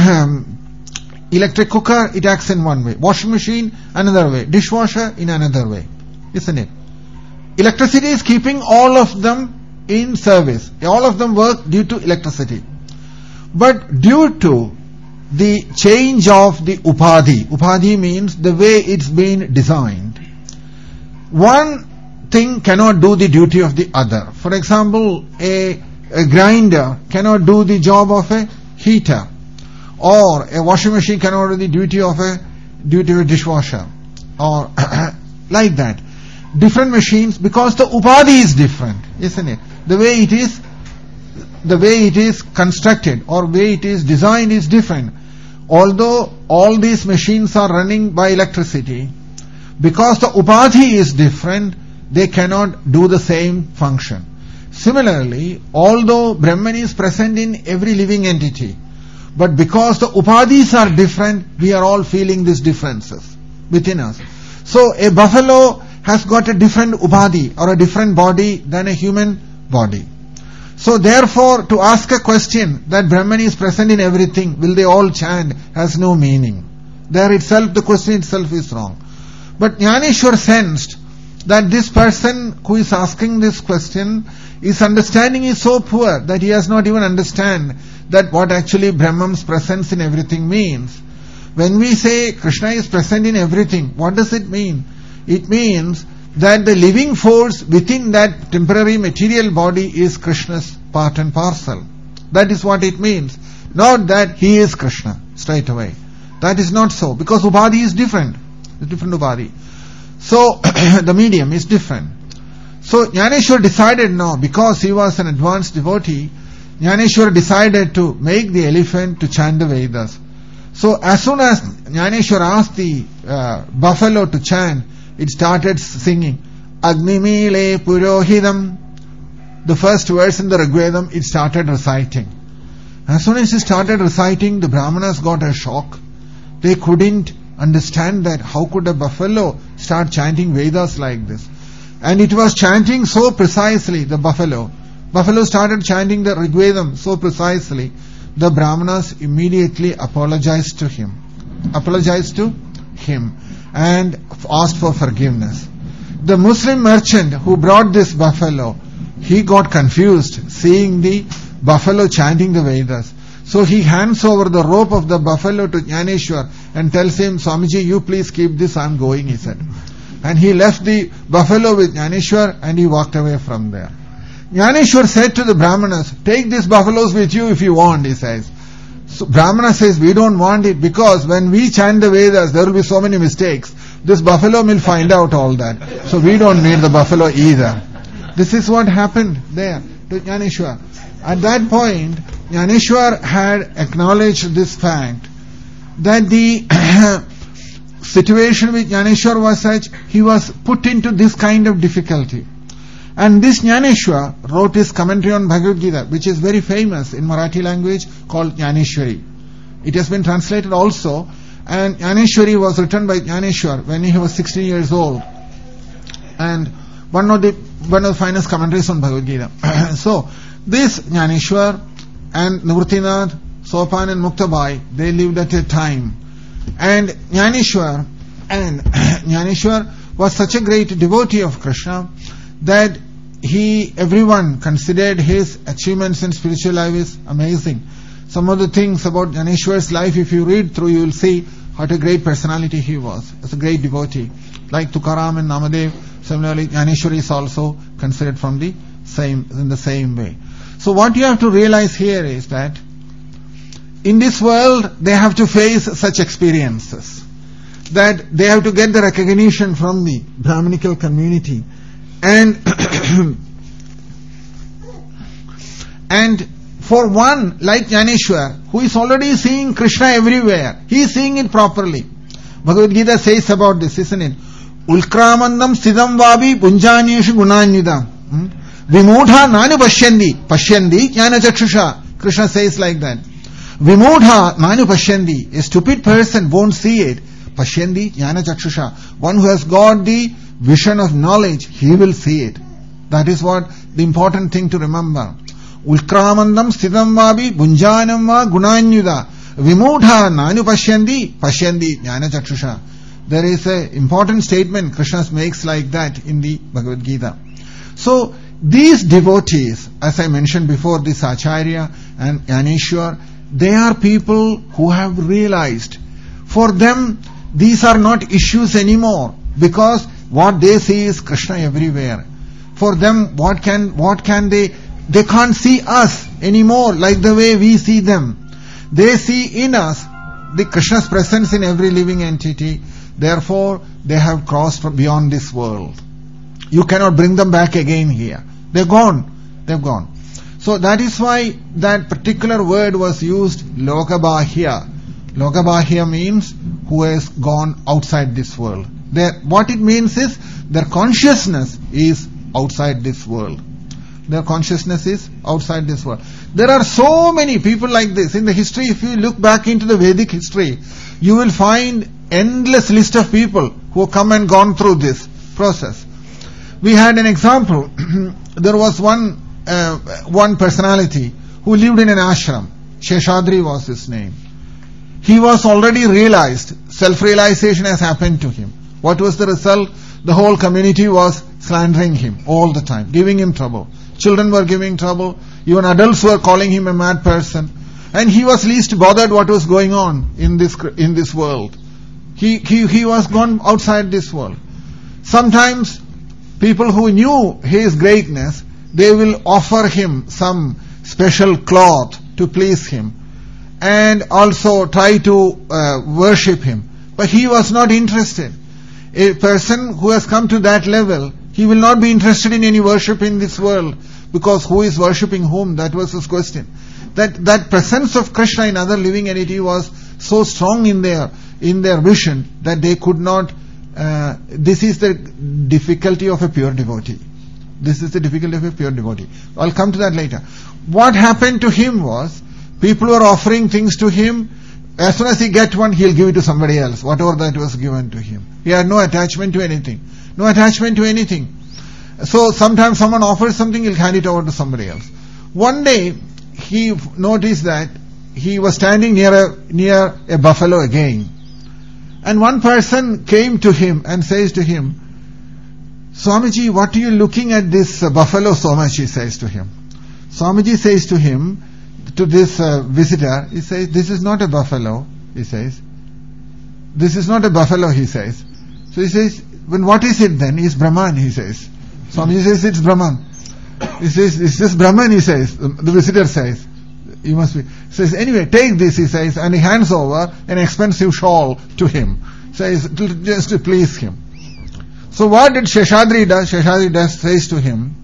electric cooker, it acts in one way. Washing machine, another way. Dishwasher, in another way. Isn't it? Electricity is keeping all of them in service. All of them work due to electricity. But due to the change of the upadhi, upadhi means the way it's been designed, one thing cannot do the duty of the other. For example, a, a grinder cannot do the job of a heater, or a washing machine cannot do the duty of a duty of a dishwasher, or like that. Different machines, because the upadhi is different, isn't it? The way it is, the way it is constructed or way it is designed is different. Although all these machines are running by electricity, because the upadhi is different, they cannot do the same function. Similarly, although Brahman is present in every living entity, but because the upadhis are different, we are all feeling these differences within us. So a buffalo has got a different upadhi or a different body than a human body. So therefore, to ask a question that Brahman is present in everything, will they all chant, has no meaning. There itself, the question itself is wrong. But Jnaneshwar sensed that this person who is asking this question, his understanding is so poor that he has not even understand that what actually Brahman's presence in everything means. When we say Krishna is present in everything, what does it mean? It means that the living force within that temporary material body is Krishna's part and parcel. That is what it means. Not that he is Krishna straight away. That is not so, because upadhi is different. It's different upadhi. So the medium is different. So Jnaneshwar decided now, because he was an advanced devotee, Jnaneshwar decided to make the elephant to chant the Vedas. So So as soon as Jnaneshwar asked the uh, buffalo to chant, it started singing. Agnimile Purohidam. The first verse in the Rigvedam, it started reciting. As soon as it started reciting, the Brahmanas got a shock. They couldn't understand that. How could a buffalo start chanting Vedas like this? And it was chanting so precisely, the buffalo. Buffalo started chanting the Rigvedam so precisely. The Brahmanas immediately apologized to him. Apologized to him and asked for forgiveness. The Muslim merchant who brought this buffalo, he got confused seeing the buffalo chanting the Vedas. So he hands over the rope of the buffalo to Jnaneshwar and tells him, Swamiji, you please keep this, I am going, he said. And he left the buffalo with Jnaneshwar and he walked away from there. Jnaneshwar said to the Brahmanas, take these buffaloes with you if you want, he says. So Brahmana says, we don't want it because when we chant the Vedas, there will be so many mistakes. This buffalo will find out all that. So we don't need the buffalo either. This is what happened there to Jnaneshwar. At that point, Jnaneshwar had acknowledged this fact that the situation with Jnaneshwar was such, he was put into this kind of difficulty. And this Jnaneshwar wrote his commentary on Bhagavad Gita, which is very famous in Marathi language, called Jnaneshwari. It has been translated also, and Jnaneshwari was written by Jnaneshwar when he was sixteen years old. And one of the one of the finest commentaries on Bhagavad Gita. So, this Jnaneshwar and Nivritinath, Sopan and Muktabai, they lived at a time. And Jnaneshwar, and Jnaneshwar was such a great devotee of Krishna that he, everyone considered his achievements in spiritual life is amazing. Some of the things about Jnaneshwar's life, if you read through, you will see what a great personality he was. As a great devotee. Like Tukaram and Namadev, similarly Jnaneshwar is also considered from the same, in the same way. So what you have to realize here is that in this world they have to face such experiences, that they have to get the recognition from the Brahmanical community. And and for one like Jnaneshwar, who is already seeing Krishna everywhere, he is seeing it properly. Bhagavad Gita says about this, isn't it? Ulkramandam sidam vabi punjanishu gunanyuda. Vimudha nanu pashyandi. Pashyandi jnana chakshusha. Krishna says like that. Vimudha nanu pashyandi. A stupid person won't see it. Pashyandi jnana chakshusha. One who has got the vision of knowledge, he will see it. That is what the important thing to remember. Ulkramandam stidam vabi bunjanam va gunanyuda. Vimudha nanu pashyandi. Pashyandi jnana chakshusha. There is an important statement Krishna makes like that in the Bhagavad Gita. So, these devotees, as I mentioned before, this Acharya and Jnaneshwar, they are people who have realized. For them, these are not issues anymore, because what they see is Krishna everywhere. For them, what can what can they? They can't see us anymore like the way we see them. They see in us the Krishna's presence in every living entity. Therefore, they have crossed beyond this world. You cannot bring them back again here. They're gone. They've gone. So that is why that particular word was used, Lokabahya. Lokabahya means who has gone outside this world. Their, what it means is their consciousness is outside this world. Their consciousness is outside this world. There are so many people like this. In the history, if you look back into the Vedic history, you will find endless list of people who have come and gone through this process. We had an example. There was one uh, one personality who lived in an ashram. Sheshadri was his name. He was already realized. Self-realization has happened to him. What was the result? The whole community was slandering him all the time, giving him trouble. Children were giving trouble. Even adults were calling him a mad person. And he was least bothered what was going on in this in this world. He, he, he was gone outside this world. Sometimes people who knew his greatness, they will offer him some special cloth to please him and also try to uh, worship him. But he was not interested. A person who has come to that level, he will not be interested in any worship in this world, because who is worshipping whom? That was his question. That that presence of Krishna in other living entity was so strong in their in their vision that they could not. Uh, this is the difficulty of a pure devotee. This is the difficulty of a pure devotee. I'll come to that later. What happened to him was, people were offering things to him. As soon as he get one, he'll give it to somebody else, whatever that was given to him. He had no attachment to anything. No attachment to anything. So sometimes someone offers something, he'll hand it over to somebody else. One day, he noticed that he was standing near a, near a buffalo again. And one person came to him and says to him, Swamiji, what are you looking at this uh, buffalo so much, he says to him. Swamiji says to him, to this uh, visitor, he says, this is not a buffalo, he says. This is not a buffalo, he says. So he says, when what is it then? It's Brahman, he says. Swamiji says, it's Brahman. He says, is this Brahman, he says. The visitor says, you must be. He says, anyway, take this, he says, and he hands over an expensive shawl to him. Says, just to please him. So what did Sheshadri do? Sheshadri does says to him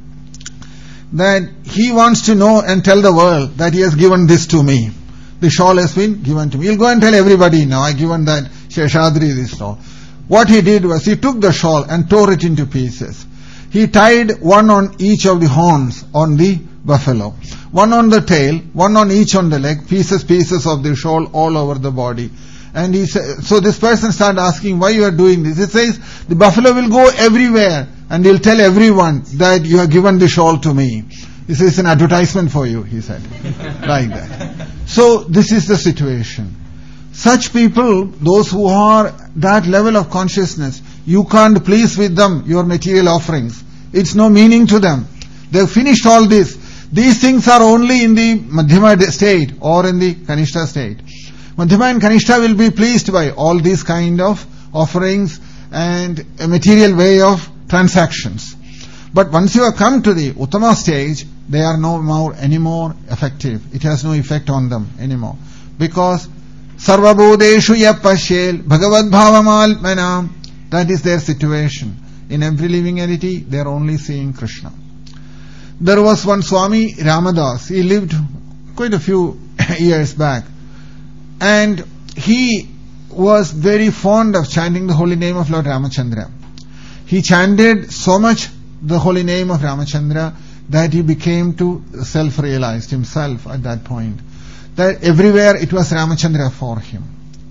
that he wants to know and tell the world that he has given this to me. The shawl has been given to me. He'll go and tell everybody now, I given that Sheshadri this shawl. What he did was, he took the shawl and tore it into pieces. He tied one on each of the horns on the buffalo, one on the tail, one on each on the leg, pieces, pieces of the shawl all over the body. And he said, so this person started asking, why you are doing this? He says, the buffalo will go everywhere and he'll tell everyone that you have given the shawl to me. He says, it's an advertisement for you, he said. Like that. So this is the situation. Such people, those who are that level of consciousness, you can't please with them your material offerings. It's no meaning to them. They've finished all this. These things are only in the Madhyama state or in the Kanishta state. Madhyama and Kanishta will be pleased by all these kind of offerings and a material way of transactions. But once you have come to the Uttama stage, they are no more anymore effective. It has no effect on them anymore. Because Sarvabodeshu yapashel Bhagavad Bhavamalmanam, that is their situation. In every living entity, they are only seeing Krishna. There was one Swami Ramadas. He lived quite a few years back. And he was very fond of chanting the holy name of Lord Ramachandra. He chanted so much the holy name of Ramachandra that he became to self-realized himself at that point. That everywhere it was Ramachandra for him.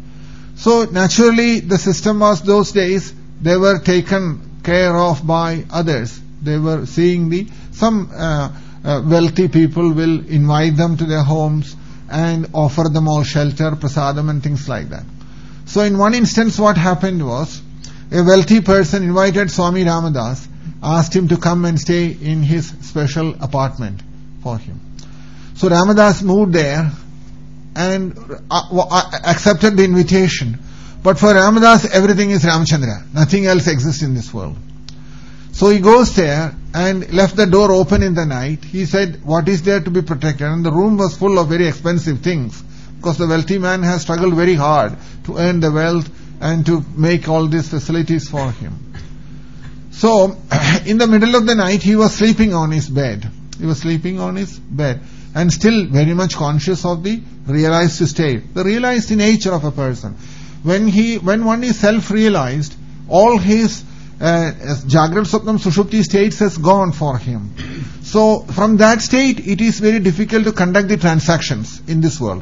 So naturally the system was those days, they were taken care of by others. They were seeing the, some uh, uh, wealthy people will invite them to their homes and offer them all shelter, prasadam and things like that. So in one instance what happened was, a wealthy person invited Swami Ramadas, asked him to come and stay in his special apartment for him. So Ramadas moved there and uh, accepted the invitation. But for Ramadas everything is Ramachandra. Nothing else exists in this world. So he goes there and left the door open in the night. He said, what is there to be protected? And the room was full of very expensive things, because the wealthy man has struggled very hard to earn the wealth and to make all these facilities for him. So in the middle of the night he was sleeping on his bed. He was sleeping on his bed and still very much conscious of the realized state, the realized nature of a person. When he, when one is self-realized, all his uh, Jagrat, Swapnam, Sushupti states has gone for him. So from that state it is very difficult to conduct the transactions in this world.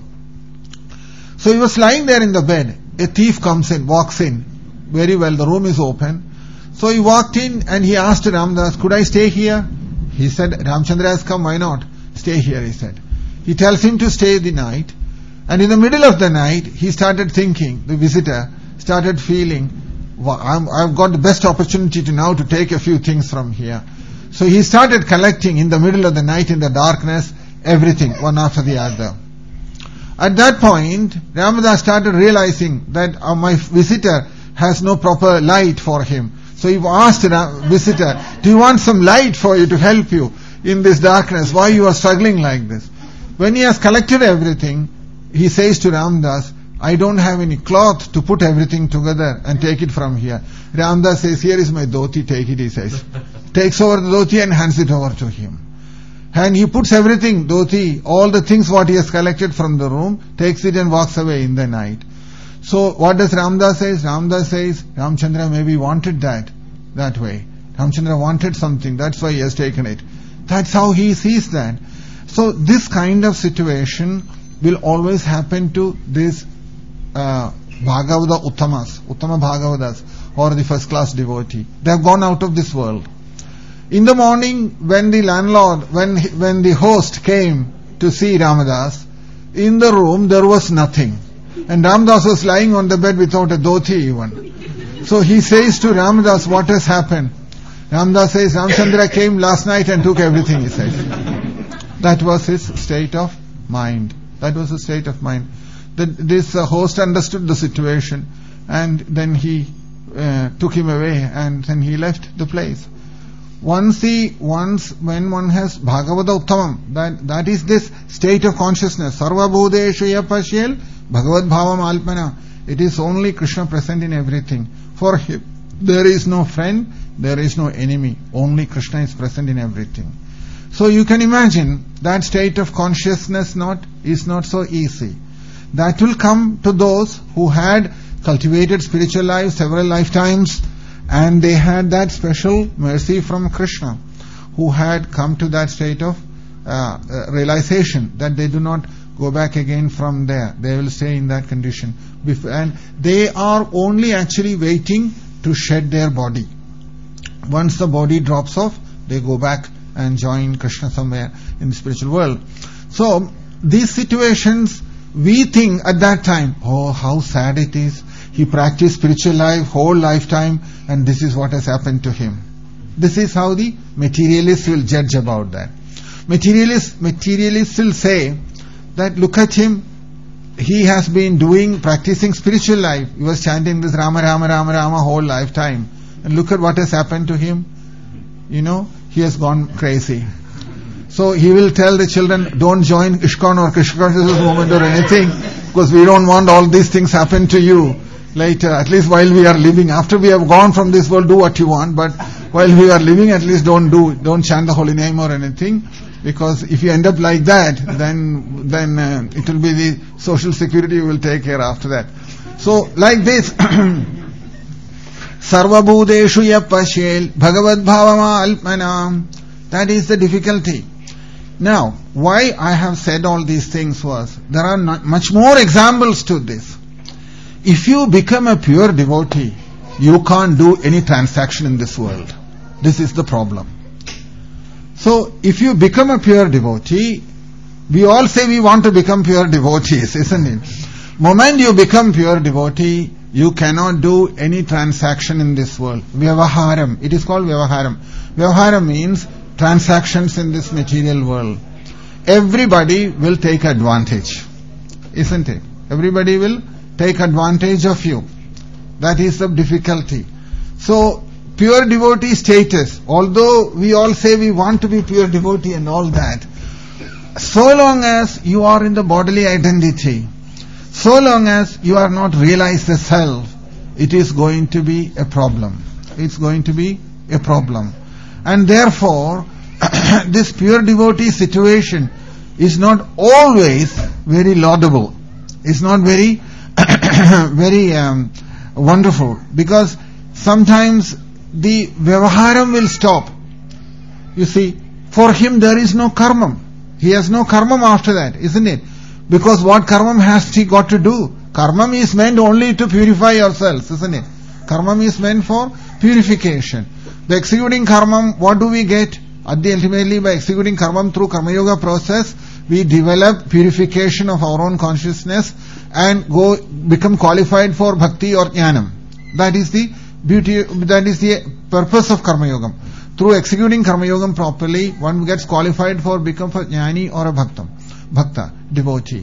So he was lying there in the bed. A thief comes in, walks in. Very well, the room is open. So he walked in and he asked Ramdas, could I stay here? He said, Ramchandra has come, why not? Stay here, he said. He tells him to stay the night. And in the middle of the night, he started thinking, the visitor started feeling, well, I'm, I've got the best opportunity to now to take a few things from here. So he started collecting in the middle of the night in the darkness, everything, one after the other. At that point, Ramadas started realizing that uh, my visitor has no proper light for him. So he asked the visitor, do you want some light for you to help you in this darkness? Why you are struggling like this? When he has collected everything, he says to Ramdas, I don't have any cloth to put everything together and take it from here. Ramdas says, here is my dhoti, take it, he says. Takes over the dhoti and hands it over to him. And he puts everything, dhoti, all the things what he has collected from the room, takes it and walks away in the night. So what does Ramdas says? Ramdas says Ramchandra maybe wanted that, that way. Ramchandra wanted something, that's why he has taken it. That's how he sees that. So this kind of situation will always happen to this uh, Bhagavata Uttamas, Uttama Bhagavatas, or the first class devotee. They have gone out of this world. In the morning, when the landlord, when when the host came to see Ramadas, in the room there was nothing. And Ramadas was lying on the bed without a dhoti even. So he says to Ramadas, what has happened? Ramadas says, Ramchandra came last night and took everything, he says. That was his state of mind. That was the state of mind. The, this uh, host understood the situation, and then he uh, took him away, and then he left the place. Once he, once when one has Bhagavata Uttamam, that, that is this state of consciousness. Sarva Bhudeshu Yapashyel Bhagavad Bhavam Alpana. It is only Krishna present in everything. For him, there is no friend, there is no enemy. Only Krishna is present in everything. So you can imagine that state of consciousness not is not so easy. That will come to those who had cultivated spiritual life several lifetimes, and they had that special mercy from Krishna, who had come to that state of uh, uh, realization that they do not go back again from there. They will stay in that condition. And they are only actually waiting to shed their body. Once the body drops off, they go back and join Krishna somewhere in the spiritual world. So, these situations, we think at that time, oh, how sad it is. He practiced spiritual life whole lifetime, and this is what has happened to him. This is how the materialists will judge about that. Materialists, materialists will say that look at him, he has been doing, practicing spiritual life. He was chanting this Rama, Rama, Rama, Rama whole lifetime. And look at what has happened to him. You know, he has gone crazy. So he will tell the children, don't join ISKCON or Krishna consciousness movement or anything, because we don't want all these things happen to you later. At least while we are living. After we have gone from this world, do what you want. But while we are living, at least don't do, don't chant the holy name or anything. Because if you end up like that, then then uh, it will be the social security you will take care after that. So like this, Sarva Bhudeshu Yapashyel Bhagavad Bhavama Alpana. That is the difficulty. Now, why I have said all these things was, there are not much more examples to this. If you become a pure devotee, you can't do any transaction in this world. This is the problem. So, if you become a pure devotee, we all say we want to become pure devotees, isn't it? Moment you become pure devotee, you cannot do any transaction in this world. Vyavaharam. It is called Vyavaharam. Vyavaharam means transactions in this material world. Everybody will take advantage, isn't it? Everybody will take advantage of you. That is the difficulty. So, pure devotee status, although we all say we want to be pure devotee and all that, so long as you are in the bodily identity, so long as you are not realized the self, it is going to be a problem. It's going to be a problem. And therefore, this pure devotee situation is not always very laudable. It's not very, very um, wonderful. Because sometimes the vyavaharam will stop. You see, for him there is no karmam. He has no karmam after that, isn't it? Because what karmam has he got to do? Karmam is meant only to purify yourselves, isn't it? Karmam is meant for purification. The executing karmam, what do we get? At the ultimately, by executing karmam through karma yoga process, we develop purification of our own consciousness and go become qualified for bhakti or jnanam. That is the beauty, that is the purpose of karma yoga. Through executing karma yoga properly, one gets qualified for become a jnani or a bhaktam, bhakta, devotee.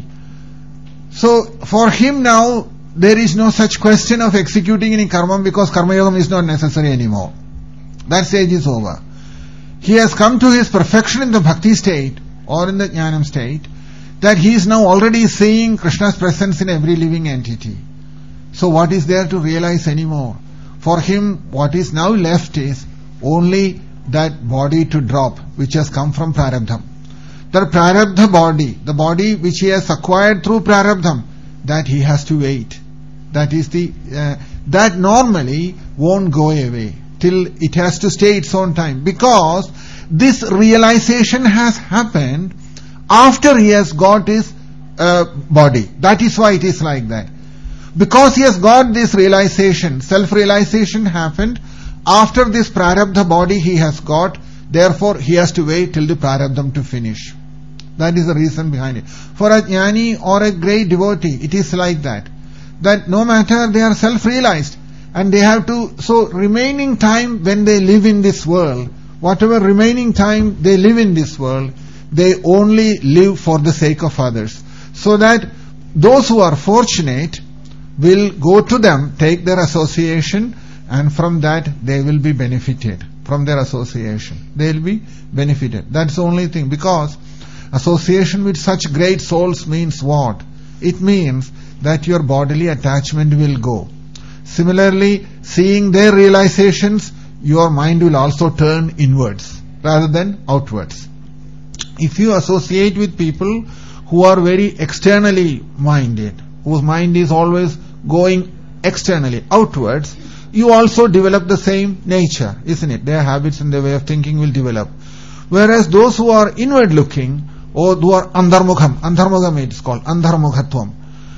So, for him now, there is no such question of executing any karma because karma yoga is not necessary anymore. That stage is over. He has come to his perfection in the bhakti state or in the jnanam state, that he is now already seeing Krishna's presence in every living entity. So what is there to realize anymore? For him, what is now left is only that body to drop, which has come from prarabdham. The prarabdha body, the body which he has acquired through prarabdham, that he has to wait. That is the, uh, that normally won't go away till it has to stay its own time, because this realization has happened after he has got his uh, body. That is why it is like that. Because he has got this realization, self-realization happened after this prarabdha body he has got, therefore he has to wait till the prarabdham to finish. That is the reason behind it. For a jnani or a great devotee, it is like that. That no matter they are self-realized, and they have to, so remaining time when they live in this world, whatever remaining time they live in this world, they only live for the sake of others. So that those who are fortunate will go to them, take their association, and from that they will be benefited. From their association, they will be benefited. That's the only thing. Because association with such great souls means what? It means that your bodily attachment will go. Similarly, seeing their realizations, your mind will also turn inwards rather than outwards. If you associate with people who are very externally minded, whose mind is always going externally, outwards, you also develop the same nature, isn't it? Their habits and their way of thinking will develop. Whereas those who are inward looking, or who are andharmukham, andharmukham it is called, andharmukhatvam.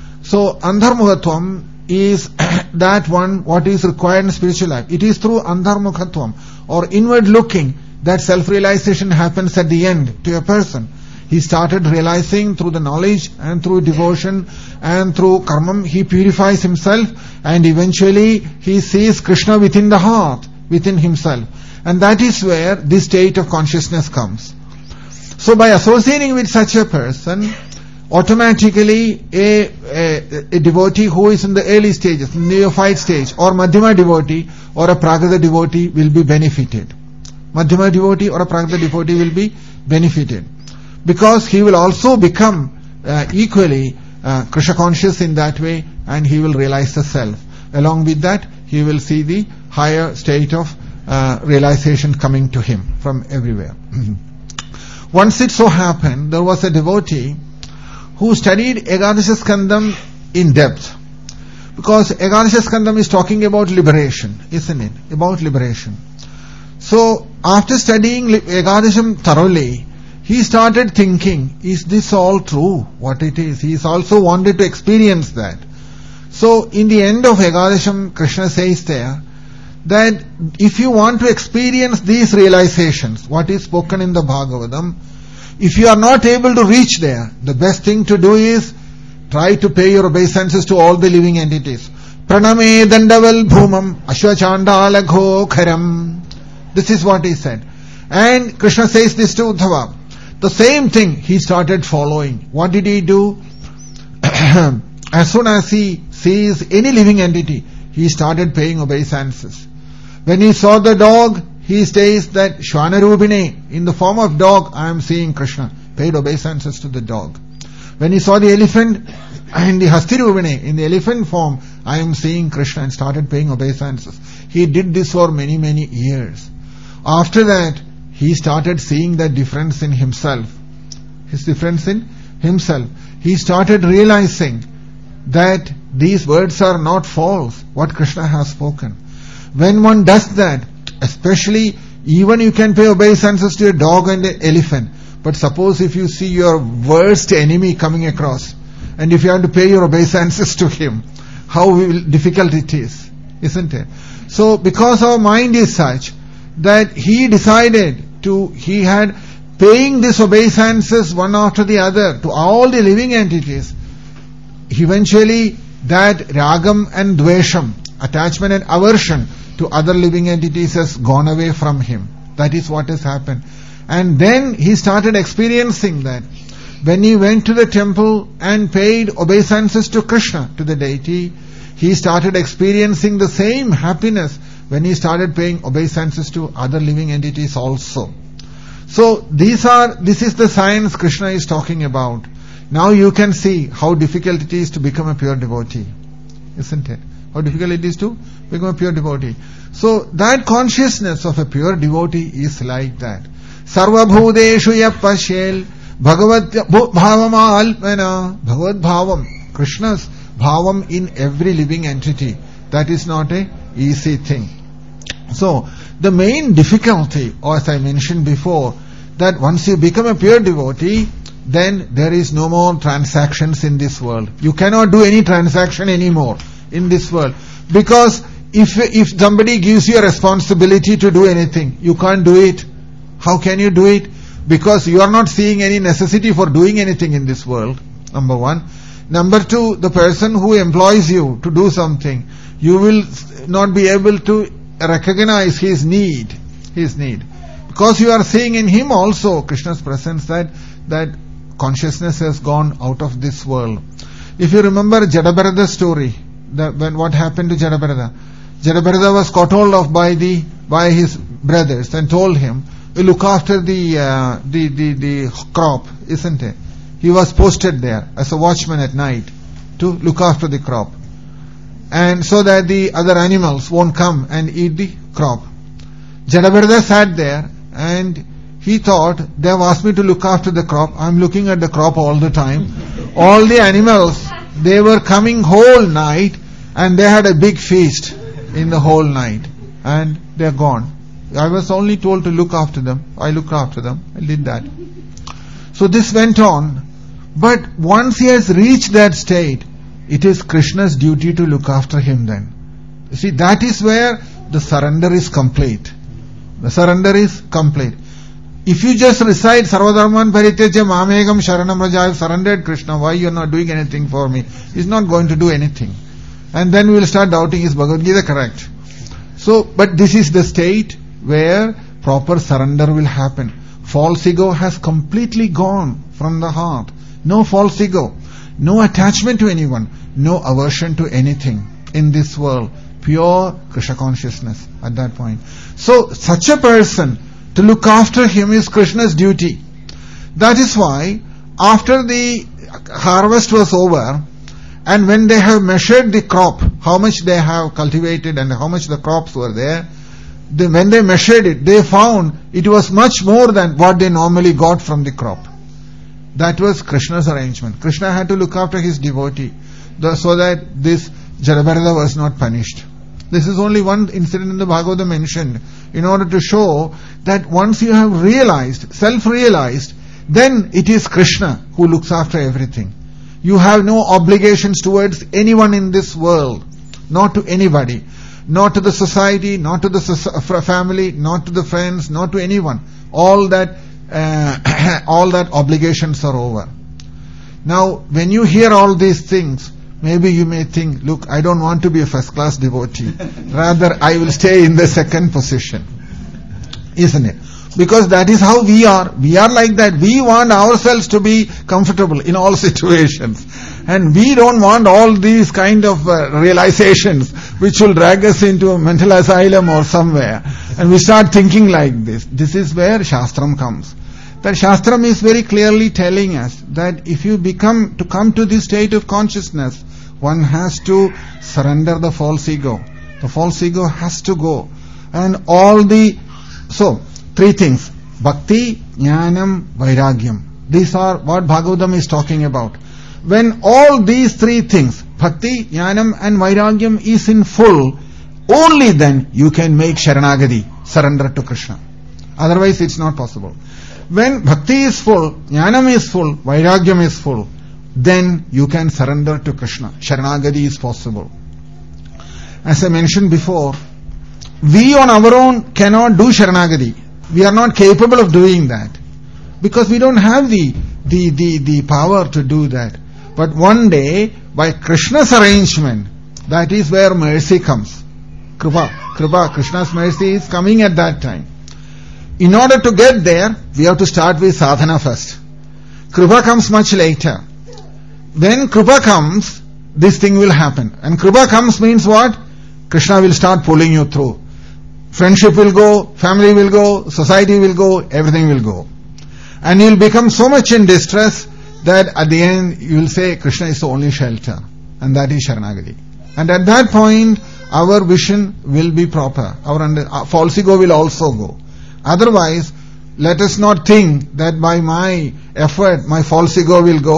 So andharmukhatvam is that one what is required in spiritual life. It is through andharmukhatvam or inward looking that self-realization happens at the end to a person. He started realizing through the knowledge and through devotion and through karmam, he purifies himself, and eventually he sees Krishna within the heart, within himself. And that is where this state of consciousness comes. So by associating with such a person, automatically a, a, a devotee who is in the early stages, in the neophyte stage, or Madhyama devotee or a Prakrita devotee will be benefited. Madhyama devotee or a Prakrita devotee will be benefited. Because he will also become uh, equally uh, Krishna conscious in that way, and he will realize the self. Along with that, he will see the higher state of uh, realization coming to him from everywhere. Once it so happened, there was a devotee who studied Ekadasha Skandam in depth. Because Ekadasha Skandam is talking about liberation, isn't it? About liberation. So, after studying Ekadasham thoroughly, he started thinking, is this all true? What it is? He also wanted to experience that. So, in the end of Ekadasham, Krishna says there, that if you want to experience these realizations, what is spoken in the Bhagavatam, if you are not able to reach there, the best thing to do is try to pay your obeisances to all the living entities. Praname dandaval bhumam ashvachandalagho kharam. This is what he said. And Krishna says this to Uddhava. The same thing he started following. What did he do? As soon as he sees any living entity, he started paying obeisances. When he saw the dog, he says that Shvanarubhine, in the form of dog, I am seeing Krishna. Paid obeisances to the dog. When he saw the elephant, in the Hastirubhine, in the elephant form, I am seeing Krishna, and started paying obeisances. He did this for many, many years. After that, he started seeing that difference in himself. His difference in himself. He started realizing that these words are not false, what Krishna has spoken. When one does that, especially, even you can pay obeisances to a dog and an elephant, but suppose if you see your worst enemy coming across, and if you have to pay your obeisances to him, how difficult it is, isn't it? So, because our mind is such, that he decided to, he had paying these obeisances one after the other to all the living entities. Eventually, that ragam and dvesham, attachment and aversion to other living entities has gone away from him. That is what has happened. And then he started experiencing that. When he went to the temple and paid obeisances to Krishna, to the deity, he started experiencing the same happiness when he started paying obeisances to other living entities also. So these are, this is the science Krishna is talking about. Now you can see how difficult it is to become a pure devotee, isn't it? How difficult it is to become a pure devotee. So that consciousness of a pure devotee is like that. Sarva bhudeshu yapashel bhagavad bhavam alpana. Bhagavad bhavam, Krishna's bhavam in every living entity. That is not a easy thing. So, the main difficulty, or as I mentioned before, that once you become a pure devotee, then there is no more transactions in this world. You cannot do any transaction anymore in this world. Because if if somebody gives you a responsibility to do anything, you can't do it. How can you do it? Because you are not seeing any necessity for doing anything in this world, number one. Number two, the person who employs you to do something, you will not be able to recognize his need, his need. Because you are seeing in him also Krishna's presence, that that consciousness has gone out of this world. If you remember Jadabharata's story, that when what happened to Jadabharata, Jadabharata was caught hold of by the by his brothers and told him, look after the uh, the the the crop, isn't it? He was posted there as a watchman at night to look after the crop, and so that the other animals won't come and eat the crop. Jadabharata sat there and he thought, they have asked me to look after the crop. I'm looking at the crop all the time. All the animals, they were coming whole night and they had a big feast in the whole night, and they're gone. I was only told to look after them. I looked after them. I did that. So this went on. But once he has reached that state, it is Krishna's duty to look after him then. You see, that is where the surrender is complete. The surrender is complete. If you just recite Sarvadharman Parityaja Mamegam Sharanam Raja, I have surrendered Krishna, why you are not doing anything for me? He is not going to do anything. And then we will start doubting, is Bhagavad Gita correct? So, but this is the state where proper surrender will happen. False ego has completely gone from the heart. No false ego. No attachment to anyone. No aversion to anything in this world. Pure Krishna consciousness at that point. So, such a person, to look after him is Krishna's duty. That is why, after the harvest was over, and when they have measured the crop, how much they have cultivated and how much the crops were there, they, when they measured it, they found it was much more than what they normally got from the crop. That was Krishna's arrangement. Krishna had to look after his devotee, the, so that this Jadabharata was not punished. This is only one incident in the Bhagavata mentioned, in order to show that once you have realized, self-realized, then it is Krishna who looks after everything. You have no obligations towards anyone in this world, not to anybody, not to the society, not to the family, not to the friends, not to anyone. All that, uh, all that obligations are over. Now, when you hear all these things, maybe you may think, look, I don't want to be a first-class devotee. Rather, I will stay in the second position. Isn't it? Because that is how we are. We are like that. We want ourselves to be comfortable in all situations. And we don't want all these kind of uh, realizations which will drag us into a mental asylum or somewhere. And we start thinking like this. This is where Shastram comes. That Shastram is very clearly telling us that if you become, to come to this state of consciousness, one has to surrender the false ego. The false ego has to go. And all the, so, three things. Bhakti, Jnanam, Vairagyam. These are what Bhagavatam is talking about. When all these three things, Bhakti, Jnanam and Vairagyam is in full, only then you can make Sharanagati, surrender to Krishna. Otherwise it's not possible. When Bhakti is full, Jnanam is full, Vairagyam is full, then you can surrender to Krishna. Sharanagati is possible. As I mentioned before, we on our own cannot do Sharanagati. We are not capable of doing that. Because we don't have the, the, the, the power to do that. But one day, by Krishna's arrangement, that is where mercy comes. Kripa, Kripa, Krishna's mercy is coming at that time. In order to get there, we have to start with sadhana first. Kripa comes much later. When Kripa comes, this thing will happen. And Kripa comes means what? Krishna will start pulling you through. Friendship will go, family will go, society will go, everything will go. And you'll become so much in distress that at the end you will say Krishna is the only shelter. And that is Sharanagati. And at that point, our vision will be proper. Our, under, our false ego will also go. Otherwise, let us not think that by my effort, my false ego will go.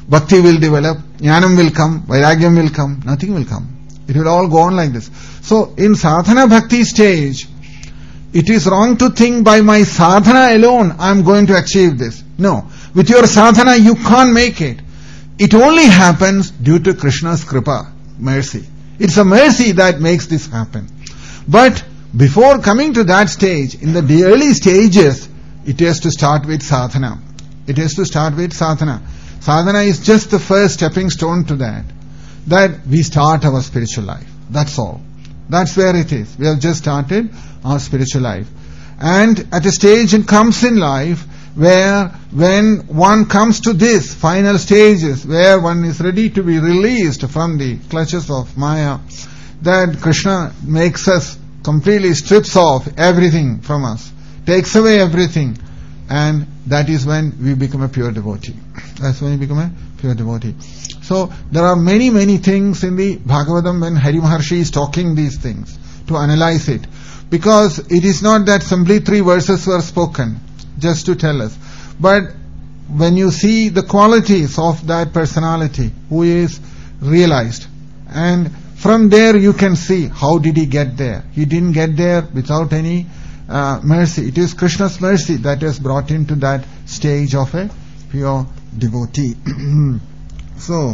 bhakti will develop, jnanam will come, vairagyam will come, nothing will come. It will all go on like this. So in sadhana bhakti stage, it is wrong to think by my sadhana alone I am going to achieve this. No. With your sadhana you can't make it. It only happens due to Krishna's kripa, mercy. It's a mercy that makes this happen. But before coming to that stage, in the early stages, it has to start with sadhana. It has to start with sadhana. Sadhana is just the first stepping stone to that. That we start our spiritual life. That's all. That's where it is. We have just started our spiritual life. And at a stage it comes in life where when one comes to this final stages, where one is ready to be released from the clutches of Maya, that Krishna makes us, completely strips off everything from us, takes away everything, and that is when we become a pure devotee. That's when we become a pure devotee. So there are many, many things in the Bhagavatam when Hari Maharshi is talking these things, to analyze it. Because it is not that simply three verses were spoken, just to tell us. But when you see the qualities of that personality who is realized, and from there you can see how did he get there. He didn't get there without any uh, mercy. It is Krishna's mercy that has brought him to that stage of a pure devotee. So,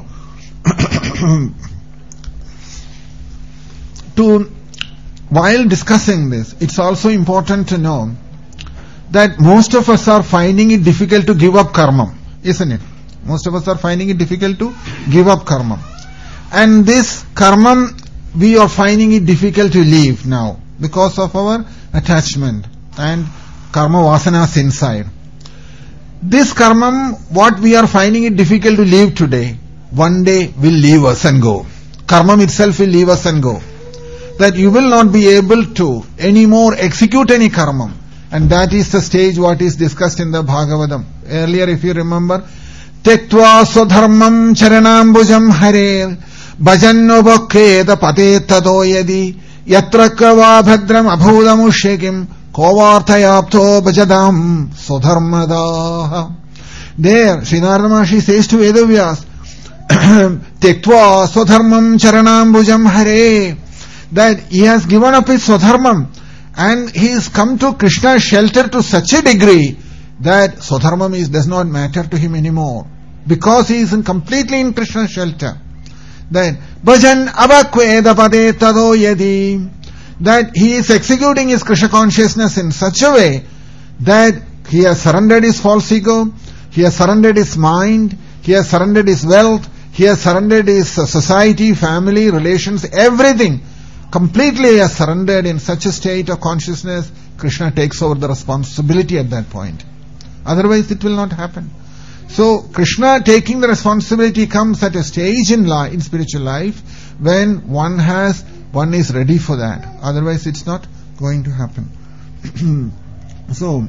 to while discussing this, it's also important to know that most of us are finding it difficult to give up karma, isn't it? Most of us are finding it difficult to give up karma. And this karma, we are finding it difficult to leave now because of our attachment and karma vasanas inside. This karma, what we are finding it difficult to leave today, one day will leave us and go. Karma itself will leave us and go. That you will not be able to anymore execute any karma. And that is the stage what is discussed in the Bhagavatam. Earlier, if you remember, Tektva swadharmam charanambujam hare bhajannobhakkeda patetado yadi yatrakava bhadram abhudamushekim kovarthayapto bhajadam swadharmadaha. There, Sri Narada Maharshi says to Vedavyas, Tektva swadharmam charanambujam hare, that he has given up his swadharmam and he has come to Krishna's shelter to such a degree that swadharmam is, does not matter to him anymore, because he is in completely in Krishna's shelter. That bhajan abhakkveda pade tado yadi, that he is executing his Krishna consciousness in such a way that he has surrendered his false ego, he has surrendered his mind, he has surrendered his wealth, he has surrendered his society, family, relations, everything. Completely has surrendered in such a state of consciousness, Krishna takes over the responsibility at that point. Otherwise it will not happen. So Krishna taking the responsibility comes at a stage in life, in spiritual life, when one has, one is ready for that. Otherwise it's not going to happen. So,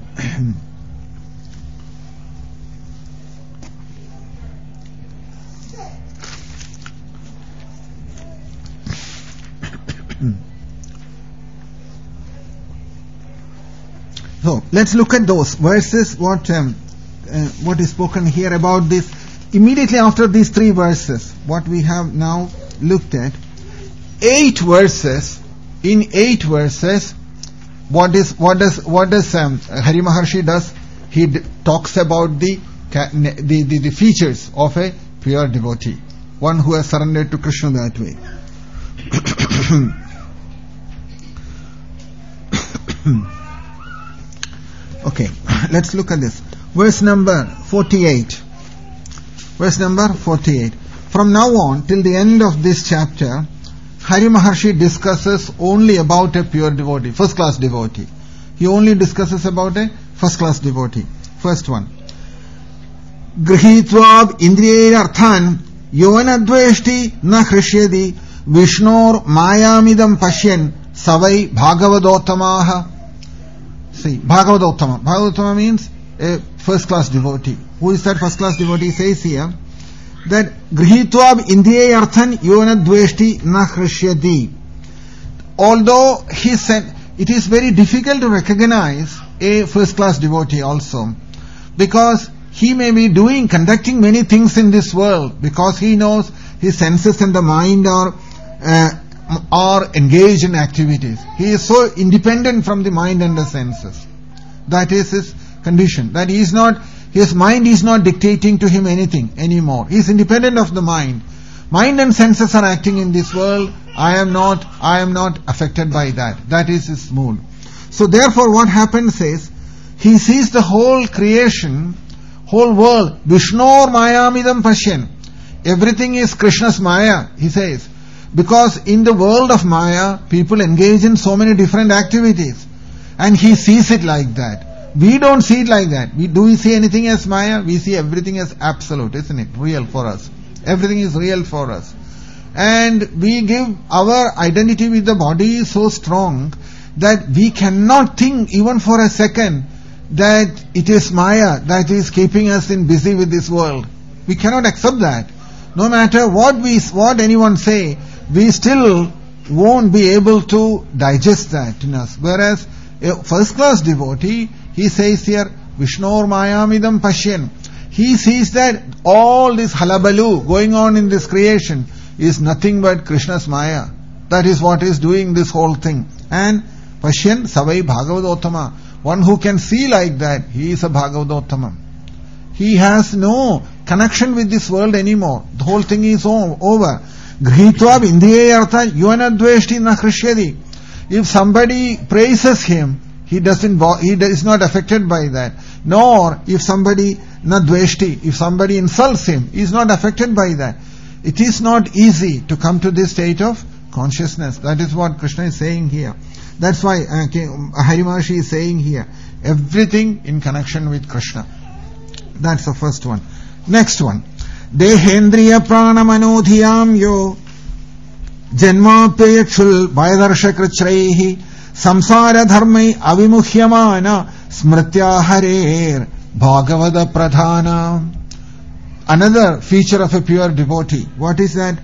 So let's look at those verses. What um, uh, what is spoken here about this? Immediately after these three verses, what we have now looked at, eight verses. In eight verses, what is what does what does um, Hari Maharshi does? He d- talks about the, the the the features of a pure devotee, one who has surrendered to Krishna that way. Okay, let's look at this. Verse number forty-eight. Verse number forty-eight. From now on till the end of this chapter, Hari Maharshi discusses only about a pure devotee, first class devotee. He only discusses about a first class devotee. First one. Grihitva indriya arthan yovanadveshti na hrishyadi vishnor mayamidam pashyan savai bhagavadottamaha. See, Bhagavadottama. Bhagavadottama means a first class devotee. Who is that first class devotee? He says here that Grihitva indriya arthan yovanadveshti na hrishyadi. Although he said it is very difficult to recognize a first class devotee also, because he may be doing, conducting many things in this world because he knows his senses and the mind are uh, are engaged in activities. He is so independent from the mind and the senses. That is his condition. That he is not, his mind is not dictating to him anything anymore. He is independent of the mind. Mind and senses are acting in this world. I am not, I am not affected by that. That is his mood. So therefore what happens is, he sees the whole creation, whole world, Vishnor Mayamidam Pashyan. Everything is Krishna's Maya, he says. Because in the world of Maya, people engage in so many different activities. And he sees it like that. We don't see it like that. We, do we see anything as Maya? We see everything as absolute, isn't it? Real for us. Everything is real for us. And we give our identity with the body is so strong that we cannot think even for a second that it is Maya that is keeping us in busy with this world. We cannot accept that. No matter what we, what anyone say, we still won't be able to digest that in us. Whereas a first class devotee, he says here, Vishnor Mayamidam Pashyan. He sees that all this halabalu going on in this creation is nothing but Krishna's Maya. That is what is doing this whole thing. And Pashyan Savai Bhagavadottama. One who can see like that, he is a Bhagavadottama. He has no connection with this world anymore. The whole thing is over. Grihitva Indriyartha Yuvanadveshti na Krishyadi. If somebody praises him, he doesn't, he is not affected by that. Nor if somebody nadveshti, if somebody insults him, he is not affected by that. It is not easy to come to this state of consciousness. That is what Krishna is saying here. That's why uh, Hari Maharshi is saying here, everything in connection with Krishna. That's the first one. Next one. Dehendriya prana manodhiyam yo janmapyayakshul vayadarshakrachraihi samsara dharmai avimuhyamana smritya harer bhagavada pradhana. Another feature of a pure devotee. What is that?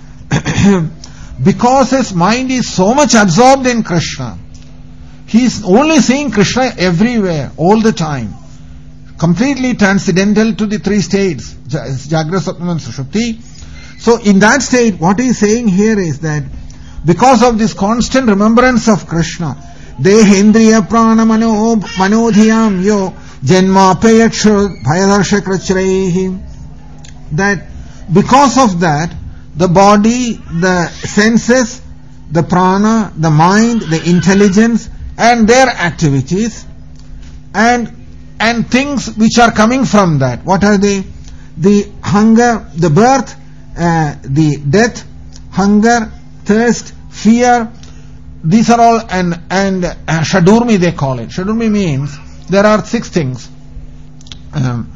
Because his mind is so much absorbed in Krishna, he is only seeing Krishna everywhere, all the time. Completely transcendental to the three states, Jagra, Sapna and Sushupti. So in that state, what he is saying here is that because of this constant remembrance of Krishna, Dehendriya prana mano manodhiyam yo janma payakshu bhayadarshak, that because of that, the body, the senses, the prana, the mind, the intelligence and their activities and and things which are coming from that. What are they? The hunger, the birth, uh, the death, hunger, thirst, fear. These are all, and, and uh, Shadurmi they call it. Shadurmi means there are six things. Um,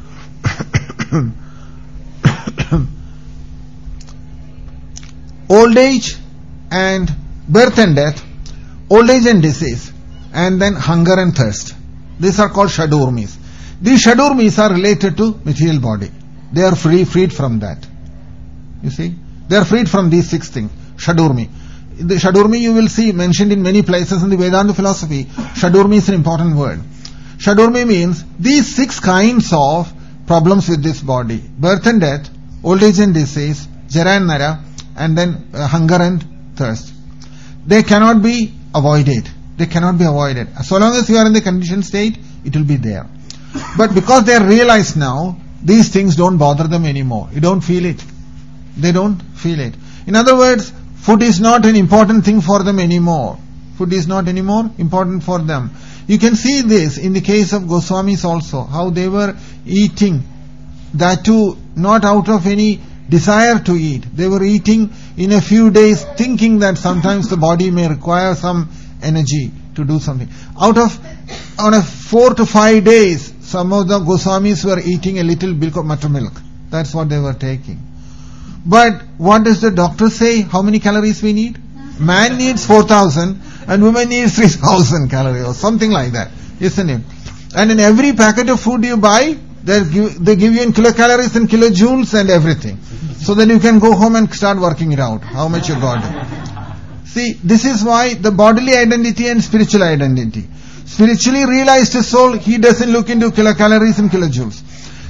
old age and birth and death, old age and disease, and then hunger and thirst. These are called Shadurmis. These Shadurmis are related to material body. They are free, freed from that. You see? They are freed from these six things. Shadurmi. The Shadurmi you will see mentioned in many places in the Vedanta philosophy. Shadurmi is an important word. Shadurmi means these six kinds of problems with this body. Birth and death, old age and disease, Jara and Nara, and then uh, hunger and thirst. They cannot be avoided. They cannot be avoided. So long as you are in the conditioned state, it will be there. But because they are realized now, these things don't bother them anymore. You don't feel it. They don't feel it. In other words, food is not an important thing for them anymore. Food is not anymore important for them. You can see this in the case of Goswamis also, how they were eating, that too not out of any desire to eat. They were eating in a few days thinking that sometimes the body may require some energy to do something. Out of, on a four to five days, some of the Goswamis were eating a little milk of buttermilk. That's what they were taking. But what does the doctor say? How many calories we need? Man needs four thousand and woman needs three thousand calories or something like that, isn't it? And in every packet of food you buy, they give, they give you in kilocalories and kilojoules and everything. So then you can go home and start working it out, how much you got. See, this is why the bodily identity and spiritual identity. Spiritually realized soul, he doesn't look into kilocalories and kilojoules.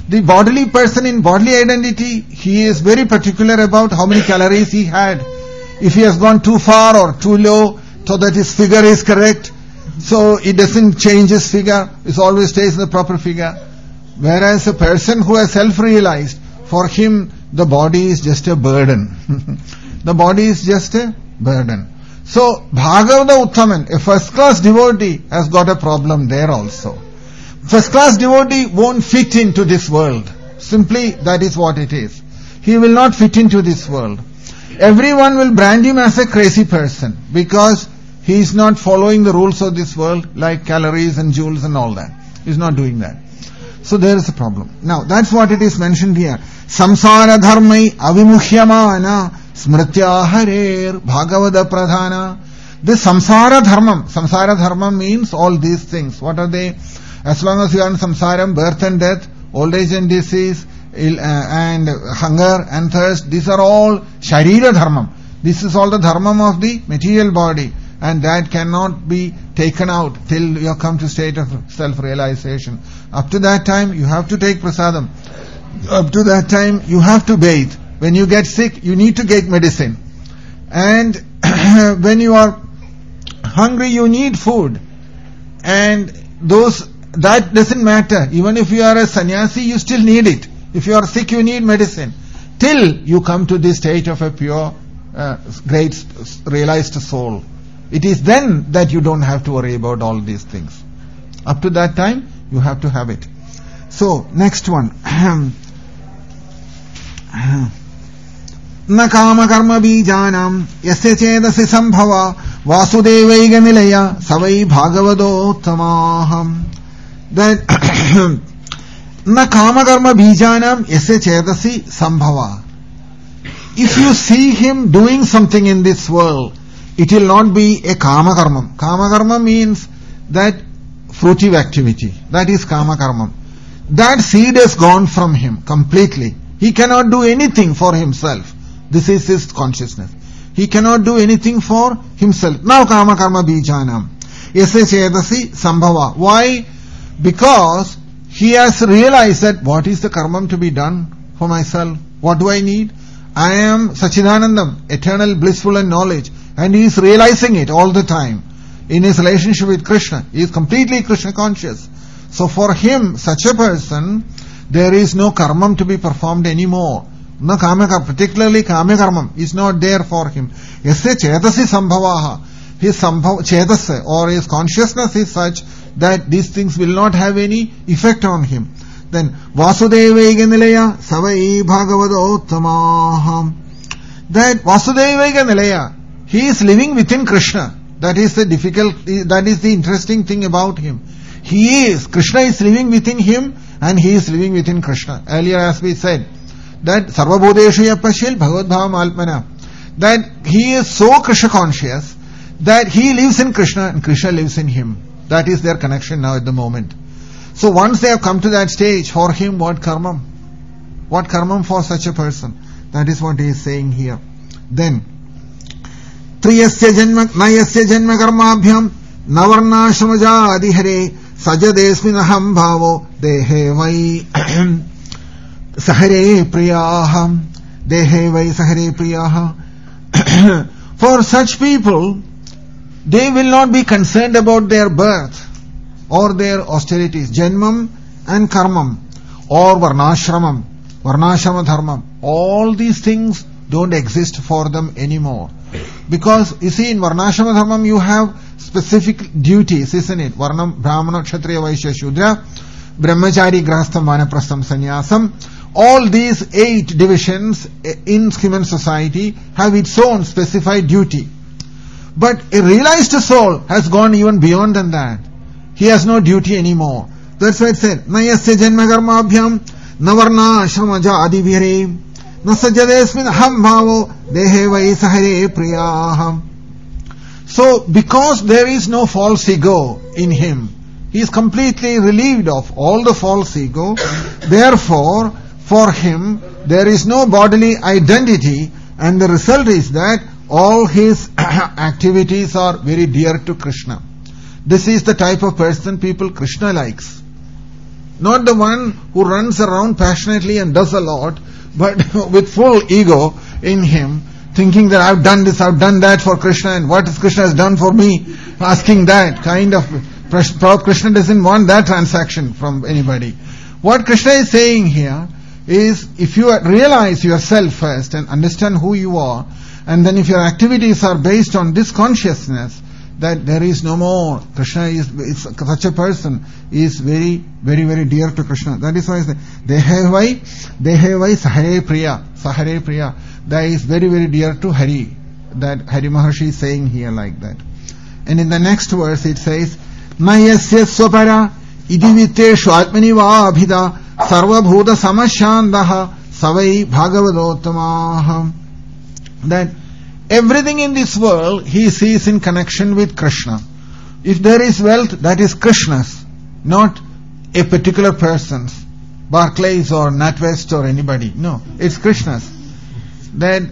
The bodily person in bodily identity, he is very particular about how many calories he had. If he has gone too far or too low, so that his figure is correct, so it doesn't change his figure, it always stays in the proper figure. Whereas a person who has self-realized, for him the body is just a burden. The body is just a burden. So Bhagavata Uttaman, a first-class devotee, has got a problem there also. First-class devotee won't fit into this world. Simply, that is what it is. He will not fit into this world. Everyone will brand him as a crazy person because he is not following the rules of this world like calories and joules and all that. He is not doing that. So there is a problem. Now, that's what it is mentioned here. Samsara dharmai avimuhyamana smrityaharer bhagavada pradhana. This samsara dharmam, samsara dharmam means all these things. What are they? As long as you are in samsaram, birth and death, old age and disease, ill, uh, and hunger and thirst, these are all sharira dharmam. This is all the dharmam of the material body, and that cannot be taken out till you come to state of self-realization. Up to that time, you have to take prasadam. Up to that time, you have to bathe. When you get sick, you need to get medicine. And when you are hungry, you need food. And those, that doesn't matter. Even if you are a sannyasi, you still need it. If you are sick, you need medicine. Till you come to this state of a pure, uh, great, realized soul. It is then that you don't have to worry about all these things. Up to that time, you have to have it. So, next one. Na kama karma bijanam yasya chedasi sambhava vasudevaiga nilaya savai bhagavadottamaham. That na kama karma bijanam yasya chedasi sambhava. If you see him doing something in this world, it will not be a kama karma. Kama karma means that fruitive activity. That is kama karma. That seed has gone from him completely. He cannot do anything for himself. This is his consciousness. He cannot do anything for himself. Now kama karma bijanam yasya chedasi sambhava. Why? Because he has realized that what is the karma to be done for myself? What do I need? I am Sachidanandam, eternal, blissful and knowledge. And he is realizing it all the time. In his relationship with Krishna, he is completely Krishna conscious. So for him, such a person, there is no karma to be performed anymore. No kama, particularly kama karma is not there for him. Yasya chetasi sambhavaha. His sambhav, chetasa or his consciousness is such that these things will not have any effect on him. Then Vasudevaiga nilaya savai bhagavadottamaham. That Vasudevaiga nilaya, he is living within Krishna. That is the difficult, that is the interesting thing about him. He is, Krishna is living within him and he is living within Krishna. Earlier as we said, that Sarvabhodeshu yapashil bhagavad-bhavam alpana. That he is so Krishna conscious that he lives in Krishna and Krishna lives in him. That is their connection now at the moment. So once they have come to that stage, for him what karma? What karma for such a person? That is what he is saying here. Then, Triyasya janma, nayasya janma karmabhyam, navarnashramaja adihare, sajadesminaham bhavo, dehe vai sahare priyaham, dehe vai sahare priyaham. For such people, they will not be concerned about their birth or their austerities, janmam and karmam, or varnashramam, varnashrama dharmam. All these things don't exist for them anymore. Because, you see, in varnashrama dharmam you have specific duties, isn't it? Varnam, brahmana, kshatriya, vaishya, shudra, brahmachari, grahastham, vanaprastham, sannyasam. All these eight divisions in human society have its own specified duty. But a realized soul has gone even beyond than that. He has no duty anymore. That's why it said, Nayasya janma karmabhyam, navarna ashramaja adivire, nasajadesmin ham bhavo, dehe vai sahare priyaham. So, because there is no false ego in him, he is completely relieved of all the false ego. Therefore, for him, there is no bodily identity, and the result is that all his activities are very dear to Krishna. This is the type of person people Krishna likes. Not the one who runs around passionately and does a lot, but with full ego in him, thinking that I've done this, I've done that for Krishna, and what Krishna has done for me, asking that kind of. Krishna doesn't want that transaction from anybody. What Krishna is saying here is, if you realize yourself first and understand who you are, and then if your activities are based on this consciousness, that there is no more. Krishna is, is such a person is very, very, very dear to Krishna. That is why I say, Dehevai, Dehevai Sahare Priya, Sahare Priya. That is very, very dear to Hari. That Hari Maharshi is saying here like that. And in the next verse it says, Mayasya Swapara, Idiviteshu Atmani Vabhida, Sarva Bhuta Samashandaha, Savai Bhagavadottamaha. That everything in this world he sees in connection with Krishna. If there is wealth, that is Krishna's, not a particular person's, Barclays or NatWest or anybody. No, it's Krishna's. Then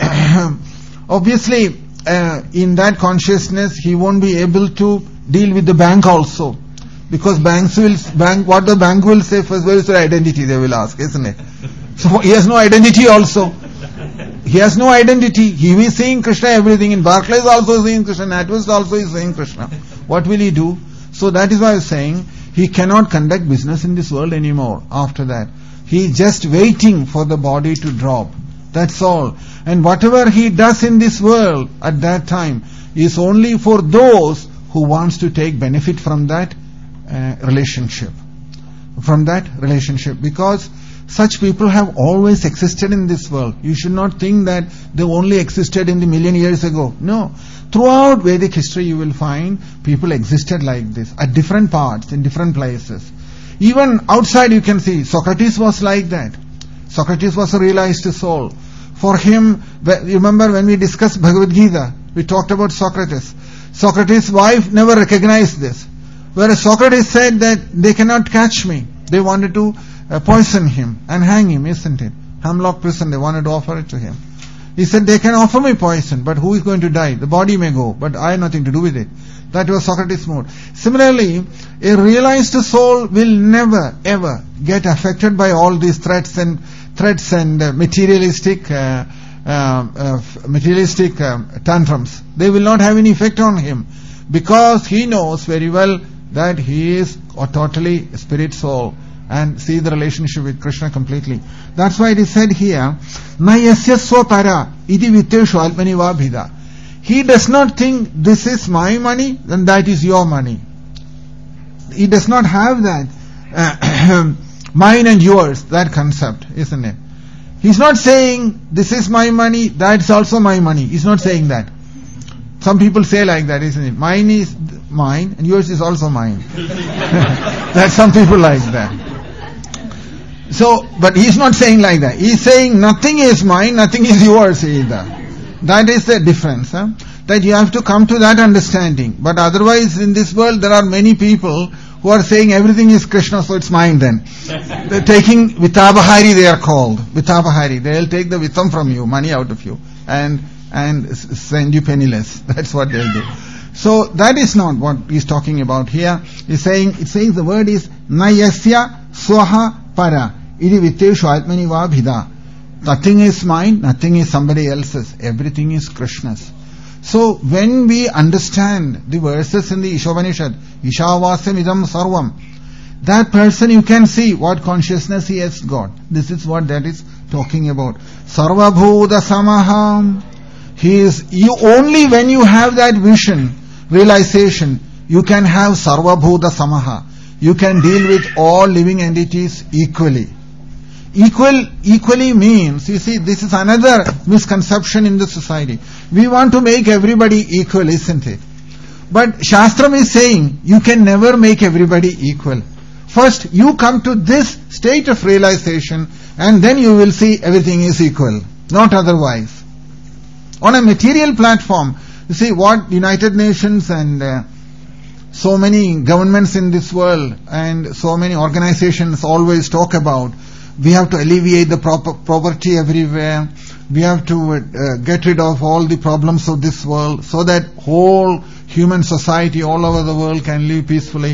obviously uh, in that consciousness he won't be able to deal with the bank also, because banks will bank what the bank will say first. Where is your identity? They will ask, isn't it? So he has no identity also. He has no identity. He is seeing Krishna everything. In Barclays also seeing Krishna. NatWest also is seeing Krishna. What will he do? So that is why I was saying he cannot conduct business in this world anymore. After that, he is just waiting for the body to drop. That's all. And whatever he does in this world at that time is only for those who wants to take benefit from that uh, relationship. From that relationship. Because such people have always existed in this world. You should not think that they only existed in the million years ago. No. Throughout Vedic history you will find people existed like this at different parts, in different places. Even outside you can see Socrates was like that. Socrates was a realized soul. For him, remember when we discussed Bhagavad Gita, we talked about Socrates. Socrates' wife never recognized this. Whereas Socrates said that they cannot catch me. They wanted to uh, poison him and hang him, isn't it? Hemlock prison, they wanted to offer it to him. He said, they can offer me poison, but who is going to die? The body may go, but I have nothing to do with it. That was Socrates' mood. Similarly, a realized soul will never, ever get affected by all these threats and threats and uh, materialistic uh, uh, uh, materialistic um, tantrums. They will not have any effect on him, because he knows very well that he is a totally spirit soul and see the relationship with Krishna completely. That's why it is said here, Na yasya swapara iti vitteshu almani vabhida. He does not think this is my money, then that is your money. He does not have that uh, mine and yours, that concept, isn't it? He's not saying this is my money, that's also my money. He's not saying that. Some people say like that, isn't it? Mine is mine and yours is also mine. That some people like that. So, but he's not saying like that. He's saying nothing is mine, nothing is yours either. That is the difference. Huh? That you have to come to that understanding. But otherwise in this world there are many people who are saying everything is Krishna, so it's mine then. They're taking Vittabhari, they are called. Vittabhari. They'll take the Vittam from you, money out of you, and and send you penniless. That's what they'll do. So that is not what he's talking about here. He's saying, it says the word is Nayasya Swaha Para. Idi Vitteshu Atmani Vabhida. Nothing is mine, nothing is somebody else's. Everything is Krishna's. So when we understand the verses in the Ishopanishad, Ishavasya Idam Sarvam, that person you can see what consciousness he has got. This is what that is talking about. Sarva Bhuta Samaham. He is, you only when you have that vision, realization, you can have Sarva Bhuta Samaha. You can deal with all living entities equally. Equal, equally means, you see, this is another misconception in the society. We want to make everybody equal, isn't it? But Shastram is saying, you can never make everybody equal. First, you come to this state of realization, and then you will see everything is equal, not otherwise. On a material platform, you see what United Nations and uh, so many governments in this world and so many organizations always talk about. We have to alleviate the proper poverty everywhere. We have to uh, get rid of all the problems of this world so that whole human society all over the world can live peacefully.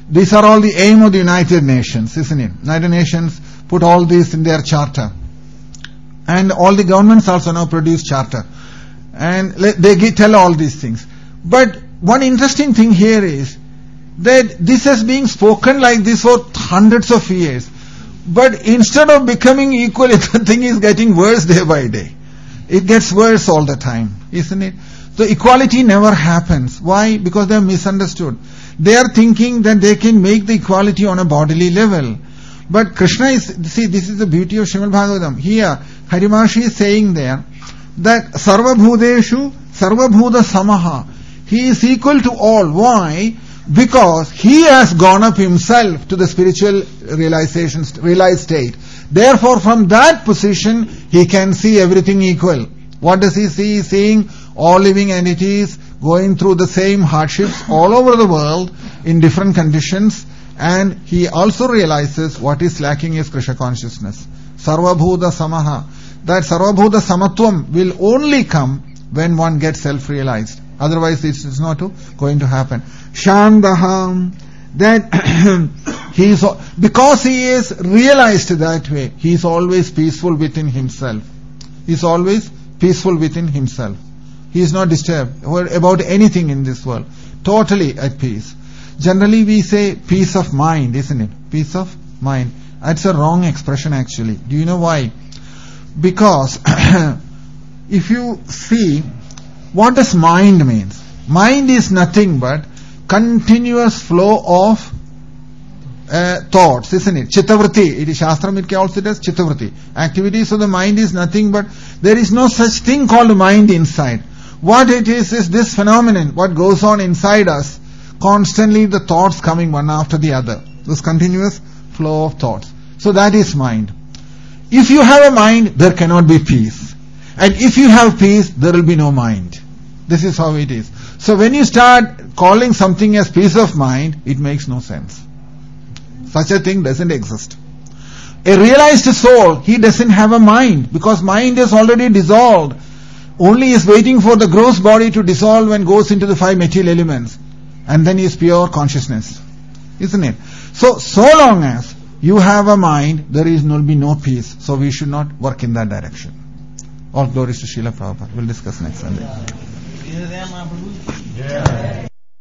These are all the aim of the United Nations, isn't it? United Nations put all these in their charter. And all the governments also now produce charter. And they tell all these things. But one interesting thing here is that this has been spoken like this for hundreds of years. But instead of becoming equal, the thing is getting worse day by day. It gets worse all the time, isn't it? So equality never happens. Why? Because they are misunderstood. They are thinking that they can make the equality on a bodily level. But Krishna is, see, this is the beauty of Srimad Bhagavatam. Here, Hari Maharshi is saying there that Sarva Bhudeshu Sarva Bhuta Samaha. He is equal to all. Why? Because he has gone up himself to the spiritual realization, realized state. Therefore, from that position, he can see everything equal. What does he see? He is seeing all living entities going through the same hardships all over the world in different conditions, and he also realizes what is lacking is Krishna consciousness. Sarvabhuta Samaha. That Sarvabhuta Samatvam will only come when one gets self-realized. Otherwise it is not going to happen. Shandaham. That he is, because he is realized that way, he is always peaceful within himself. He is always peaceful within himself. He is not disturbed about anything in this world. Totally at peace. Generally we say peace of mind, isn't it? Peace of mind. That's a wrong expression actually. Do you know why? Because if you see, what does mind means? Mind is nothing but continuous flow of uh, thoughts, isn't it? Chittavritti. It is Shastram, it also does Chittavritti. Activities of the mind is nothing but, there is no such thing called mind inside. What it is, is this phenomenon, what goes on inside us, constantly the thoughts coming one after the other. This continuous flow of thoughts. So that is mind. If you have a mind, there cannot be peace. And if you have peace, there will be no mind. This is how it is. So when you start calling something as peace of mind, it makes no sense. Such a thing doesn't exist. A realized soul, he doesn't have a mind, because mind is already dissolved. Only is waiting for the gross body to dissolve and goes into the five material elements. And then is pure consciousness. Isn't it? So, so long as you have a mind, there is will be no peace. So we should not work in that direction. All glories to Srila Prabhupada. We'll discuss next Sunday.